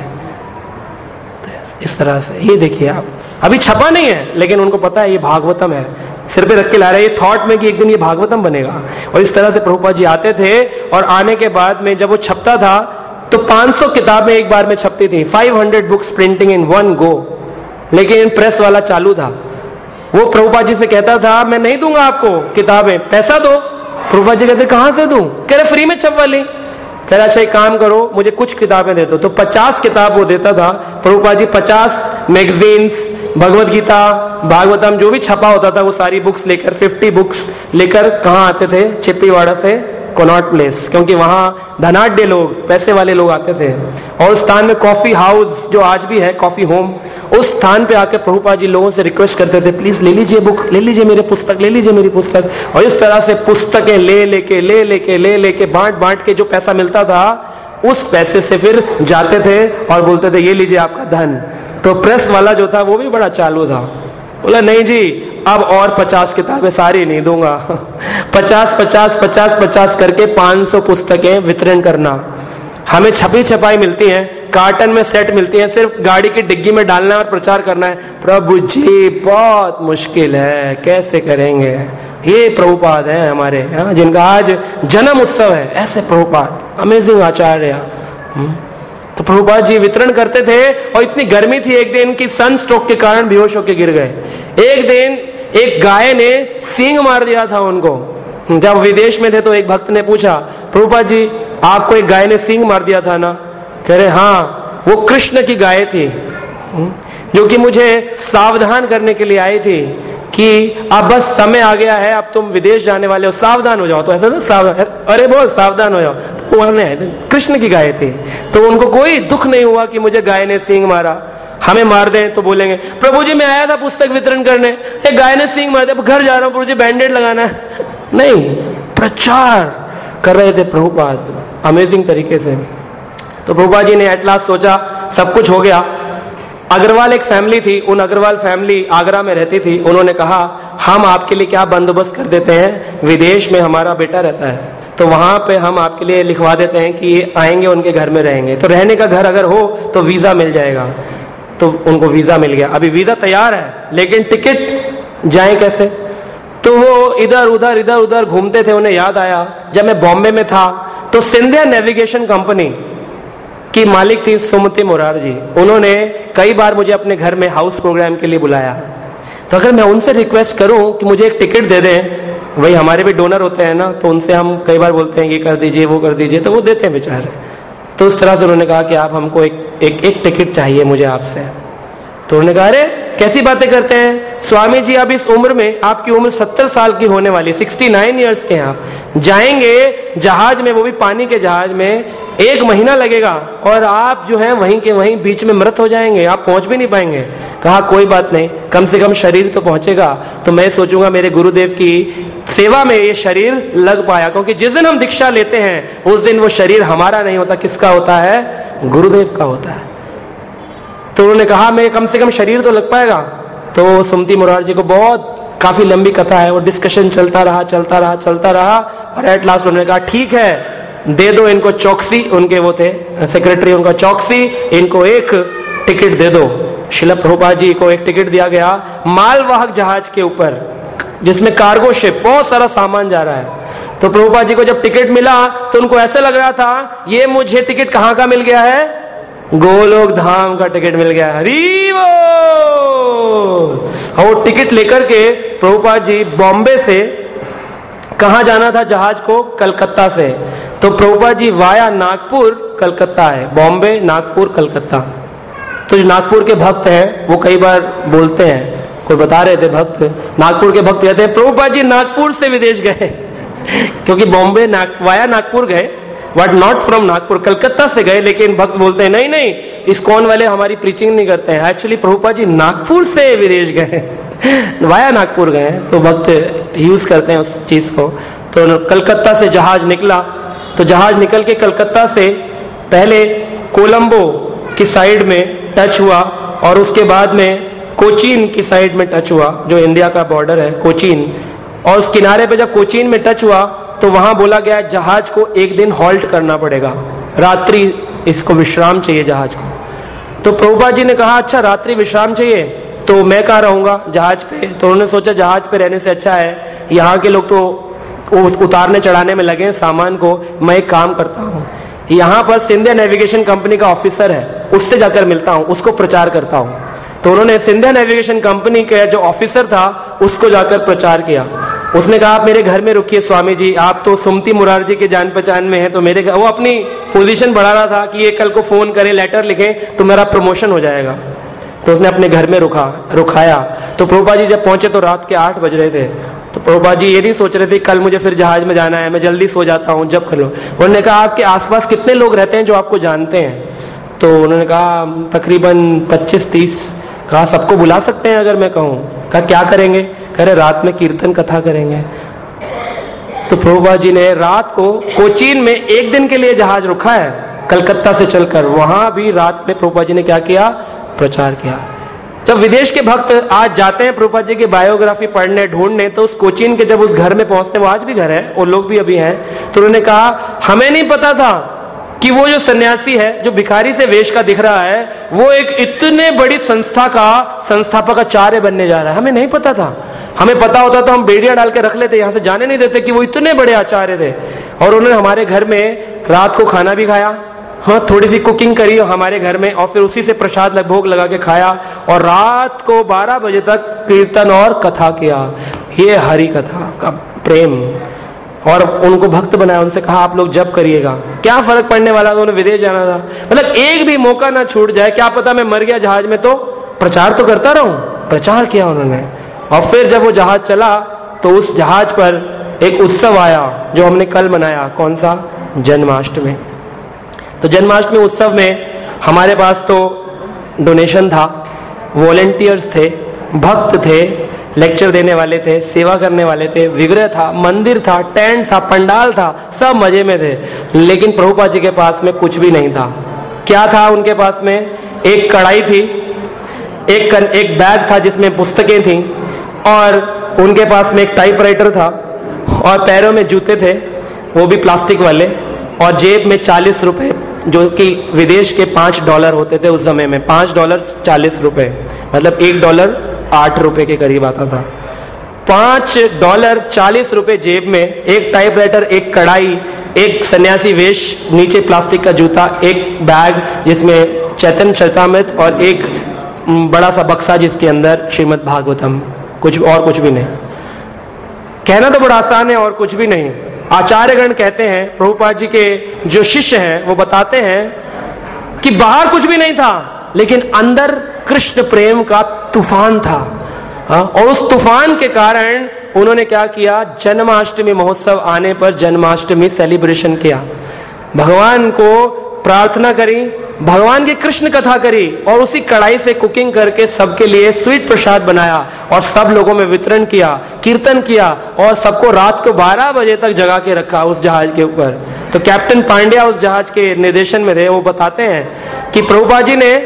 इस तरह से ये देखिए आप, अभी छपा नहीं है लेकिन उनको पता है ये भागवतम है, सिर पे रख के ला रहे हैं, ये थॉट में कि एक दिन ये भागवतम बनेगा। और इस तरह से प्रभुपाद जी आते थे, और आने के बाद में जब वो छपता था तो 500 किताबें एक बार में छपती थी, 500 बुक्स प्रिंटिंग इन 1 go। लेकिन प्रेस वाला चालू था, वो प्रभुपाद जी से कहता था मैं नहीं दूंगा आपको किताबें, पैसा दो। प्रभुपाद जी कहते कहां से दूं? कह रहे फ्री में छपवा ली। कह रहा अच्छा एक काम करो, मुझे कुछ किताबें दे दो। तो 50 किताब वो देता था। प्रभुपाद जी 50 मैगजीन्स, भगवत गीता, भागवतम जो भी छपा होता था वो सारी बुक्स लेकर, 50 बुक्स लेकर कहाँ आते थे? चिप्पीवाड़ा से कनॉट प्लेस, क्योंकि वहां धनाढ्य लोग, पैसे वाले लोग आते थे। और उस स्थान में कॉफी हाउस जो आज भी है, कॉफी होम, उस स्थान पे आके प्रभुपाद जी लोगों से रिक्वेस्ट करते थे, प्लीज ले लीजिए बुक, ले लीजिए मेरे पुस्तक, ले लीजिए मेरी पुस्तक। और इस तरह से पुस्तकें ले लेके बांट के जो पैसा मिलता था, उस पैसे से फिर जाते थे और बोलते थे ये लीजिए आपका धन। तो प्रेस वाला जो था वो भी बड़ा चालू था, बोला नहीं जी अब और 50 किताबें सारी नहीं दूंगा। 50 करके 500 पुस्तकें वितरण करना। हमें छपी छपाई मिलती हैं, कार्टन में सेट मिलती हैं, सिर्फ गाड़ी की डिग्गी में डालना है और प्रचार करना है। प्रभु जी बहुत मुश्किल है, कैसे करेंगे? ये प्रभुपाद हैं हमारे, जिनका आज जन्म उत्सव है। ऐसे प्रभुपाद, अमेजिंग आचार्य। तो प्रभुपाद जी वितरण करते थे। और इतनी गर्मी थी एक दिन कि सन स्ट्रोक के कारण बेहोश होकर गिर गए। एक दिन एक गाय ने सींग मार दिया था उनको। जब विदेश में थे तो एक भक्त ने पूछा, प्रभुपाद जी आपको एक गाय ने सींग मार दिया था ना? कह रहे हाँ, वो कृष्ण की गाय थी जो कि मुझे सावधान करने के लिए आई थी कि अब बस समय आ गया है, अब तुम विदेश जाने वाले हो, सावधान हो जाओ। तो ऐसा ना सावधान, अरे बोल सावधान हो जाओ। तो उन्होंने कृष्ण की गाय थी, तो उनको कोई दुख नहीं हुआ कि मुझे गाय ने सींग मारा। हमें मार दें तो बोलेंगे प्रभु जी मैं आया था पुस्तक वितरण करने, एक गाय ने सींग मार दिया, घर जा रहा हूं, प्रभु जी बैंडेड लगाना है। नहीं, प्रचार कर रहे थे प्रभुपाद अमेजिंग तरीके से। तो प्रभुपाद जी ने एट लास्ट सोचा, सब कुछ हो गया। अग्रवाल एक फैमिली थी, उन अग्रवाल फैमिली आगरा में रहती थी। उन्होंने कहा हम आपके लिए क्या बंदोबस्त कर देते हैं, विदेश में हमारा बेटा रहता है, तो वहां पे हम आपके लिए लिखवा देते हैं कि ये आएंगे, उनके घर में रहेंगे, तो रहने का घर अगर हो तो वीजा मिल जाएगा। तो उनको वीजा मिल गया। अभी वीजा तैयार है, लेकिन टिकट जाए कैसे? तो वो इधर उधर घूमते थे। उन्हें याद आया, जब मैं बॉम्बे में था तो सिंधिया नेविगेशन कंपनी की मालिक थी सुमति मुरारजी। उन्होंने कई बार मुझे अपने घर में हाउस प्रोग्राम के लिए बुलाया। तो अगर मैं उनसे रिक्वेस्ट करूं कि मुझे एक टिकट दे दें, वही हमारे भी डोनर होते हैं ना, तो उनसे हम कई बार बोलते हैं ये कर दीजिए वो कर दीजिए, तो वो देते हैं बेचारे। तो उस तरह से उन्होंने कहा कि आप हमको एक टिकट चाहिए मुझे आपसे। तो उन्होंने कहा अरे कैसी बातें करते हैं स्वामी जी, अब इस उम्र में, आपकी उम्र 70 साल की होने वाली, 69 ईयर्स के हैं आप, जाएंगे जहाज में, वो भी पानी के जहाज में, 1 महीना लगेगा और आप जो है वहीं के वहीं बीच में मृत हो जाएंगे, आप पहुंच भी नहीं पाएंगे। कहा कोई बात नहीं, कम से कम शरीर तो पहुंचेगा। तो मैं सोचूंगा मेरे गुरुदेव की सेवा में ये शरीर लग पाया, क्योंकि जिस दिन हम दीक्षा लेते हैं उस दिन वो शरीर हमारा नहीं होता, किसका होता है? गुरुदेव का होता है। तो उन्होंने कहा मैं कम से कम शरीर तो लग पाएगा। तो सुमति मुरारजी को बहुत काफी लंबी कथा है, वो डिस्कशन चलता रहा और एट लास्ट उन्होंने कहा ठीक है दे दो इनको चौकसी, उनके वो थे सेक्रेटरी, उनका चौकसी, इनको एक टिकट दे दो। श्रील प्रभुपाद जी को एक टिकट दिया गया मालवाहक जहाज के ऊपर, जिसमें कार्गो शिप, बहुत सारा सामान जा रहा है। तो प्रभुपाद जी को जब टिकट मिला तो उनको ऐसे लग रहा था ये मुझे टिकट कहाँ का मिल गया है? गोलोक धाम का टिकट मिल गया। हरि बोल। वो टिकट लेकर के प्रभुपाद जी बॉम्बे से कहां जाना था जहाज को? कलकत्ता से। तो प्रभुपाद जी वाया नागपुर कलकत्ता है, बॉम्बे नागपुर कलकत्ता। तो जो नागपुर के भक्त हैं वो कई बार बोलते हैं, कोई बता रहे थे भक्त, नागपुर के भक्त कहते हैं प्रभुपाद जी नागपुर से विदेश गए क्योंकि बॉम्बे वाया नागपुर गए, but not from Nagpur, Calcutta से गए। लेकिन भक्त बोलते हैं नहीं नहीं, इस्कॉन वाले हमारी प्रीचिंग नहीं करते हैं, एक्चुअली प्रभुपाद जी नागपुर से विदेश गए वाया नागपुर गए। तो भक्त यूज करते हैं उस चीज को। तो कलकत्ता से जहाज निकला, तो जहाज निकल के कलकत्ता से पहले कोलंबो की साइड में टच हुआ और उसके बाद में कोचीन की साइड में टच हुआ, जो इंडिया का बॉर्डर है कोचीन। और उस किनारे पे जब कोचीन में टच हुआ तो वहां बोला गया जहाज को एक दिन हॉल्ट करना पड़ेगा, रात्रि इसको विश्राम चाहिए जहाज को। तो प्रभुपाद जी ने कहा अच्छा रात्रि विश्राम चाहिए तो मैं कहाँ रहूंगा? जहाज पे। तो उन्होंने सोचा जहाज पे रहने से अच्छा है, यहाँ के लोग तो उतारने चढ़ाने में लगे सामान को, मैं एक काम करता हूँ, यहाँ पर सिंधिया नेविगेशन कंपनी का ऑफिसर है, उससे जाकर मिलता हूँ, उसको प्रचार करता हूँ। तो उन्होंने सिंधिया नेविगेशन कंपनी के जो ऑफिसर था उसको जाकर प्रचार किया। उसने कहा आप मेरे घर में रुकिए स्वामी जी, आप तो सुमति मुरारजी के जान पहचान में हैं, तो मेरे घर, वो अपनी पोजीशन बढ़ा रहा था कि ये कल को फोन करें, लेटर लिखें तो मेरा प्रमोशन हो जाएगा। तो उसने अपने घर में रुकाया। तो प्रभुपाद जी जब पहुंचे तो रात के 8 बज रहे थे। तो प्रभुपाद जी ये नहीं सोच रहे थे कल मुझे फिर जहाज में जाना है, मैं जल्दी सो जाता हूँ जब कर लूँ। उन्होंने कहा आपके आसपास कितने लोग रहते हैं जो आपको जानते हैं? तो उन्होंने कहा तकरीबन 25-30। कहा सबको बुला सकते हैं अगर मैं कहूँ? कहा क्या करेंगे? कह रहे रात में कीर्तन कथा करेंगे। तो प्रभुपाद जी ने रात को कोचीन में 1 दिन के लिए जहाज रुका है कलकत्ता से चलकर, वहां भी रात में प्रभुपाद जी ने क्या किया? प्रचार किया। जब विदेश के भक्त आज जाते हैं प्रभुपाद जी की बायोग्राफी पढ़ने ढूंढने, तो उस कोचीन के जब उस घर में पहुंचते हैं, वो आज भी घर है, वो लोग भी अभी हैं, तो उन्होंने कहा हमें नहीं पता था कि वो जो सन्यासी है जो भिखारी से वेश का दिख रहा है वो एक इतने बड़ी संस्था का संस्थापक आचार्य बनने जा रहा है। हमें नहीं पता था। हमें पता होता तो हम बेड़ियां डाल के रख लेते, यहां से जाने नहीं देते कि वो इतने बड़े आचार्य थे। और उन्होंने हमारे घर में रात को खाना भी खाया, हाँ थोड़ी सी कुकिंग करी हमारे घर में, और फिर उसी से प्रसाद भोग लगा के खाया, और रात को 12 बजे तक कीर्तन और कथा किया। ये हरि कथा का प्रेम। और उनको भक्त बनाया, उनसे कहा आप लोग जप करिएगा। क्या फर्क पड़ने वाला था, उन्हें विदेश जाना था, मतलब एक भी मौका ना छूट जाए, क्या पता मैं मर गया जहाज में तो प्रचार तो करता रहूं। प्रचार किया उन्होंने। और फिर जब वो जहाज चला तो उस जहाज पर एक उत्सव आया जो हमने कल मनाया। कौन सा? जन्माष्टमी। तो जन्माष्टमी उत्सव में हमारे पास तो डोनेशन था, वॉलेंटियर्स थे, भक्त थे, लेक्चर देने वाले थे, सेवा करने वाले थे, विग्रह था, मंदिर था, टेंट था, पंडाल था, सब मजे में थे। लेकिन प्रभुपाद जी के पास में कुछ भी नहीं था। क्या था उनके पास में? एक कढ़ाई थी, एक बैग था जिसमें पुस्तकें थी, और उनके पास में एक टाइपराइटर था, और पैरों में जूते थे, वो भी प्लास्टिक वाले, और जेब में 40 रुपए, जो कि विदेश के $5 होते थे उस समय में। $5 40 रुपए, मतलब $1 8 रुपए के करीब आता था। $5 40 रुपए जेब में, एक टाइपराइटर, एक कढ़ाई, एक सन्यासी वेश, नीचे प्लास्टिक का जूता, एक बैग जिसमें चैतन्य चरितामृत, और एक बड़ा सा बक्सा जिसके अंदर श्रीमद् भागवतम, कुछ और कुछ भी नहीं। कहना तो बड़ा आसान है, और कुछ भी नहीं। आचार्यगण कहते हैं, प्रभुपाद जी के जो शिष्य हैं वो बताते हैं कि बाहर कुछ भी नहीं था, लेकिन अंदर कृष्ण प्रेम का तूफान था। और उस तूफान के कारण उन्होंने क्या किया? जन्माष्टमी महोत्सव आने पर जन्माष्टमी सेलिब्रेशन किया, भगवान को प्रार्थना करी, भगवान की कृष्ण कथा करी, और उसी कढ़ाई से कुकिंग करके सबके लिए स्वीट प्रसाद बनाया और सब लोगों में वितरण किया, कीर्तन किया, और सबको रात को 12 बजे तक जगा के रखा उस जहाज के ऊपर। तो कैप्टन पांड्या उस जहाज के निर्देशन में थे। वो बताते हैं कि प्रभुपाद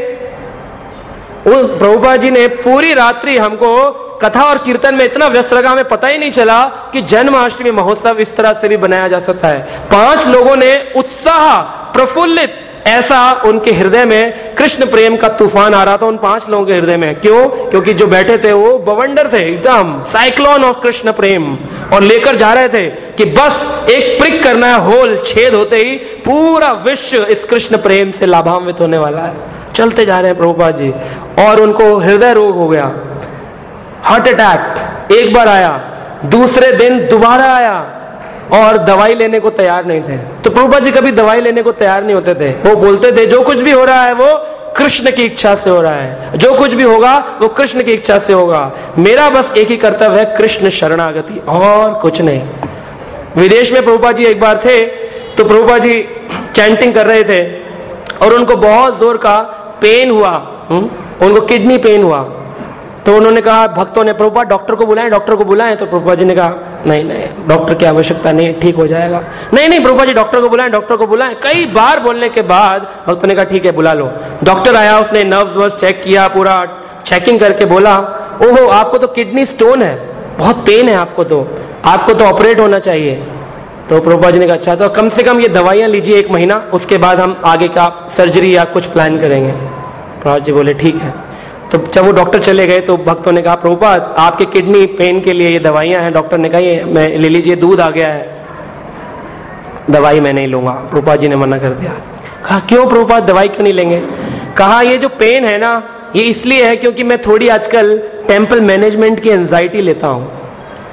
जी ने पूरी रात्रि हमको कथा और कीर्तन में इतना व्यस्त रखा, हमें पता ही नहीं चला कि जन्माष्टमी महोत्सव इस तरह से भी बनाया जा सकता है। 5 लोगों ने उत्साह प्रफुल्लित, ऐसा उनके हृदय में कृष्ण प्रेम का तूफान आ रहा था उन 5 लोगों के हृदय में। क्यों? क्योंकि जो बैठे थे वो बवंडर थे, एकदम साइक्लोन ऑफ कृष्ण प्रेम, और लेकर जा रहे थे कि बस एक प्रिक करना है, होल छेद होते ही पूरा विश्व इस कृष्ण प्रेम से लाभान्वित होने वाला है। चलते जा रहे हैं प्रभुपाद जी, और उनको हृदय रोग हो गया, हार्ट अटैक एक बार आया, दूसरे दिन दोबारा आया, और दवाई लेने को तैयार नहीं थे। तो प्रभुपाद जी कभी दवाई लेने को तैयार नहीं होते थे। वो बोलते थे जो कुछ भी हो रहा है वो कृष्ण की इच्छा से हो रहा है, जो कुछ भी होगा वो कृष्ण की इच्छा से होगा, मेरा बस एक ही कर्तव्य है कृष्ण शरणागति, और कुछ नहीं। विदेश में प्रभुपाद जी एक बार थे, तो प्रभुपाद जी चैंटिंग कर रहे थे और उनको बहुत जोर का पेन हुआ, उनको किडनी पेन हुआ। तो उन्होंने कहा, भक्तों ने, प्रभुपाद डॉक्टर को बुलाएं, डॉक्टर को बुलाएं। तो प्रभुपाद जी ने कहा नहीं नहीं, डॉक्टर की आवश्यकता नहीं, ठीक हो जाएगा। नहीं नहीं प्रभुपाद जी, डॉक्टर को बुलाएं, डॉक्टर को बुलाएं। कई बार बोलने के बाद भक्तों ने कहा ठीक है बुला लो। डॉक्टर आया, उसने नर्व्स वर्स चेक किया, पूरा चेकिंग करके बोला, ओहो आपको तो किडनी स्टोन है, बहुत पेन है आपको तो ऑपरेट होना चाहिए। तो प्रभुपाद जी ने कहा अच्छा, तो कम से कम ये दवाइयां लीजिए 1 महीना, उसके बाद हम आगे का सर्जरी या कुछ प्लान करेंगे। प्रभुपाद जी बोले ठीक है। तो जब वो डॉक्टर चले गए तो भक्तों ने कहा, प्रभुपाद आपके किडनी पेन के लिए ये दवाइयां हैं। डॉक्टर ने कहा ये मैं ले लीजिए, दूध आ गया है, दवाई मैं नहीं लूंगा। प्रभुपाद जी ने मना कर दिया। कहा क्यों प्रभुपाद, दवाई क्यों नहीं लेंगे? कहा ये जो पेन है ना, ये इसलिए है क्योंकि मैं थोड़ी आजकल टेम्पल मैनेजमेंट की एंजाइटी लेता हूं।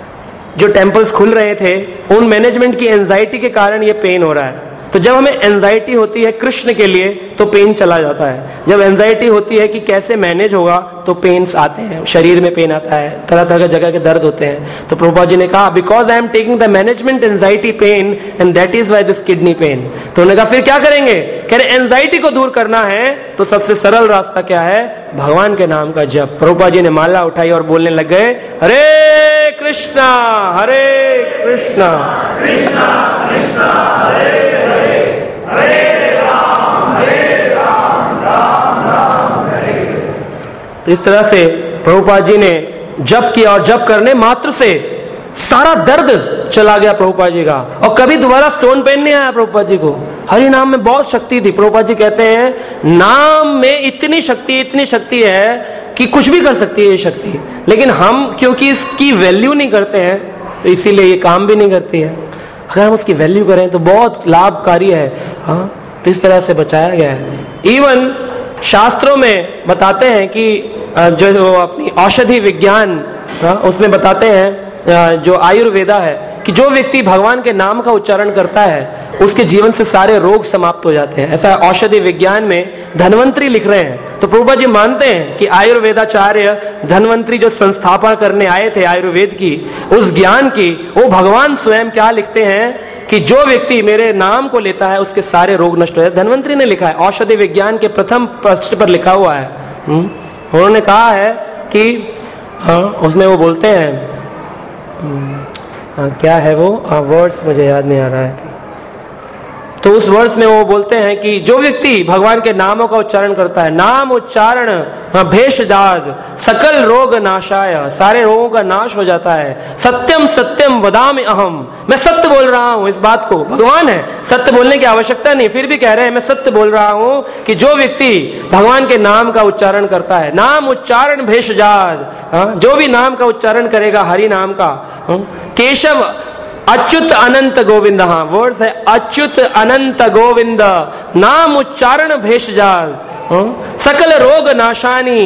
जो टेम्पल्स खुल रहे थे, उन मैनेजमेंट की एंजाइटी के कारण ये पेन हो रहा है। तो जब हमें एंजाइटी होती है कृष्ण के लिए तो पेन चला जाता है। जब एंजाइटी होती है कि कैसे मैनेज होगा तो पेन्स आते हैं, शरीर में पेन आता है, तरह तरह जगह के दर्द होते हैं। तो प्रभुपाद जी ने कहा because I am taking the management anxiety pain and that is why this kidney pain. तो उन्होंने कहा फिर क्या करेंगे? कह रहे एंजाइटी को दूर करना है तो सबसे सरल रास्ता क्या है? भगवान के नाम का जप। प्रभुपाद जी ने माला उठाई और बोलने लग गए हरे कृष्णा कृष्णा कृष्णा हरे हरे हरे राम राम राम हरे। तो इस तरह से प्रभुपाद जी ने जप किया और जप करने मात्र से सारा दर्द चला गया प्रभुपाद जी का, और कभी दोबारा स्टोन पेन नहीं आया प्रभुपाद जी को। हरि नाम में बहुत शक्ति थी। प्रभुपाद जी कहते हैं नाम में इतनी शक्ति है कि कुछ भी कर सकती है ये शक्ति, लेकिन हम क्योंकि इसकी वैल्यू नहीं करते हैं तो इसीलिए ये काम भी नहीं करती है। अगर हम उसकी वैल्यू करें तो बहुत लाभकारी है। हाँ, तो इस तरह से बचाया गया है। इवन शास्त्रों में बताते हैं कि जो अपनी औषधि विज्ञान उसमें बताते हैं, जो आयुर्वेदा है, कि जो व्यक्ति भगवान के नाम का उच्चारण करता है उसके जीवन से सारे रोग समाप्त हो जाते हैं। ऐसा औषधि विज्ञान में धन्वंतरी लिख रहे हैं। तो प्रभुपाद जी मानते हैं कि आयुर्वेदाचार्य धन्वंतरी जो संस्थापना करने आए थे आयुर्वेद की, उस ज्ञान की, वो भगवान स्वयं क्या लिखते हैं कि जो व्यक्ति मेरे नाम को लेता है उसके सारे रोग नष्ट हो जाते हैं। धन्वंतरी ने लिखा है, औषधि विज्ञान के प्रथम पृष्ठ पर लिखा हुआ है। उन्होंने कहा है कि उसमें वो बोलते हैं, क्या है वो वर्ड्स मुझे याद नहीं आ रहा है, तो उस वर्ष में वो बोलते हैं कि जो व्यक्ति भगवान के नामों का उच्चारण करता है, नाम उच्चारण भेषजाद सकल रोग नाशाय, सारे रोगों का नाश हो जाता है। सत्यम सत्यम वदामि अहम, मैं सत्य बोल रहा हूं। इस बात को भगवान है, सत्य बोलने की आवश्यकता नहीं, फिर भी कह रहे हैं मैं सत्य बोल रहा हूं कि जो व्यक्ति भगवान के नाम का उच्चारण करता है, नाम उच्चारण भेषजाद, जो भी नाम का उच्चारण करेगा हरि नाम का, केशव अच्युत अनंत गोविंद, हाँ वर्ड्स है अच्युत अनंत गोविंद, नाम उच्चारण भेषजाल, सकल रोग नाशानी,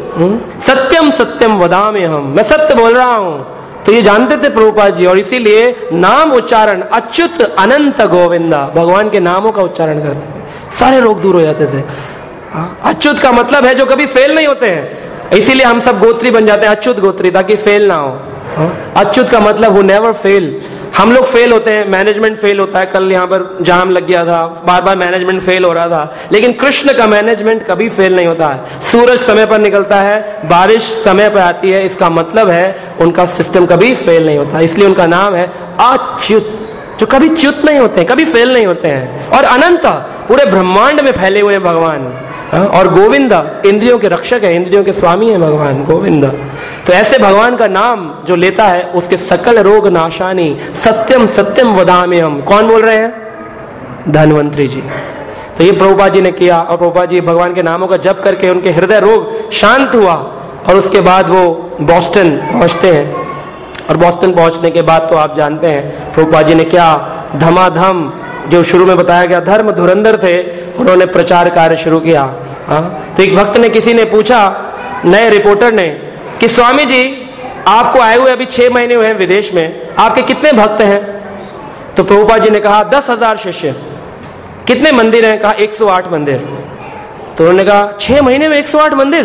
सत्यम सत्यम वदामि हम, मैं सत्य बोल रहा हूं। तो ये जानते थे प्रभुपाद जी, और इसीलिए नाम उच्चारण अच्युत अनंत गोविंद, भगवान के नामों का उच्चारण करते थे, सारे रोग दूर हो जाते थे। अच्युत का मतलब है जो कभी फेल नहीं होते हैं, इसीलिए हम सब गोत्री बन जाते हैं, अच्युत गोत्री, ताकि फेल ना हो। अच्युत का मतलब हु नेवर फेल। हम लोग फेल होते हैं, मैनेजमेंट फेल होता है, कल यहाँ पर जाम लग गया था, बार बार मैनेजमेंट फेल हो रहा था, लेकिन कृष्ण का मैनेजमेंट कभी फेल नहीं होता है। सूरज समय पर निकलता है, बारिश समय पर आती है, इसका मतलब है उनका सिस्टम कभी फेल नहीं होता, इसलिए उनका नाम है अच्युत, जो कभी च्युत नहीं होते हैं, कभी फेल नहीं होते हैं। और अनंत, पूरे ब्रह्मांड में फैले हुए हैं भगवान। और गोविंद, इंद्रियों के रक्षक है, इंद्रियों के स्वामी है भगवान गोविंद। तो ऐसे भगवान का नाम जो लेता है उसके सकल रोग नाशानी, सत्यम सत्यम वदामि हम, कौन बोल रहे हैं? धन्वंतरी जी। तो ये प्रभुपाद जी ने किया, और प्रभुपाद जी भगवान के नामों का जप करके उनके हृदय रोग शांत हुआ, और उसके बाद वो बोस्टन पहुंचते हैं। और बोस्टन पहुंचने के बाद तो आप जानते हैं प्रभुपाद जी ने क्या धमाधम, जो शुरू में बताया गया धर्म धुरंधर थे, उन्होंने प्रचार कार्य शुरू किया। तो एक भक्त ने, किसी ने पूछा, नए रिपोर्टर ने, कि स्वामी जी आपको आए हुए अभी 6 महीने हुए हैं विदेश में, आपके कितने भक्त हैं? तो प्रभुपाद जी ने कहा 10,000 शिष्य। कितने मंदिर हैं? कहा 108 मंदिर। तो उन्होंने कहा 6 महीने में 108 मंदिर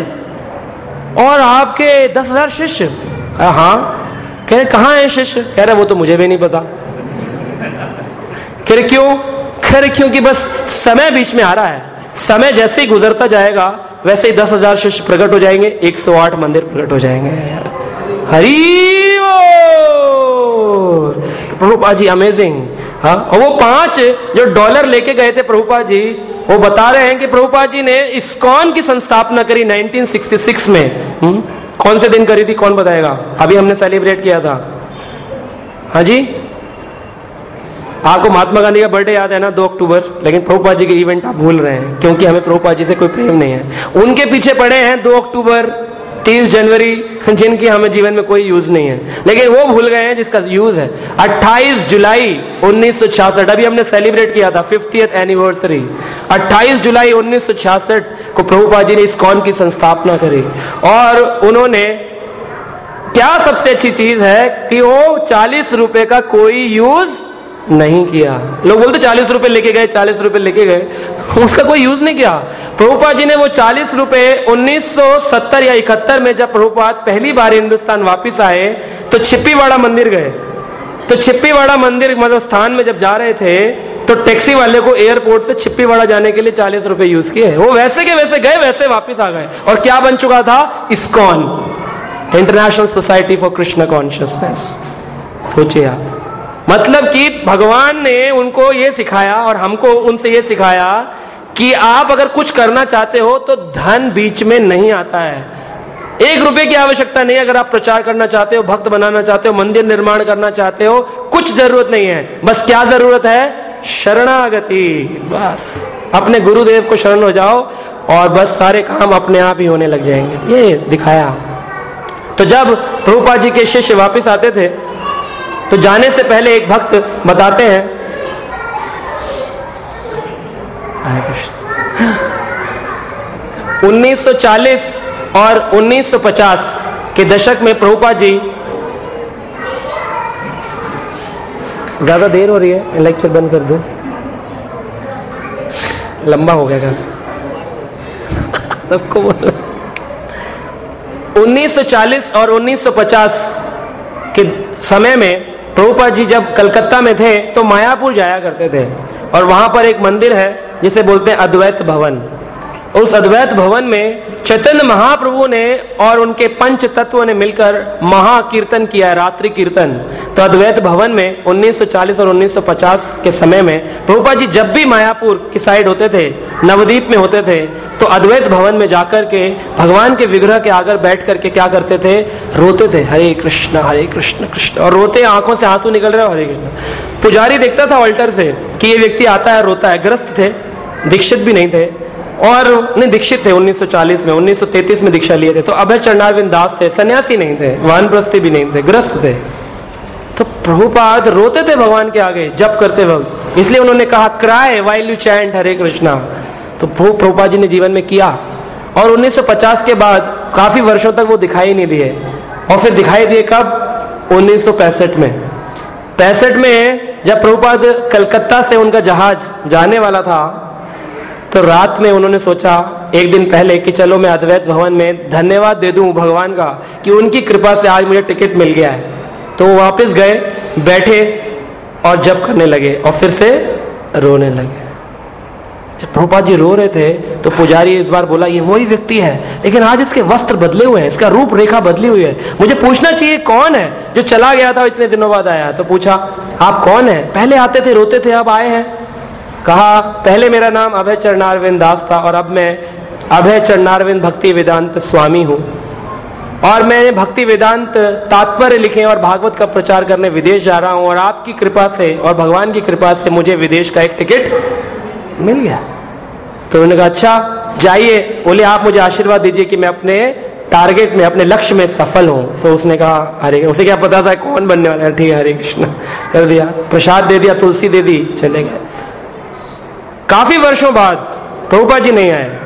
और आपके 10,000 शिष्य? हाँ। कह रहे कहाँ हैं शिष्य? कह रहे वो तो मुझे भी नहीं पता। कह रहे क्यों? कह रहे क्योंकि बस समय बीच में आ रहा है, समय जैसे ही गुजरता जाएगा वैसे ही 10,000 शिष्य प्रकट हो जाएंगे, 108 मंदिर प्रकट हो जाएंगे। हरि बोल। प्रभुपाद जी अमेजिंग। हाँ, और वो 5 जो डॉलर लेके गए थे प्रभुपाद जी, वो बता रहे हैं कि प्रभुपाद जी ने इस्कॉन की संस्थापना करी 1966 में। कौन से दिन करी थी, कौन बताएगा? अभी हमने सेलिब्रेट किया था। हाँ जी, आपको महात्मा गांधी का बर्थडे याद है ना, 2 अक्टूबर, लेकिन प्रभुपाद जी के इवेंट आप भूल रहे हैं, क्योंकि हमें प्रभुपाद जी से कोई प्रेम नहीं है। उनके पीछे पड़े हैं 2 अक्टूबर, 30 जनवरी, जिनकी हमें जीवन में कोई यूज नहीं है, लेकिन वो भूल गए हैं जिसका यूज है। 28 जुलाई 1966, अभी हमने सेलिब्रेट किया था 50th एनिवर्सरी। 28 जुलाई 1966 को प्रभुपाद जी ने इस्कॉन की संस्थापना करी, और उन्होंने क्या सबसे अच्छी चीज है कि वो 40 रुपए का कोई यूज नहीं किया। लोग बोलते 40 रुपए लेके गए, 40 रुपए लेके गए, उसका कोई यूज नहीं किया। प्रभुपाद जी ने वो 40 रुपए 1970 या 71 में जब प्रभुपाद पहली बार हिंदुस्तान वापिस आए तो छिप्पीवाड़ा मंदिर गए। तो छिप्पीवाड़ा मंदिर मतलब स्थान में जब जा रहे थे तो टैक्सी वाले को एयरपोर्ट से छिप्पीवाड़ा जाने के लिए 40 रुपए यूज किए। वो वैसे के वैसे गए, वैसे वापिस आ गए। और क्या बन चुका था? ISKCON, International Society for Krishna Consciousness. सोचिए आप, मतलब कि भगवान ने उनको ये सिखाया और हमको उनसे ये सिखाया कि आप अगर कुछ करना चाहते हो तो धन बीच में नहीं आता है। 1 रुपए की आवश्यकता नहीं। अगर आप प्रचार करना चाहते हो, भक्त बनाना चाहते हो, मंदिर निर्माण करना चाहते हो, कुछ जरूरत नहीं है। बस क्या जरूरत है? शरणागति। बस अपने गुरुदेव को शरण हो जाओ और बस सारे काम अपने आप ही होने लग जाएंगे। ये दिखाया। तो जब प्रभुपाद जी के शिष्य वापिस आते थे तो जाने से पहले एक भक्त बताते हैं, 1940 और 1950 के दशक में प्रभुपाद जी, ज्यादा देर हो रही है, लेक्चर बंद कर दूं, लंबा हो गया सबको बोला। 1940 और 1950 के समय में प्रभुपाद जी जब कलकत्ता में थे तो मायापुर जाया करते थे और वहां पर एक मंदिर है जिसे बोलते हैं अद्वैत भवन। उस अद्वैत भवन में चैतन्य महाप्रभु ने और उनके पंच तत्वों ने मिलकर महाकीर्तन किया, रात्रि कीर्तन। तो अद्वैत भवन में 1940 और 1950 के समय में प्रभुपाद जी जब भी मायापुर की साइड होते थे, नवद्वीप में होते थे, तो अद्वैत भवन में जाकर के भगवान के विग्रह के आगे बैठ करके क्या करते थे? रोते थे, हरे कृष्ण कृष्ण, और रोते आंखों से आंसू निकल रहे, हरे कृष्ण। पुजारी देखता था ऑल्टर से कि ये व्यक्ति आता है रोता है। ग्रस्त थे, दीक्षित भी नहीं थे, और नहीं दीक्षित थे 1940 में, 1933 में दीक्षा लिए थे। तो अभय चरणारविंद दास थे, सन्यासी नहीं थे, वानप्रस्थी भी नहीं थे, ग्रस्त थे। तो प्रभुपाद रोते थे भगवान के आगे जप करते वक्त, इसलिए उन्होंने कहा cry while you chant Hare Krishna. तो प्रभुपाद जी ने जीवन में किया और 1950 के बाद काफी वर्षों तक वो दिखाई नहीं दिए। और फिर दिखाई दिए कब? 1965 में। 65 में जब प्रभुपाद कलकत्ता से उनका जहाज जाने वाला था तो रात में उन्होंने सोचा एक दिन पहले कि चलो मैं अद्वैत भवन में धन्यवाद दे दूं भगवान का कि उनकी कृपा से आज मुझे टिकट मिल गया है। तो वो वापस गए, बैठे और जप करने लगे और फिर से रोने लगे। जब प्रभुपाद जी रो रहे थे तो पुजारी इस बार बोला ये वही व्यक्ति है, लेकिन आज इसके वस्त्र बदले हुए हैं, इसका रूप रेखा बदली हुई है, मुझे पूछना चाहिए कौन है जो चला गया था इतने दिनों बाद आया। तो पूछा आप कौन है? पहले आते थे रोते थे, अब आए हैं। कहा पहले मेरा नाम अभय चरणारविंद दास था और अब मैं अभय चरणारविंद भक्ति वेदांत स्वामी हूँ और मैं भक्ति वेदांत तात्पर्य लिखे और भागवत का प्रचार करने विदेश जा रहा हूँ और आपकी कृपा से और भगवान की कृपा से मुझे विदेश का एक टिकट मिल गया। तो उन्होंने कहा अच्छा जाइए। बोले आप मुझे आशीर्वाद दीजिए कि मैं अपने टारगेट में, अपने लक्ष्य में सफल हूँ। तो उसने कहा हरे, उसे क्या पता था कौन बनने वाला है। ठीक है हरे कृष्ण कर दिया, प्रसाद दे दिया, तुलसी दे दी, चले गए। काफी वर्षों बाद प्रभुपाद जी नहीं आए।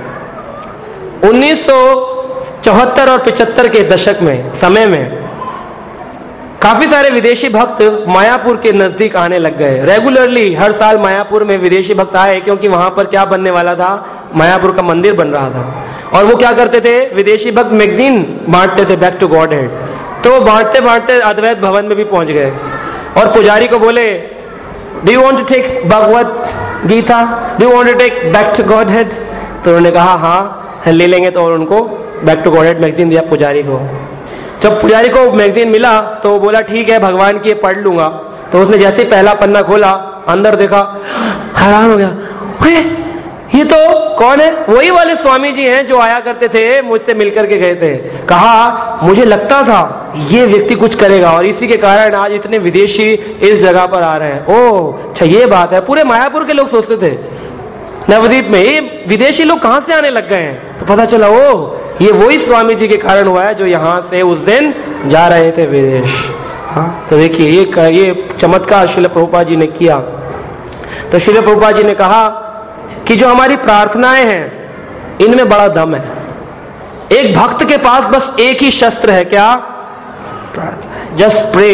1974 और 75 के दशक में समय में काफी सारे विदेशी भक्त मायापुर के नजदीक आने लग गए। रेगुलरली हर साल मायापुर में विदेशी भक्त आए क्योंकि वहां पर क्या बनने वाला था? मायापुर का मंदिर बन रहा था। और वो क्या करते थे? विदेशी भक्त मैगजीन बांटते थे, बैक टू गॉड हेड। तो बांटते बांटते अद्वैत भवन में भी पहुंच गए और पुजारी को बोले do you want to take Bhagavad Gita, do you want to take Back to Godhead? तो उन्होंने कहा हाँ ले लेंगे। तो उनको Back to Godhead magazine दिया पुजारी को। जब पुजारी को मैगजीन मिला तो बोला ठीक है भगवान की पढ़ लूंगा। तो उसने जैसे ही पहला पन्ना खोला, अंदर देखा, हैरान हो गया, ये तो कौन है? वही वाले स्वामी जी हैं जो आया करते थे, मुझसे मिलकर के गए थे। कहा मुझे लगता था ये व्यक्ति कुछ करेगा और इसी के कारण आज इतने विदेशी इस जगह पर आ रहे हैं। ओह अच्छा ये बात है। पूरे मायापुर के लोग सोचते थे नवद्वीप में ये विदेशी लोग कहां से आने लग गए हैं। तो पता चला ओ ये वही स्वामी जी के कारण हुआ है जो यहां से उस दिन जा रहे थे विदेश। हाँ तो देखिए ये चमत्कार श्रील प्रभुपाद जी ने किया। तो श्रील प्रभुपाद जी ने कहा कि जो हमारी प्रार्थनाएं हैं इनमें बड़ा दम है। एक भक्त के पास बस एक ही शस्त्र है, क्या? प्रार्थना है। Just pray.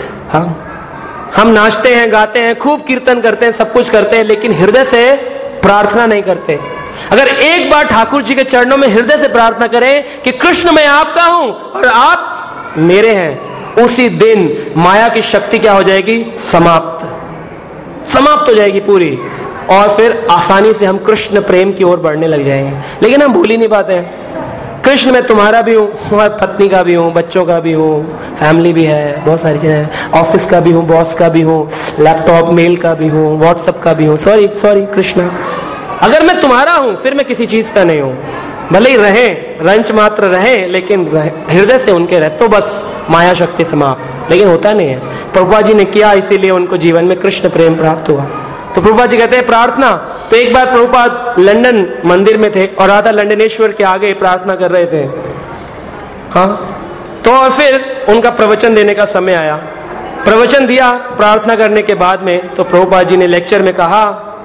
हम नाचते हैं, गाते हैं, खूब कीर्तन करते हैं, सब कुछ करते हैं, लेकिन हृदय से प्रार्थना नहीं करते। अगर एक बार ठाकुर जी के चरणों में हृदय से प्रार्थना करें कि कृष्ण मैं आपका हूं और आप मेरे हैं, उसी दिन माया की शक्ति क्या हो जाएगी? समाप्त हो जाएगी पूरी, और फिर आसानी से हम कृष्ण प्रेम की ओर बढ़ने लग जाएंगे। लेकिन हम भूल ही नहीं पाते हैं, कृष्ण मैं तुम्हारा भी हूँ, तुम्हारी पत्नी का भी हूँ, बच्चों का भी हूँ, फैमिली भी है, बहुत सारी चीजें, ऑफिस का भी हूँ, बॉस का भी हूँ, लैपटॉप मेल का भी हूँ, व्हाट्सएप का भी हूँ। सॉरी कृष्णा, अगर मैं तुम्हारा हूँ फिर मैं किसी चीज का नहीं हूँ। भले ही रहे, रंच मात्र रहे, लेकिन हृदय से उनके रहे तो बस माया शक्ति समाप्त। लेकिन होता नहीं है। प्रभुपाद जी ने किया, इसीलिए उनको जीवन में कृष्ण प्रेम प्राप्त हुआ। तो प्रभुपाद जी कहते हैं प्रार्थना। तो एक बार प्रभुपाद लंदन मंदिर में थे और राधा लंदनेश्वर के आगे प्रार्थना कर रहे थे। हाँ, तो और फिर उनका प्रवचन देने का समय आया। प्रवचन दिया प्रार्थना करने के बाद में, तो प्रभुपाद जी ने लेक्चर में कहा,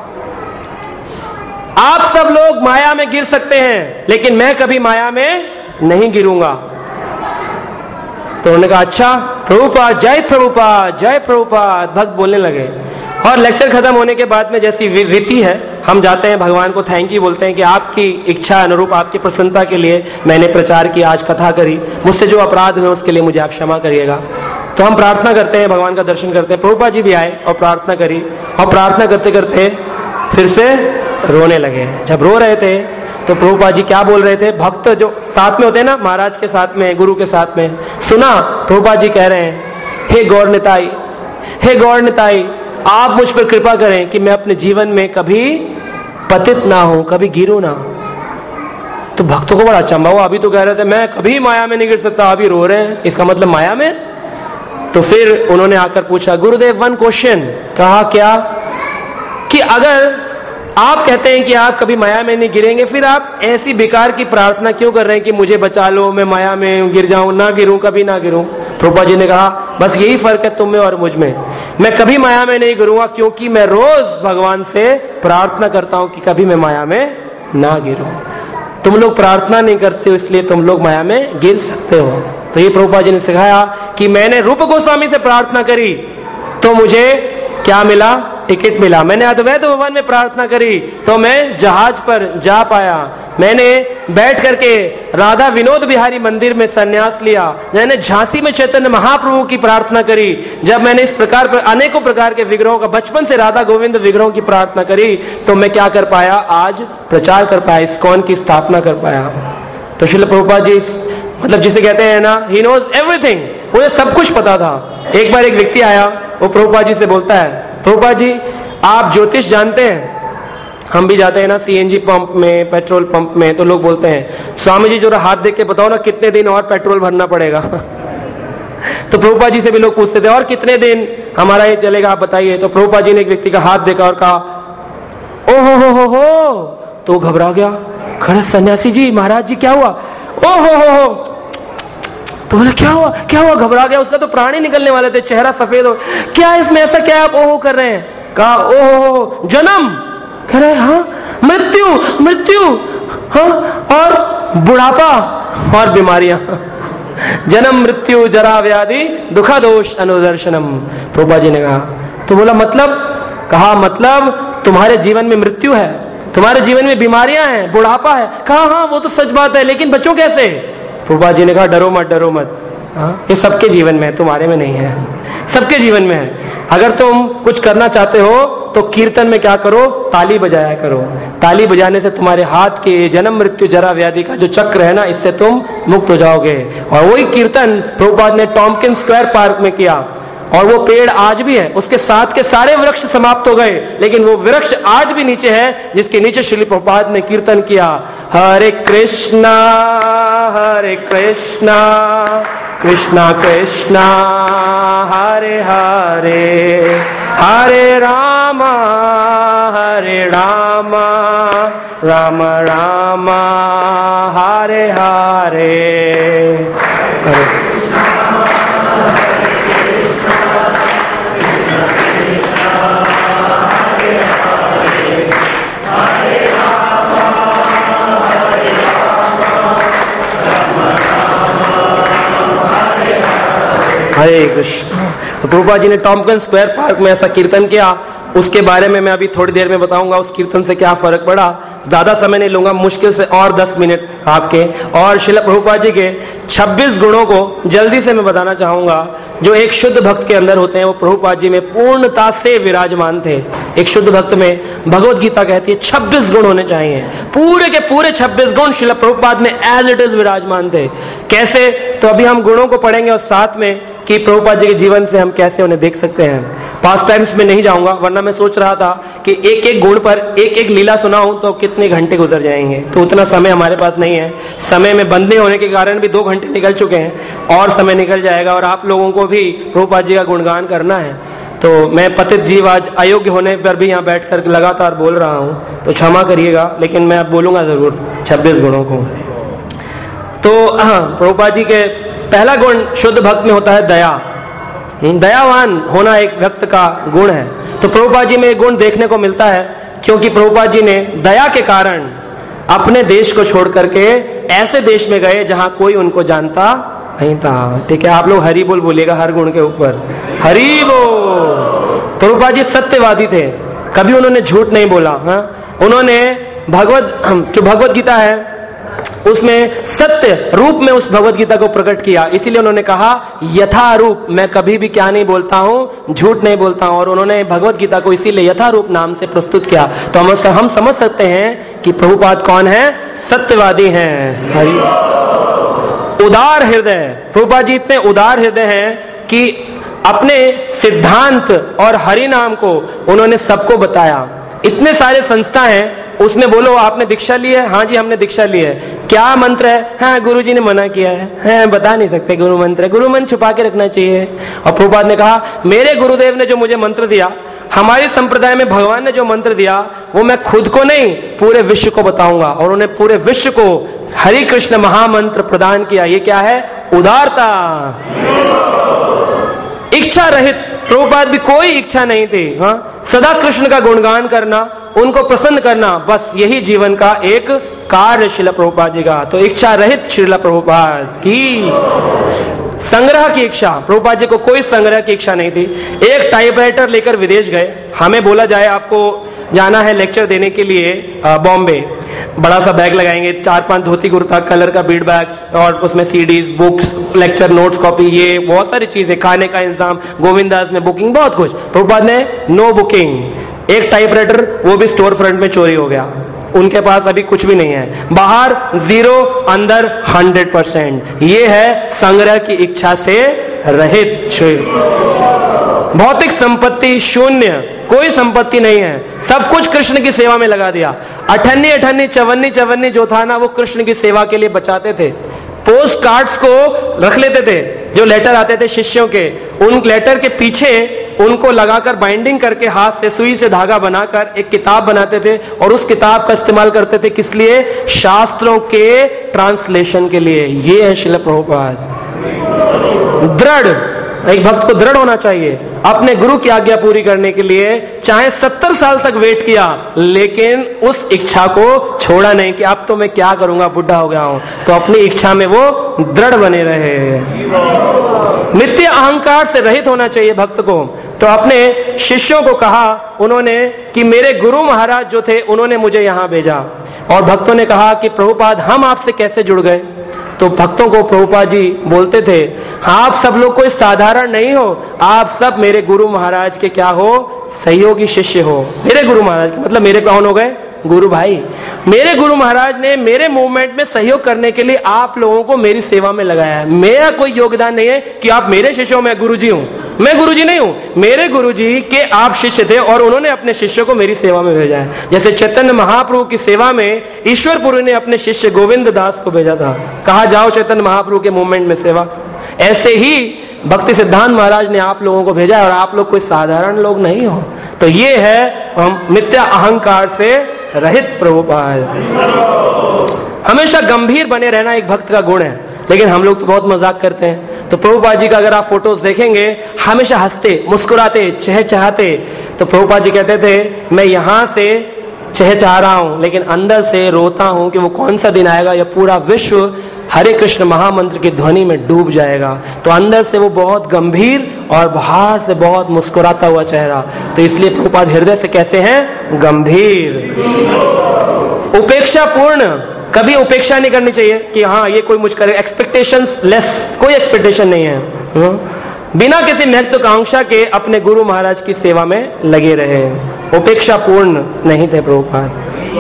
आप सब लोग माया में गिर सकते हैं, लेकिन मैं कभी माया में नहीं गिरूंगा। तो उन्होंने कहा अच्छा प्रभुपाद, जय प्रभुपाद, जय प्रभुपाद, भक्त बोलने लगे। और लेक्चर खत्म होने के बाद में जैसी रीति है, हम जाते हैं भगवान को थैंक यू बोलते हैं कि आपकी इच्छा अनुरूप, आपकी प्रसन्नता के लिए मैंने प्रचार किया, आज कथा करी, मुझसे जो अपराध हुए उसके लिए मुझे आप क्षमा करिएगा। तो हम प्रार्थना करते हैं, भगवान का दर्शन करते हैं। प्रभुपाद जी भी आए और प्रार्थना करी, और प्रार्थना करते करते फिर से रोने लगे। जब रो रहे थे तो प्रभुपाद जी क्या बोल रहे थे? भक्त जो साथ में होते हैं ना, महाराज के साथ में, गुरु के साथ में, सुना प्रभुपाद जी कह रहे हैं, हे गौर निताई, हे गौर निताई, आप मुझ पर कृपा करें कि मैं अपने जीवन में कभी पतित ना हूं, कभी गिरूं ना। तो भक्तों को बड़ा अचंभा हुआ। अभी तो कह रहे थे मैं कभी माया में नहीं गिर सकता, अभी रो रहे हैं, इसका मतलब माया में। तो फिर उन्होंने आकर पूछा, गुरुदेव वन क्वेश्चन। कहा क्या? कि अगर आप कहते हैं कि आप कभी माया में नहीं गिरेंगे, फिर आप ऐसी बेकार की प्रार्थना क्यों कर रहे हैं कि मुझे बचा लो, मैं माया में गिर जाऊं, ना गिरूं, कभी ना गिरूं। प्रभुपाद जी ने कहा बस यही फर्क है तुम में और मुझ में, मैं कभी माया में नहीं गिरूंगा क्योंकि मैं रोज भगवान से प्रार्थना करता हूं कि कभी मैं माया में ना गिरूं। तुम लोग प्रार्थना नहीं करते हो, इसलिए तुम लोग माया में गिर सकते हो। तो ये प्रभुपाद जी ने सिखाया कि मैंने रूप गोस्वामी से प्रार्थना करी तो मुझे क्या मिला? टिकट मिला। मैंने अद्वैत भवन में प्रार्थना करी तो मैं जहाज पर जा पाया। मैंने बैठ करके राधा विनोद बिहारी मंदिर में संन्यास लिया। मैंने झांसी में चैतन्य महाप्रभु की प्रार्थना करी। जब मैंने इस प्रकार पर अनेकों प्रकार के विग्रहों का, बचपन से राधा गोविंद विग्रहों की प्रार्थना करी, तो मैं क्या कर पाया? आज प्रचार कर पाया, इस्कॉन की स्थापना कर पाया। तो श्रील प्रभुपाद जी, मतलब जिसे कहते हैं ना, ही नोज एवरीथिंग, मुझे सब कुछ पता था। एक बार एक व्यक्ति आया, वो प्रभुपाद जी से बोलता है, प्रभुपाद जी आप ज्योतिष जानते हैं? हम भी जाते हैं ना सीएनजी पंप में, पेट्रोल पंप में, तो लोग बोलते हैं स्वामी जी जरा हाथ देख के बताओ ना कितने दिन और पेट्रोल भरना पड़ेगा। तो प्रभुपाद जी से भी लोग पूछते थे और कितने दिन हमारा ये चलेगा, आप बताइए। तो प्रभुपाद जी ने एक व्यक्ति का हाथ देखा और कहा ओ हो, तो घबरा गया। खड़े सन्यासी जी, महाराज जी क्या हुआ? ओ हो। तो बोले क्या हुआ? घबरा गया, उसका तो प्राण ही निकलने वाले थे, चेहरा सफेद हो। क्या इसमें ऐसा क्या आप ओहो कर रहे हैं? कहा ओहो जन्म, कह रहे हाँ, मृत्यु, हाँ, और बुढ़ापा और बीमारियां, जन्म मृत्यु जरा व्याधि दुखा दोष अनुदर्शनम। प्रभुपाद जी ने कहा, तो बोला मतलब? कहा मतलब तुम्हारे जीवन में मृत्यु है, तुम्हारे जीवन में बीमारियां हैं, बुढ़ापा है। कहा हाँ वो तो सच बात है, लेकिन बचो कैसे? प्रभुपाद जी ने कहा डरो मत, हाँ, ये सबके जीवन में है, तुम्हारे में नहीं है, सबके जीवन में है। अगर तुम कुछ करना चाहते हो तो कीर्तन में क्या करो? ताली बजाया करो। ताली बजाने से तुम्हारे हाथ के जन्म मृत्यु जरा व्याधि का जो चक्र है ना, इससे तुम मुक्त हो जाओगे। और वही कीर्तन प्रभुपाद ने टॉम्किन स्क्वायर पार्क में किया, और वो पेड़ आज भी है, उसके साथ के सारे वृक्ष समाप्त हो गए, लेकिन वो वृक्ष आज भी नीचे है, जिसके नीचे श्रील प्रभुपाद ने कीर्तन किया, हरे कृष्णा कृष्णा कृष्णा हरे हरे, हरे राम राम राम हरे हरे। हरे कृष्ण। तो प्रभुपाद जी ने टॉम्पकिंस स्क्वायर पार्क में ऐसा कीर्तन किया, उसके बारे में मैं अभी थोड़ी देर में बताऊंगा उस कीर्तन से क्या फर्क पड़ा। ज्यादा समय नहीं लूंगा, मुश्किल से और 10 मिनट आपके। और श्रील प्रभुपाद जी के 26 गुणों को जल्दी से मैं बताना चाहूंगा जो एक शुद्ध भक्त के अंदर होते हैं, वो प्रभुपाद जी में पूर्णता से विराजमान थे। एक शुद्ध भक्त में भगवत गीता कहती है 26 गुण होने चाहिए, पूरे के पूरे 26 गुण श्रील प्रभुपाद में एज इट इज विराजमान थे। कैसे? तो अभी हम गुणों को पढ़ेंगे और साथ में कि प्रभुपाद जी के जीवन से हम कैसे उन्हें देख सकते हैं। पास्ट टाइम्स में नहीं जाऊंगा, वरना मैं सोच रहा था कि एक एक गुण पर एक एक लीला सुनाऊं तो कितने घंटे गुजर जाएंगे, तो उतना समय हमारे पास नहीं है। समय में बंधने होने के कारण भी 2 घंटे निकल चुके हैं और समय निकल जाएगा, और आप लोगों को भी प्रभुपाद जी का गुणगान करना है। तो मैं पतित जीव आज अयोग्य होने पर भी यहाँ बैठकर लगातार बोल रहा हूँ, तो क्षमा करिएगा, लेकिन मैं बोलूंगा जरूर 26 गुणों को। तो हाँ, प्रभुपाद जी के पहला गुण शुद्ध भक्त में होता है दया। दयावान होना एक भक्त का गुण है। तो प्रभुपाद जी में एक गुण देखने को मिलता है, क्योंकि प्रभुपाद जी ने दया के कारण अपने देश को छोड़ करके ऐसे देश में गए जहां कोई उनको जानता नहीं था। ठीक है, आप लोग हरि बोल बोलिएगा हर गुण के ऊपर, हरि बोल। प्रभुपाद जी सत्यवादी थे, कभी उन्होंने झूठ नहीं बोला। उन्होंने जो भगवत गीता है उसमें सत्य रूप में उस भगवत गीता को प्रकट किया, इसीलिए उन्होंने कहा यथा रूप, मैं कभी भी क्या नहीं बोलता हूं, झूठ नहीं बोलता हूं। और उन्होंने भगवत गीता को इसीलिए यथा रूप नाम से प्रस्तुत किया। तो हम समझ सकते हैं कि प्रभुपाद कौन है, सत्यवादी हैं। हरि उदार हृदय, प्रभुपाद जी इतने उदार हृदय हैं कि अपने सिद्धांत और हरि नाम को उन्होंने सबको बताया। इतने सारे संस्था हैं, उसमें बोलो आपने दीक्षा ली है? हाँ जी हमने दीक्षा ली है। क्या मंत्र है? हाँ गुरुजी ने मना किया है, बता नहीं सकते गुरु मंत्र है, गुरु मंत्र छुपा के रखना चाहिए। और प्रभुपाद ने कहा मेरे गुरुदेव ने जो मुझे मंत्र दिया, हमारे संप्रदाय में भगवान ने जो मंत्र दिया, वो मैं खुद को नहीं पूरे विश्व को बताऊंगा। और उन्हें पूरे विश्व को हरि कृष्ण महामंत्र प्रदान किया। ये क्या है? उदारता, इच्छा रहित। प्रभुपाद भी कोई इच्छा नहीं थी, हाँ, सदा कृष्ण का गुणगान करना, उनको प्रसन्न करना, बस यही जीवन का एक कार्य श्रील प्रभुपाद जी का। तो इच्छा रहित श्रील प्रभुपाद की। संग्रह की इच्छा, प्रभुपाद जी को कोई संग्रह की इच्छा नहीं थी। एक टाइपराइटर लेकर विदेश गए। हमें बोला जाए आपको जाना है लेक्चर देने के लिए बॉम्बे, बड़ा सा बैग लगाएंगे, 4-5 धोती कुर्ता, कलर का बीड बैग्स, और उसमें CDs, books, lecture notes, copy, ये बहुत सारी चीजें, खाने का इंतजाम, गोविंदास में बुकिंग, बहुत कुछ। प्रभुपाद ने नो बुकिंग। एक टाइपराइटर, वो भी स्टोर फ्रंट में चोरी हो गया। उनके पास अभी कुछ भी नहीं है, बाहर 0, अंदर 100%। ये है संग्रह की इच्छा से रहित। भौतिक संपत्ति शून्य, कोई संपत्ति नहीं है, सब कुछ कृष्ण की सेवा में लगा दिया। अठन्नी चवन्नी जो था ना, वो कृष्ण की सेवा के लिए बचाते थे। पोस्ट कार्ड्स को रख लेते थे, जो लेटर आते थे शिष्यों के, उन लेटर के पीछे उनको लगाकर बाइंडिंग करके हाथ से सुई से धागा बनाकर एक किताब बनाते थे, और उस किताब का इस्तेमाल करते थे किस लिए? शास्त्रों के ट्रांसलेशन के लिए। ये है श्रील प्रभुपाद। दृढ़, एक भक्त को दृढ़ होना चाहिए अपने गुरु की आज्ञा पूरी करने के लिए। चाहे 70 साल तक वेट किया, लेकिन उस इच्छा को छोड़ा नहीं कि अब तो मैं क्या करूंगा, बुढ़ा हो गया हूं। तो अपनी इच्छा में वो दृढ़ बने रहे। नित्य अहंकार से रहित होना चाहिए भक्त को। तो अपने शिष्यों को कहा उन्होंने कि मेरे गुरु महाराज जो थे उन्होंने मुझे यहां भेजा। और भक्तों ने कहा कि प्रभुपाद हम आपसे कैसे जुड़ गए? तो भक्तों को प्रभुपाद जी बोलते थे, आप सब लोग कोई साधारण नहीं हो, आप सब मेरे गुरु महाराज के क्या हो? सहयोगी शिष्य हो। मेरे गुरु महाराज के मतलब मेरे कौन हो गए? गुरु भाई। मेरे गुरु महाराज ने मेरे मूवमेंट में सहयोग करने के लिए आप लोगों को मेरी सेवा में लगाया है। मेरा कोई योगदान नहीं है कि आप मेरे शिष्य हो, मैं गुरुजी हूं। मैं गुरुजी नहीं हूं, मेरे गुरुजी के आप शिष्य थे और उन्होंने अपने शिष्यों को मेरी सेवा में भेजा है। जैसे चैतन्य महाप्रभु की सेवा में ईश्वरपुरी ने अपने शिष्य गोविंद दास को भेजा था, कहा जाओ चैतन्य महाप्रभु के मूवमेंट में सेवा। ऐसे ही भक्ति सिद्धांत महाराज ने आप लोगों को भेजा है, और आप लोग कोई साधारण लोग नहीं हो। तो ये है हम मिथ्या अहंकार से रहित प्रभुपाद। हमेशा गंभीर बने रहना एक भक्त का गुण है, लेकिन हम लोग तो बहुत मजाक करते हैं। तो प्रभुपाद जी का अगर आप फोटोज देखेंगे, हमेशा हंसते, मुस्कुराते, चहचहाते। तो प्रभुपाद जी कहते थे मैं यहां से चहचहा रहा हूं, लेकिन अंदर से रोता हूं कि वो कौन सा दिन आएगा या पूरा विश्व हरे कृष्ण महामंत्र की ध्वनि में डूब जाएगा। तो अंदर से वो बहुत गंभीर और बाहर से बहुत मुस्कुराता हुआ चेहरा। तो इसलिए प्रभुपाद हृदय से कैसे हैं? गंभीर, उपेक्षा पूर्ण। कभी उपेक्षा नहीं करनी चाहिए कि हाँ ये कोई मुझ करे, एक्सपेक्टेशंस लेस, कोई एक्सपेक्टेशन नहीं है। बिना किसी महत्वाकांक्षा के अपने गुरु महाराज की सेवा में लगे रहे, उपेक्षा पूर्ण नहीं थे प्रभुपाद।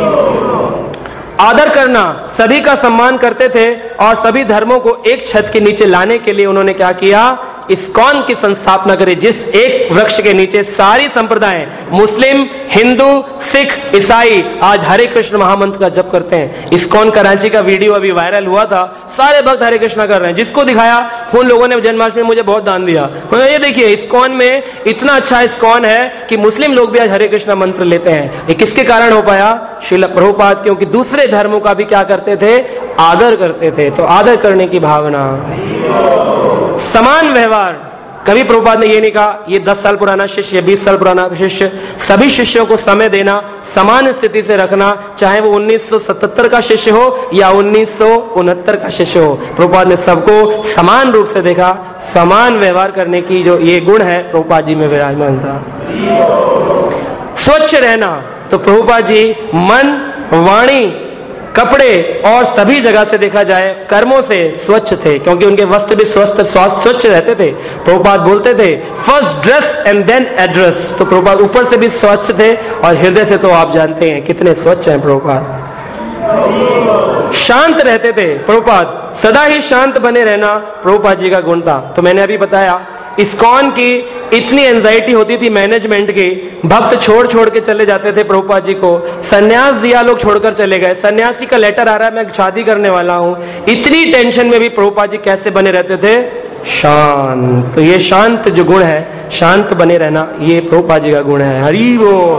आदर करना, सभी का सम्मान करते थे और सभी धर्मों को एक छत के नीचे लाने के लिए उन्होंने क्या किया? इस्कॉन की संस्थापना करी, जिस एक वृक्ष के नीचे सारी संप्रदाय, मुस्लिम, हिंदू, सिख, ईसाई आज हरे कृष्ण महामंत्र का जप करते हैं। इस्कॉन कराची का वीडियो अभी वायरल हुआ था, सारे भक्त हरे कृष्णा कर रहे हैं। जिसको दिखाया उन लोगों ने जन्माष्टमी में मुझे बहुत दान दिया। ये देखिए इस्कॉन में इतना अच्छा इस्कॉन है कि मुस्लिम लोग भी आज हरे कृष्णा मंत्र लेते हैं। ये किसके कारण हो पाया? श्रील प्रभुपाद, क्योंकि दूसरे धर्मों का भी क्या करते थे? आदर करते थे। तो आदर करने की भावना, समान व्यवहार। कभी प्रभुपाद ने ये नहीं कहा ये 10 साल पुराना शिष्य, 20 साल पुराना शिष्य, सभी शिष्यों को समय देना, समान स्थिति से रखना, चाहे वो 1977 का शिष्य हो या 1969 का शिष्य हो। प्रभुपाद ने सबको समान रूप से देखा, समान व्यवहार करने की जो ये गुण है प्रभुपाद जी में विराजमान था। स्वच्छ रहना, तो प्रभुपाद जी मन, वाणी, कपड़े और सभी जगह से देखा जाए कर्मों से स्वच्छ थे, क्योंकि उनके वस्त्र भी स्वच्छ रहते थे। प्रभुपाद बोलते थे first dress and then address. तो प्रभुपाद ऊपर से भी स्वच्छ थे और हृदय से तो आप जानते हैं कितने स्वच्छ हैं प्रभुपाद। शांत रहते थे प्रभुपाद, सदा ही शांत बने रहना प्रभुपाद जी का गुण था। तो मैंने अभी बताया इस्कॉन की इतनी एंजाइटी होती थी मैनेजमेंट की, भक्त छोड़ छोड़ के चले जाते थे प्रभुपाद जी को, सन्यास दिया, लोग छोड़कर चले गए, सन्यासी का लेटर आ रहा है मैं शादी करने वाला हूं। इतनी टेंशन में भी प्रभुपाद जी कैसे बने रहते थे? शांत। तो ये शांत जो गुण है, शांत बने रहना, ये प्रभुपाद जी का गुण है। हरि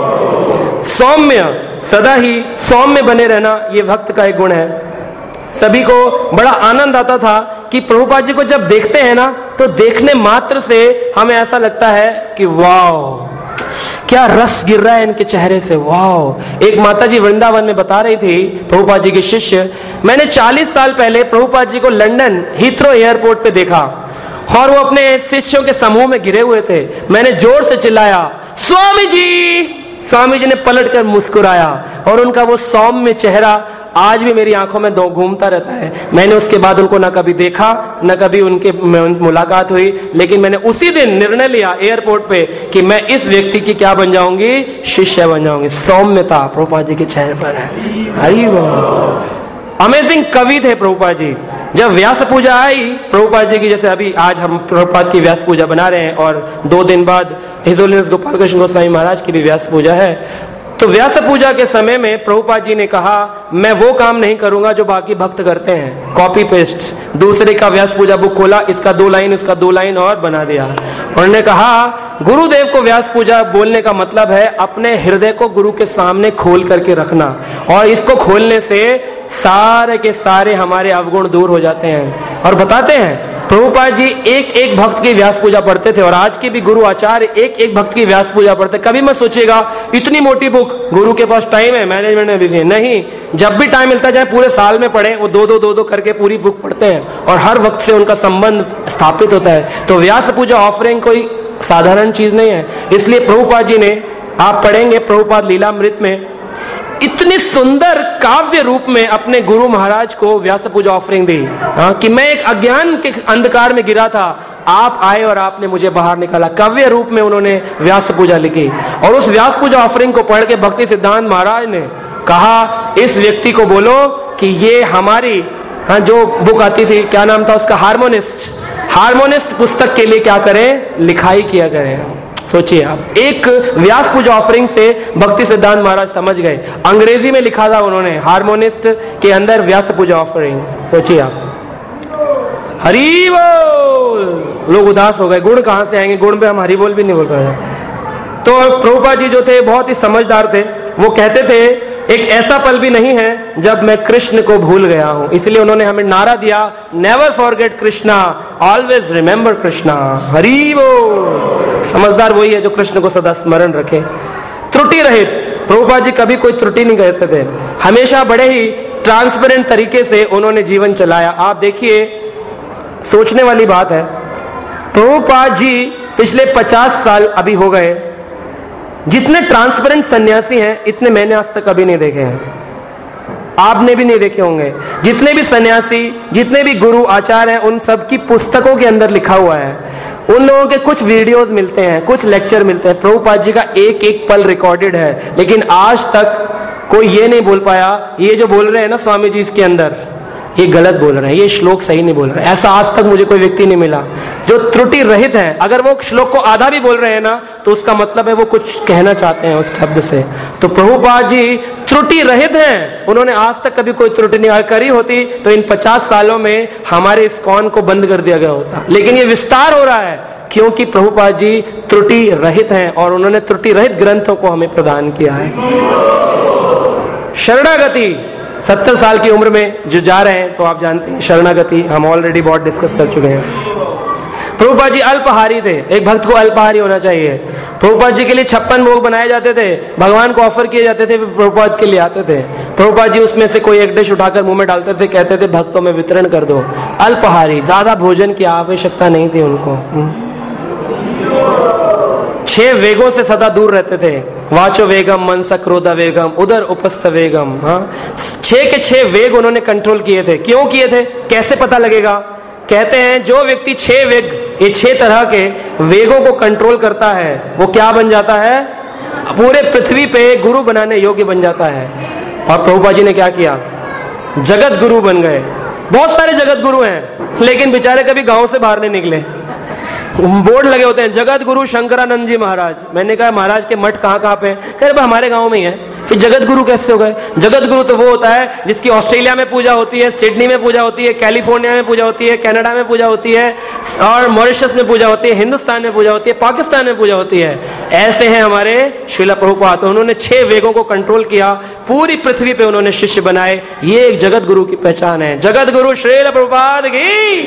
वो सौम्य, सदा ही सौम्य बने रहना, ये भक्त का एक गुण है। सभी को बड़ा आनंद आता था कि प्रभुपाद जी को जब देखते हैं ना, तो देखने मात्र से हमें ऐसा लगता है कि वाह क्या रस गिर रहा है इनके चेहरे से, वाह। एक माता जी वृंदावन में बता रही थी, प्रभुपाद जी के शिष्य, मैंने 40 साल पहले प्रभुपाद जी को लंदन हीथ्रो एयरपोर्ट पे देखा और वो अपने शिष्यों के समूह में घिरे हुए थे। मैंने जोर से चिल्लाया स्वामी जी। स्वामी जी ने पलटकर मुस्कुराया और उनका वो सौम्य चेहरा आज भी मेरी आंखों में घूमता रहता है। मैंने उसके बाद उनको ना कभी देखा, ना कभी उनके मुलाकात हुई, लेकिन मैंने उसी दिन निर्णय लिया एयरपोर्ट पे कि मैं इस व्यक्ति की क्या बन जाऊंगी? शिष्य बन जाऊंगी। सौम्यता प्रभुपाद जी के चेहरे पर है। हरि बोल। अमेजिंग कवि थे प्रभुपाद जी। जब व्यास पूजा आई प्रभुपाद जी की, जैसे अभी आज हम प्रभुपाद की व्यास पूजा बना रहे हैं और 2 दिन बाद हिज होलीनेस गोपाल कृष्ण गोस्वामी महाराज की भी व्यास पूजा है, तो व्यास पूजा के समय में प्रभुपाद जी ने कहा मैं वो काम नहीं करूंगा जो बाकी भक्त करते हैं, कॉपी पेस्ट। दूसरे का व्यास पूजा बुक खोला, इसका 2 लाइन उसका 2 लाइन और बना दिया। उन्होंने कहा गुरुदेव को व्यास पूजा बोलने का मतलब है अपने हृदय को गुरु के सामने खोल करके रखना, और इसको खोलने से सारे के सारे हमारे अवगुण दूर हो जाते हैं। और बताते हैं प्रभुपाद जी एक एक भक्त की व्यास पूजा पढ़ते थे, और आज के भी गुरु आचार्य एक एक भक्त की व्यास पूजा पढ़ते। कभी मत सोचिएगा इतनी मोटी बुक, गुरु के पास टाइम है, मैनेजमेंट में बिजी है, नहीं। जब भी टाइम मिलता जाए पूरे साल में पढ़े, वो 2-2 करके पूरी बुक पढ़ते हैं और हर वक्त से उनका संबंध स्थापित होता है। तो व्यास पूजा ऑफरिंग कोई साधारण चीज नहीं है। इसलिए प्रभुपाद जी ने, आप पढ़ेंगे प्रभुपाद लीलामृत में, इतनी सुंदर काव्य रूप में अपने गुरु महाराज को व्यास पूजा ऑफरिंग दी कि मैं एक अज्ञान के अंधकार में गिरा था, आप आए और आपने मुझे बाहर निकाला। काव्य रूप में उन्होंने व्यास पूजा लिखी, और उस व्यास पूजा ऑफरिंग को पढ़ के भक्ति सिद्धांत महाराज ने कहा इस व्यक्ति को बोलो कि ये हमारी जो बुक आती थी, क्या नाम था उसका, हार्मोनिस्ट पुस्तक के लिए क्या करें? लिखाई किया करें। सोचिए आप, एक व्यास पूजा ऑफरिंग से भक्ति सिद्धांत महाराज समझ गए। अंग्रेजी में लिखा था उन्होंने हार्मोनिस्ट के अंदर व्यास पूजा ऑफरिंग। सोचिए आप। हरि बोल। लोग उदास हो गए, गुण कहां से आएंगे? गुण पे हम हरि बोल भी नहीं बोल पाए। तो प्रभुपाद जी जो थे बहुत ही समझदार थे। वो कहते थे एक ऐसा पल भी नहीं है जब मैं कृष्ण को भूल गया हूं। इसलिए उन्होंने हमें नारा दिया never forget Krishna, always remember Krishna. Hari बोल। समझदार वही है जो कृष्ण को सदा स्मरण रखे। त्रुटि रहित, प्रभुपाद जी कभी कोई त्रुटि नहीं कहते थे, हमेशा बड़े ही ट्रांसपेरेंट तरीके से उन्होंने जीवन चलाया। आप देखिए, सोचने वाली बात है, प्रभुपाद जी पिछले 50 साल अभी हो गए, जितने ट्रांसपेरेंट सन्यासी हैं इतने मैंने आज तक कभी नहीं देखे हैं, आपने भी नहीं देखे होंगे। जितने भी सन्यासी, जितने भी गुरु आचार्य हैं, उन सब की पुस्तकों के अंदर लिखा हुआ है, उन लोगों के कुछ वीडियोस मिलते हैं, कुछ लेक्चर मिलते हैं, प्रभुपाद जी का एक एक पल रिकॉर्डेड है, लेकिन आज तक कोई ये नहीं बोल पाया ये जो बोल रहे हैं ना स्वामी जी इसके अंदर, ये गलत बोल रहे हैं, ये श्लोक सही नहीं बोल रहे हैं। ऐसा आज तक मुझे कोई व्यक्ति नहीं मिला जो त्रुटि रहित है। अगर वो श्लोक को आधा भी बोल रहे हैं ना, तो उसका मतलब है वो कुछ कहना चाहते हैं उस शब्द से। तो प्रभुपाद जी त्रुटि रहित हैं, उन्होंने आज तक कभी कोई त्रुटि नहीं करी होती तो इन 50 सालों में हमारे इस्कॉन को बंद कर दिया गया होता। लेकिन ये विस्तार हो रहा है क्योंकि प्रभुपाद जी त्रुटि रहित हैं और उन्होंने त्रुटि रहित ग्रंथों को हमें प्रदान किया है। शरणागति 70 साल की उम्र में जो जा रहे हैं, तो आप जानते हैं शरणागति हम ऑलरेडी बहुत डिस्कस कर चुके हैं। प्रभुपाद जी अल्पहारी थे, एक भक्त को अल्पहारी होना चाहिए। प्रभुपाद जी के लिए 56 भोग बनाए जाते थे, भगवान को ऑफर किए जाते थे, प्रभुपाद के लिए आते थे। प्रभुपाद जी उसमें से कोई एक डिश उठाकर मुंह में डालते थे, कहते थे भक्तों में वितरण कर दो। अल्पहारी, ज्यादा भोजन की आवश्यकता नहीं थी उनको। 6 वेगों से सदा दूर रहते थे, वाचो वेगम, मनसा क्रोधा वेगम, उदर उपस्थ वेगम। 6 के 6 वेग उन्होंने कंट्रोल किए थे। क्यों किए थे, कैसे पता लगेगा? कहते हैं जो व्यक्ति 6 वेग, ये 6 तरह के वेगों को कंट्रोल करता है, वो क्या बन जाता है? पूरे पृथ्वी पे गुरु बनाने योग्य बन जाता है। और प्रभुपाद जी ने क्या किया? जगत गुरु बन गए। बहुत सारे जगत गुरु हैं, लेकिन बेचारे कभी गांव से बाहर नहीं निकले। बोर्ड लगे होते हैं, जगत गुरु शंकरानंद जी महाराज। मैंने कहा महाराज के मठ कहाँ कहाँ पे? कह रहे हमारे गांव में ही है। फिर जगत गुरु कैसे हो गए? जगत गुरु तो वो होता है जिसकी ऑस्ट्रेलिया में पूजा होती है, सिडनी में पूजा होती है, कैलिफोर्निया में पूजा होती है, कनाडा में पूजा होती है, और मॉरिशस में पूजा होती है, हिंदुस्तान में पूजा होती है, पाकिस्तान में पूजा होती है। ऐसे हैं हमारे श्रील प्रभुपाद। तो उन्होंने 6 वेगों को कंट्रोल किया, पूरी पृथ्वी पे उन्होंने शिष्य बनाए। ये एक जगत गुरु की पहचान है। जगत गुरु श्रील प्रभुपाद की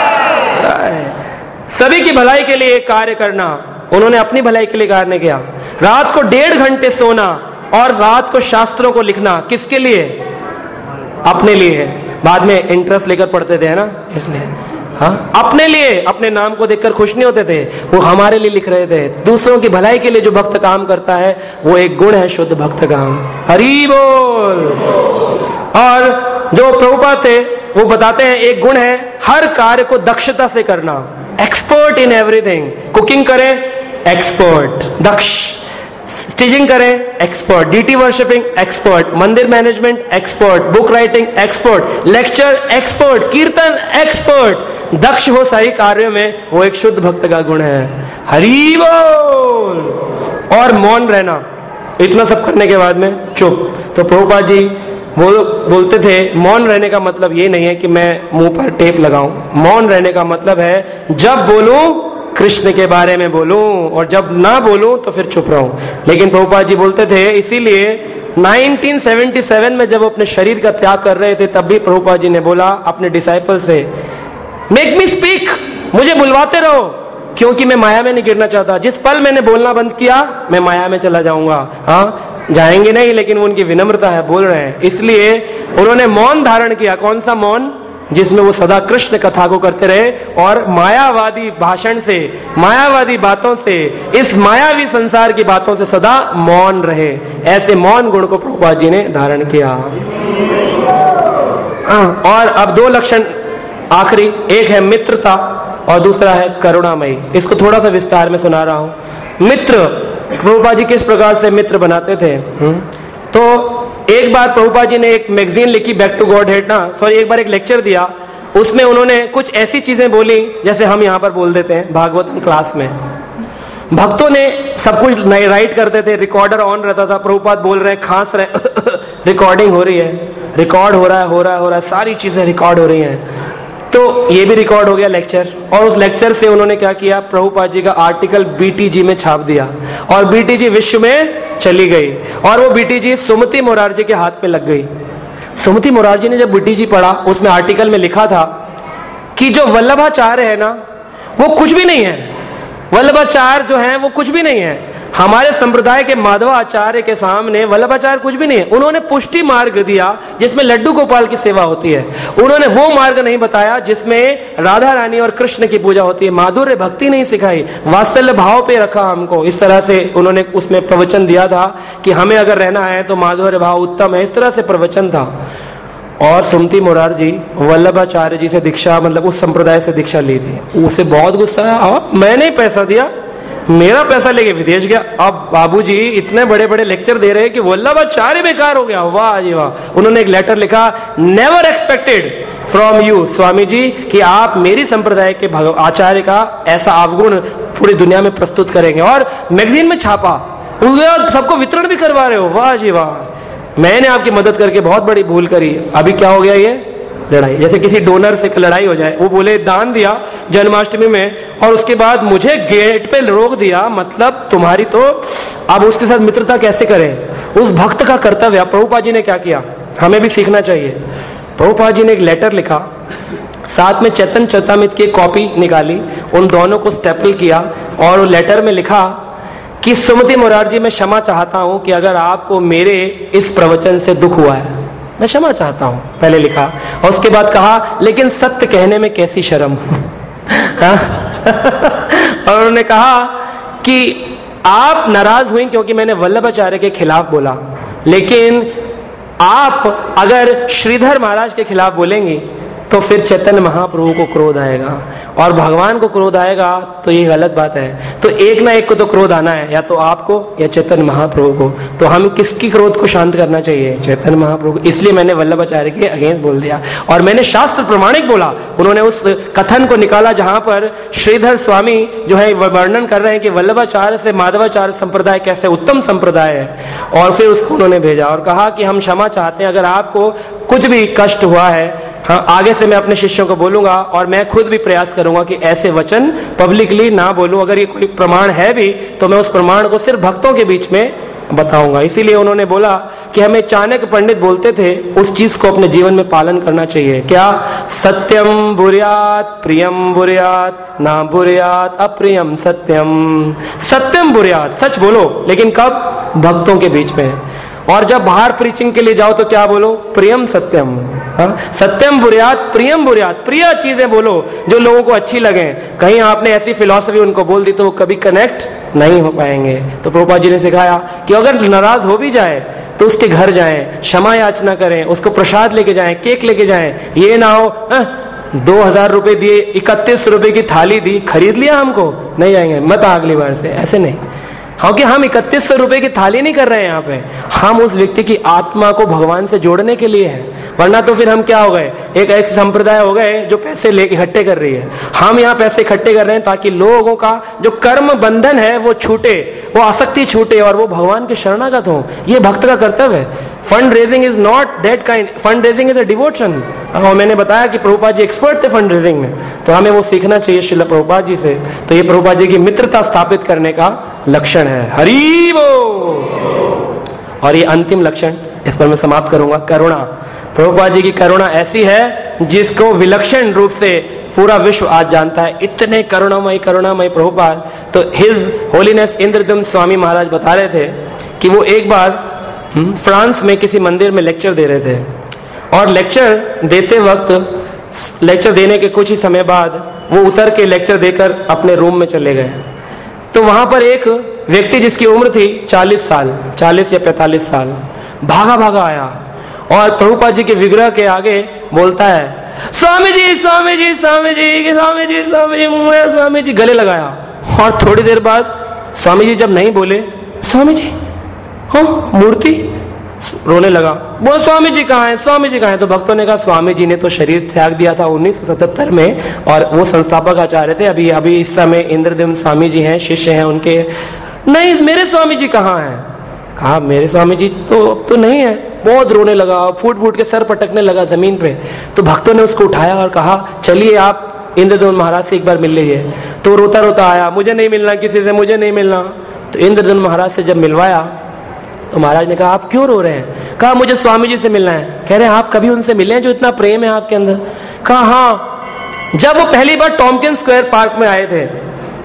सभी की भलाई के लिए कार्य करना, उन्होंने अपनी भलाई के लिए कार्य नहीं किया। रात को 1.5 घंटे सोना और रात को शास्त्रों को लिखना, किसके लिए? अपने लिए। बाद में इंटरेस्ट लेकर पढ़ते थे, है ना, इसलिए। हाँ, अपने लिए। अपने नाम को देखकर खुश नहीं होते थे, वो हमारे लिए लिख रहे थे। दूसरों की भलाई के लिए जो भक्त काम करता है वो एक गुण है, शुद्ध भक्त काम। हरि बोल। और जो प्रभुपाद थे वो बताते हैं एक गुण है हर कार्य को दक्षता से करना। Expert in everything. कुकिंग करें, एक्सपर्ट, दक्ष। स्टिचिंग करें, एक्सपर्ट। Deity worshipping, expert. मंदिर management, expert. Book writing, expert. Lecture, expert. Kirtan, expert. दक्ष हो सारी कार्यों में, वो एक शुद्ध भक्त का गुण है। हरि बोल। और मौन रहना, इतना सब करने के बाद में चुप। तो प्रभुपाद जी बोलते थे मौन रहने का मतलब ये नहीं है कि मैं मुंह पर टेप लगाऊं। मौन रहने का मतलब है जब बोलूं कृष्ण के बारे में बोलूं, और जब ना बोलूं तो फिर चुप रहूं। लेकिन प्रभुपाद जी बोलते थे, इसीलिए 1977 में जब वो अपने शरीर का त्याग कर रहे थे, तब भी प्रभुपाद जी ने बोला अपने डिसाइपल से, मेक मी स्पीक, मुझे बुलवाते रहो, क्योंकि मैं माया में नहीं गिरना चाहता। जिस पल मैंने बोलना बंद किया मैं माया में चला जाऊंगा। हाँ, जाएंगे नहीं, लेकिन वो उनकी विनम्रता है, बोल रहे हैं। इसलिए उन्होंने मौन धारण किया। कौन सा मौन? जिसमें वो सदा कृष्ण कथा को करते रहे और मायावादी भाषण से, मायावादी बातों से, इस मायावी संसार की बातों से सदा मौन रहे। ऐसे मौन गुण को प्रभुपाद जी ने धारण किया। और अब 2 लक्षण आखिरी, एक है मित्रता और दूसरा है करुणामयी। इसको थोड़ा सा विस्तार में सुना रहा हूं। मित्र, प्रभुपाद जी किस प्रकार से मित्र बनाते थे? तो एक बार प्रभुपाद जी ने एक मैगजीन लिखी, बैक टू गॉड हेड ना, सॉरी, एक बार एक लेक्चर दिया। उसमें उन्होंने कुछ ऐसी चीजें बोली जैसे हम यहाँ पर बोल देते हैं भागवतम क्लास में। भक्तों ने सब कुछ नए राइट करते थे, रिकॉर्डर ऑन रहता था, प्रभुपाद बोल रहे हैं, खांस रहे रिकॉर्डिंग हो रही है, रिकॉर्ड हो रहा है, सारी चीजें रिकॉर्ड हो रही हैं। तो ये भी रिकॉर्ड हो गया लेक्चर। और उस लेक्चर से उन्होंने क्या किया, प्रभुपाद जी का आर्टिकल बीटीजी में छाप दिया, और बीटीजी विश्व में चली गई। और वो बीटीजी सुमति मोरारजी के हाथ में लग गई। सुमति मोरारजी ने जब बीटीजी पढ़ा, उसमें आर्टिकल में लिखा था कि जो वल्लभाचार्य है ना, वो कुछ भी नहीं है। वल्लभाचार्य जो है वो कुछ भी नहीं है। हमारे संप्रदाय के माधवाचार्य के सामने वल्लभाचार्य कुछ भी नहीं है। उन्होंने पुष्टि मार्ग दिया जिसमें लड्डू गोपाल की सेवा होती है। उन्होंने वो मार्ग नहीं बताया जिसमें राधा रानी और कृष्ण की पूजा होती है। माधुर्य भक्ति नहीं सिखाई, वात्सल्य भाव पे रखा हमको। इस तरह से उन्होंने उसमें प्रवचन दिया था कि हमें अगर रहना है तो माधुर्य भाव उत्तम है, इस तरह से प्रवचन था। और सुमति मोरारजी वल्लभाचार्य जी से दीक्षा, मतलब उस संप्रदाय से दीक्षा ली थी। उसे बहुत गुस्सा आया, और मैंने पैसा दिया, मेरा पैसा लेके विदेश गया, अब बाबूजी इतने बड़े बड़े लेक्चर दे रहे हैं कि वल्लभाचार्य बेकार हो गया। वाह जी वाह। उन्होंने एक लेटर लिखा, never expected from you Swami ji कि आप मेरी संप्रदाय के आचार्य का ऐसा अवगुण पूरी दुनिया में प्रस्तुत करेंगे। और मैगजीन में छापा, सबको वितरण भी करवा रहे हो। वाह जी वाह, मैंने आपकी मदद करके बहुत बड़ी भूल करी। अभी क्या हो गया, ये लड़ाई। जैसे किसी डोनर से लड़ाई हो जाए, वो बोले दान दिया जन्माष्टमी में और उसके बाद मुझे गेट पे रोक दिया, मतलब तुम्हारी तो अब उसके साथ मित्रता कैसे करें। उस भक्त का कर्तव्य, प्रभुपाद जी ने क्या किया, हमें भी सीखना चाहिए। प्रभुपाद जी ने एक लेटर लिखा, साथ में चैतन्य चरितामृत की कॉपी निकाली, उन दोनों को स्टेपल किया और लेटर में लिखा कि सुमति मोरारजी मैं क्षमा चाहता हूं कि अगर आपको मेरे इस प्रवचन से दुख हुआ है, मैं क्षमा चाहता हूं, पहले लिखा। और उसके बाद कहा लेकिन सत्य कहने में कैसी शर्म। और उन्होंने कहा कि आप नाराज हुई क्योंकि मैंने वल्लभाचार्य के खिलाफ बोला, लेकिन आप अगर श्रीधर महाराज के खिलाफ बोलेंगी तो फिर चैतन्य महाप्रभु को क्रोध आएगा, और भगवान को क्रोध आएगा तो ये गलत बात है। तो एक ना एक को तो क्रोध आना है, या तो आपको या चैतन्य महाप्रभु को। तो हम किसकी क्रोध को शांत करना चाहिए, चैतन्य महाप्रभु को। इसलिए मैंने वल्लभाचार्य के अगेंस्ट बोल दिया और मैंने शास्त्र प्रमाणिक बोला। उन्होंने उस कथन को निकाला जहां पर श्रीधर स्वामी जो है वर्णन कर रहे हैं कि वल्लभाचार्य से माधवाचार्य संप्रदाय कैसे उत्तम संप्रदाय है, और फिर उसको उन्होंने भेजा और कहा कि हम क्षमा चाहते हैं अगर आपको कुछ भी कष्ट हुआ है। हाँ, आगे से मैं अपने शिष्यों को बोलूंगा और मैं खुद भी प्रयास करूंगा कि ऐसे वचन पब्लिकली ना बोलूं। अगर ये कोई प्रमाण है भी तो मैं उस प्रमाण को सिर्फ भक्तों के बीच में बताऊंगा। इसीलिए उन्होंने बोला कि हमें चाणक्य पंडित बोलते थे उस चीज को अपने जीवन में पालन करना चाहिए। क्या, सत्यम बुर्यात प्रियम बुर्यात ना बुर्यात अप्रियम सत्यम। सत्यम बुर्यात, सच बोलो, लेकिन कब, भक्तों के बीच में। और जब बाहर प्रीचिंग के लिए जाओ तो क्या बोलो, प्रियम सत्यम। सत्यम बुर्यात प्रियम बुर्यात, प्रिय चीजें बोलो जो लोगों को अच्छी लगे। कहीं आपने ऐसी फिलॉसफी उनको बोल दी तो वो कभी कनेक्ट नहीं हो पाएंगे। तो प्रभुपाद जी ने सिखाया कि अगर नाराज हो भी जाए तो उसके घर जाएं, क्षमा याचना करें, उसको प्रसाद लेके जाएं, केक लेके जाएं। ये ना हो 2000 रुपए दिए, 31 रुपए की थाली दी, खरीद लिया हमको, नहीं जाएंगे, मत अगली बार से, ऐसे नहीं। क्योंकि हम 3100 रुपए की थाली नहीं कर रहे हैं यहाँ पे, हम उस व्यक्ति की आत्मा को भगवान से जोड़ने के लिए है। वरना तो फिर हम क्या हो गए, एक संप्रदाय हो गए जो पैसे लेके इकट्ठे कर रही है। हम यहाँ पैसे इकट्ठे कर रहे हैं ताकि लोगों का जो कर्म बंधन है वो छूटे, वो आसक्ति छूटे और वो भगवान के शरणागत हो। ये भक्त का कर्तव्य है। Fund raising is not that kind, fund raising is a devotion. और मैंने बताया कि प्रभुपाद जी एक्सपर्ट थे फंड रेजिंग में, तो हमें वो सीखना चाहिए श्रील प्रभुपाद जी से। तो ये प्रभुपाद जी की मित्रता स्थापित करने का लक्षण है। हरि बोल। और ये अंतिम लक्षण, इस पर मैं समाप्त करूंगा, करुणा। प्रभुपाद जी की करुणा ऐसी है जिसको विलक्षण रूप से पूरा विश्व आज जानता है। इतने करुणामय प्रभुपाद। तो हिज होलीनेस इंद्रदम्न स्वामी महाराज बता रहे थे कि वो एक बार फ्रांस में किसी मंदिर में लेक्चर दे रहे थे, और लेक्चर देते वक्त, लेक्चर देने के कुछ ही समय बाद वो उतर के लेक्चर देकर अपने रूम में चले गए। तो वहां पर एक व्यक्ति जिसकी उम्र थी 40 साल, 40 या 45 साल, भागा भागा आया और प्रभुपाद जी के विग्रह के आगे बोलता है, स्वामी जी स्वामी जी स्वामी जी स्वामी जी स्वामी जी स्वामी जी, गले लगाया। और थोड़ी देर बाद स्वामी जी जब नहीं बोले, स्वामी जी, हाँ मूर्ति, रोने लगा, बोल स्वामी जी कहाँ हैं, स्वामी जी कहाँ हैं। तो भक्तों ने कहा स्वामी जी ने तो शरीर त्याग दिया था 1977 में, और वो संस्थापक आचार्य थे। अभी इस समय इंद्रदम्न स्वामी जी हैं, शिष्य हैं उनके। नहीं, मेरे स्वामी जी कहाँ हैं। कहा मेरे स्वामी जी तो नहीं है। बहुत रोने लगा, फूट फूट के सर पटकने लगा जमीन पे। तो भक्तों ने उसको उठाया और कहा चलिए आप इंद्रदम्न महाराज से एक बार मिल लीजिए। तो रोता रोता आया, मुझे नहीं मिलना किसी से, मुझे नहीं मिलना। तो इंद्रदम्न महाराज से जब मिलवाया तो महाराज ने कहा आप क्यों रो रहे हैं। कहा मुझे स्वामी जी से मिलना है। कह रहे हैं आप कभी उनसे मिले हैं जो इतना प्रेम है आपके अंदर। कहा हाँ, जब वो पहली बार टॉम्किन स्क्वायर पार्क में आए थे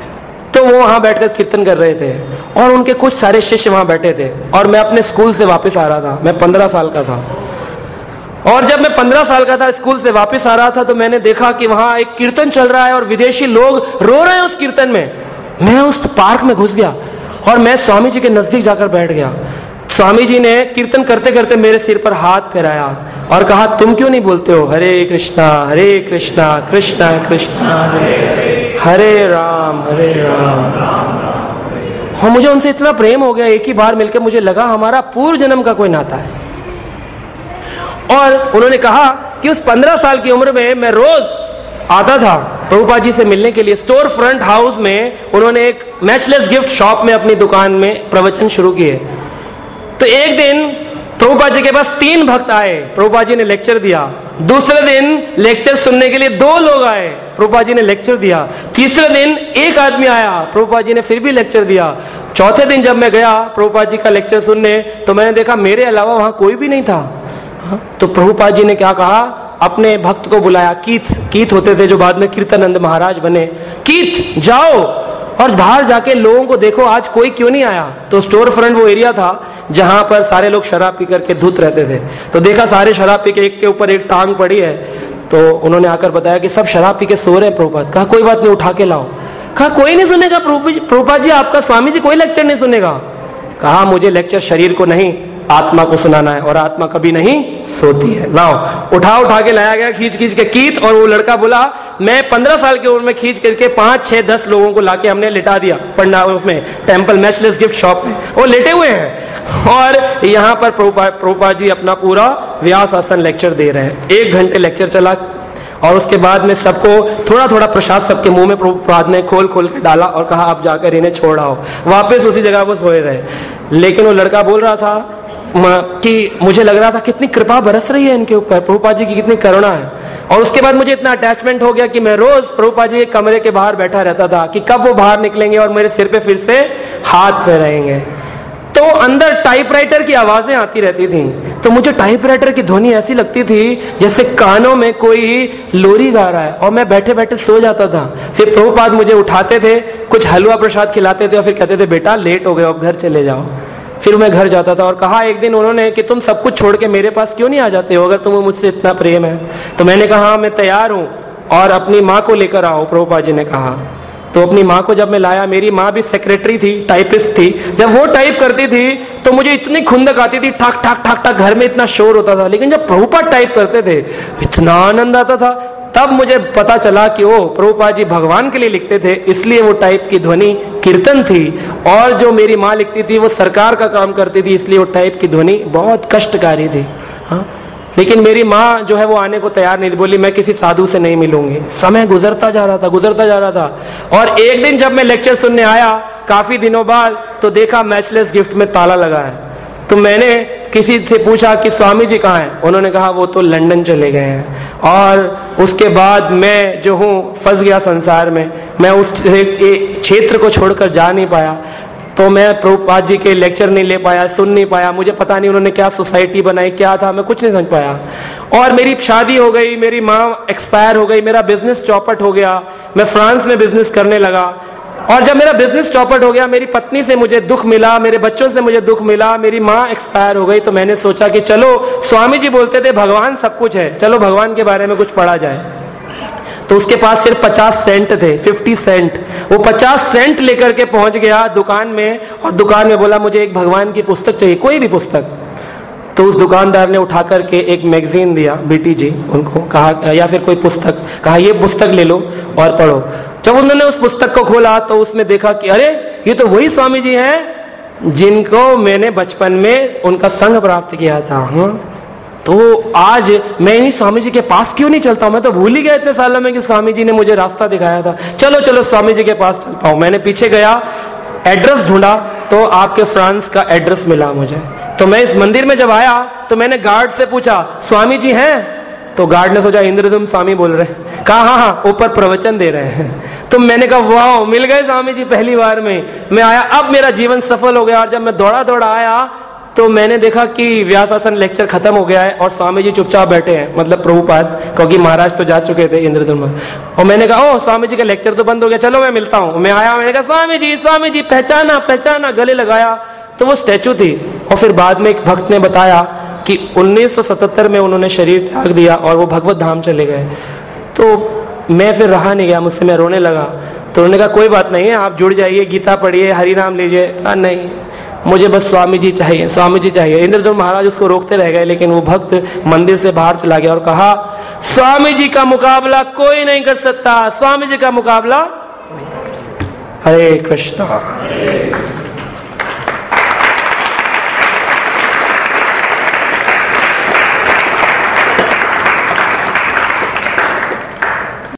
तो वो वहां बैठकर कीर्तन कर रहे थे और उनके कुछ सारे शिष्य वहां बैठे थे और मैं अपने स्कूल से वापस आ रहा था। मैं 15 साल का था और जब मैं 15 साल का था, स्कूल से वापस आ रहा था, तो मैंने देखा कि वहां एक कीर्तन चल रहा है और विदेशी लोग रो रहे हैं उस कीर्तन में। मैं उस पार्क में घुस गया और मैं स्वामी जी के नजदीक जाकर बैठ गया। स्वामी जी ने कीर्तन करते करते मेरे सिर पर हाथ फेराया और कहा, तुम क्यों नहीं बोलते हो हरे कृष्णा कृष्णा कृष्णा हरे राम हरे राम। और मुझे उनसे इतना प्रेम हो गया, एक ही बार मिलकर मुझे लगा हमारा पूर्व जन्म का कोई नाता है। और उन्होंने कहा कि उस 15 साल की उम्र में मैं रोज आता था प्रभुपाद जी से मिलने के लिए। स्टोर फ्रंट हाउस में उन्होंने एक मैचलेस गिफ्ट शॉप में अपनी दुकान में प्रवचन शुरू किए। तो एक दिन प्रभुपाद जी के पास 3 भक्त आए, प्रभुपाद जी ने लेक्चर दिया। दूसरे दिन लेक्चर सुनने के लिए 2 लोग आए, प्रभुपाद जी ने लेक्चर दिया। तीसरे दिन एक आदमी आया, प्रभुपाद जी ने फिर भी लेक्चर दिया। चौथे दिन जब मैं गया प्रभुपाद जी का लेक्चर सुनने, तो मैंने देखा मेरे अलावा वहां कोई भी नहीं था। तो प्रभुपाद जी ने क्या कहा, अपने भक्त को बुलाया, कीथ होते थे जो बाद में कीर्तनानंद महाराज बने। कीथ जाओ और बाहर जाके लोगों को देखो आज कोई क्यों नहीं आया। तो स्टोर फ्रंट वो एरिया था जहां पर सारे लोग शराब पी करके धुत रहते थे। तो देखा सारे शराब पी के एक के ऊपर एक टांग पड़ी है। तो उन्होंने आकर बताया कि सब शराब पी के सो रहे हैं प्रभुपाद। कहा कोई बात नहीं, उठा के लाओ। कहा कोई नहीं सुनेगा प्रभुपाद जी, आपका स्वामी जी कोई लेक्चर नहीं सुनेगा। कहा मुझे लेक्चर शरीर को नहीं आत्मा को सुनाना है और आत्मा कभी नहीं सोती है। लाओ, उठा के लाया गया खींच के कीथ। और वो लड़का बोला मैं 15 साल की उम्र में खींच करके 5, 6, 10 लोगों को लाके हमने लिटा दिया पंडाल में, टेम्पल मैचलेस गिफ्ट शॉप में। वो लेटे हुए हैं और यहाँ पर प्रभुपाद जी अपना पूरा व्यास आसन लेक्चर दे रहे हैं। 1 घंटे लेक्चर चला और उसके बाद में सबको थोड़ा थोड़ा प्रसाद सबके मुंह में प्रभुपाद ने खोल के डाला और कहा आप जाकर इन्हें छोड़ आओ। वापस उसी जगह वो सोए रहे। लेकिन वो लड़का बोल रहा था कि मुझे लग रहा था कितनी कृपा बरस रही है इनके ऊपर, प्रभुपाद जी की कितनी करुणा है। और उसके बाद मुझे इतना अटैचमेंट हो गया कि मैं रोज प्रभुपाद जी के कमरे के बाहर बैठा रहता था कि कब वो बाहर निकलेंगे और मेरे सिर पे फिर से हाथ फेरेंगे। तो अंदर टाइपराइटर की आवाजें आती रहती थी। तो मुझे टाइपराइटर की ध्वनि ऐसी लगती थी जैसे कानों में कोई लोरी गा रहा है और मैं बैठे बैठे सो जाता था। फिर प्रभुपाद मुझे उठाते थे, कुछ हलवा प्रसाद खिलाते थे और फिर कहते थे बेटा लेट हो गए अब घर चले जाओ। फिर मैं घर जाता था और कहा एक दिन उन्होंने कि तुम सब कुछ छोड़ के मेरे पास क्यों नहीं आ जाते हो अगर तुम्हें मुझसे इतना प्रेम है। तो मैंने कहा मैं तैयार हूं और अपनी माँ को लेकर आओ। प्रभुपाद जी ने कहा। तो अपनी माँ को जब मैं लाया, मेरी माँ भी सेक्रेटरी थी, टाइपिस्ट थी। जब वो टाइप करती थी तो मुझे इतनी खुंदक आती थी, ठाक ठाक ठाक ठाक, घर में इतना शोर होता था। लेकिन जब प्रभुपाद टाइप करते थे इतना आनंद आता था। तब मुझे पता चला कि वो प्रभुपाद जी भगवान के लिए लिखते थे, इसलिए वो टाइप की ध्वनि कीर्तन थी। और जो मेरी माँ लिखती थी वो सरकार का काम करती थी, इसलिए वो टाइप की ध्वनि बहुत कष्टकारी थी। हाँ, लेकिन मेरी माँ जो है वो आने को तैयार नहीं थी, बोली मैं किसी साधु से नहीं मिलूंगी। समय गुजरता जा रहा था। और एक दिन जब मैं लेक्चर सुनने आया काफी दिनों बाद, तो देखा मैचलेस गिफ्ट में ताला लगा है। तो मैंने किसी से पूछा कि स्वामी जी कहाँ हैं। उन्होंने कहा वो तो लंदन चले गए हैं। और उसके बाद मैं जो हूँ फंस गया संसार में। मैं उस क्षेत्र को छोड़कर जा नहीं पाया। तो मैं प्रभुपाद जी के लेक्चर नहीं ले पाया, सुन नहीं पाया। मुझे पता नहीं उन्होंने क्या सोसाइटी बनाई, क्या था, मैं कुछ नहीं समझ पाया। और मेरी शादी हो गई, मेरी माँ एक्सपायर हो गई, मेरा बिजनेस चौपट हो गया। मैं फ्रांस में बिजनेस करने लगा। और जब मेरा बिजनेस चौपट हो गया, मेरी पत्नी से मुझे दुख मिला, मेरे बच्चों से मुझे दुख मिला, मेरी माँ एक्सपायर हो गई। तो मैंने सोचा कि चलो, स्वामी जी बोलते थे भगवान सब कुछ है, चलो भगवान के बारे में कुछ पढ़ा जाए। तो उसके पास सिर्फ 50 सेंट थे, 50 सेंट। वो 50 सेंट लेकर के पहुंच गया दुकान में और दुकान में बोला मुझे एक भगवान की पुस्तक चाहिए, कोई भी पुस्तक। तो उस दुकानदार ने उठा करके एक मैगजीन दिया, बीटीजी उनको कहा, या फिर कोई पुस्तक, कहा ये पुस्तक ले लो और पढ़ो। जब उन्होंने उस पुस्तक को खोला तो उसमें देखा कि अरे ये तो वही स्वामी जी हैं जिनको मैंने बचपन में उनका संग प्राप्त किया था। हाँ, तो आज मैं इन्हीं स्वामी जी के पास क्यों नहीं चलता हूं? मैं तो भूल ही गया इतने सालों में कि स्वामी जी ने मुझे रास्ता दिखाया था। चलो चलो स्वामी जी के पास चलता हूं। मैंने पीछे गया, एड्रेस ढूंढा तो आपके फ्रांस का एड्रेस मिला मुझे। तो मैं इस मंदिर में जब आया तो मैंने गार्ड से पूछा स्वामी जी हैं? तो गार्ड ने सोचा इंद्रदुम स्वामी बोल रहे हैं। कहा हाँ हाँ, ऊपर प्रवचन दे रहे हैं। तो मैंने कहा वाह, मिल गए स्वामी जी पहली बार में। मैं आया, अब मेरा जीवन सफल हो गया। और जब मैं दौड़ा दौड़ा आया तो मैंने देखा कि व्यासासन लेक्चर खत्म हो गया है और स्वामी जी चुपचाप बैठे हैं, मतलब प्रभुपाद, क्योंकि महाराज तो जा चुके थे इंद्रधनुष में। और मैंने कहा ओ स्वामी जी का लेक्चर तो बंद हो गया, चलो मैं मिलता हूँ। मैं आया, मैंने कहा स्वामी जी पहचाना पहचाना, गले लगाया तो वो स्टैचू थी। और फिर बाद में एक भक्त ने बताया कि 1977 में उन्होंने शरीर त्याग दिया और वो भगवत धाम चले गए। तो मैं फिर रहा नहीं गया, मुझसे मैं रोने लगा। तो उन्होंने कहा कोई बात नहीं है, आप जुड़ जाइए, गीता पढ़िए, हरि नाम लीजिए। कहा नहीं, मुझे बस स्वामी जी चाहिए, स्वामी जी चाहिए। इंद्रधनुष महाराज उसको रोकते रह गए, लेकिन वो भक्त मंदिर से बाहर चला गया और कहा स्वामी जी का मुकाबला कोई नहीं कर सकता, स्वामी जी का मुकाबला। हरे कृष्णा।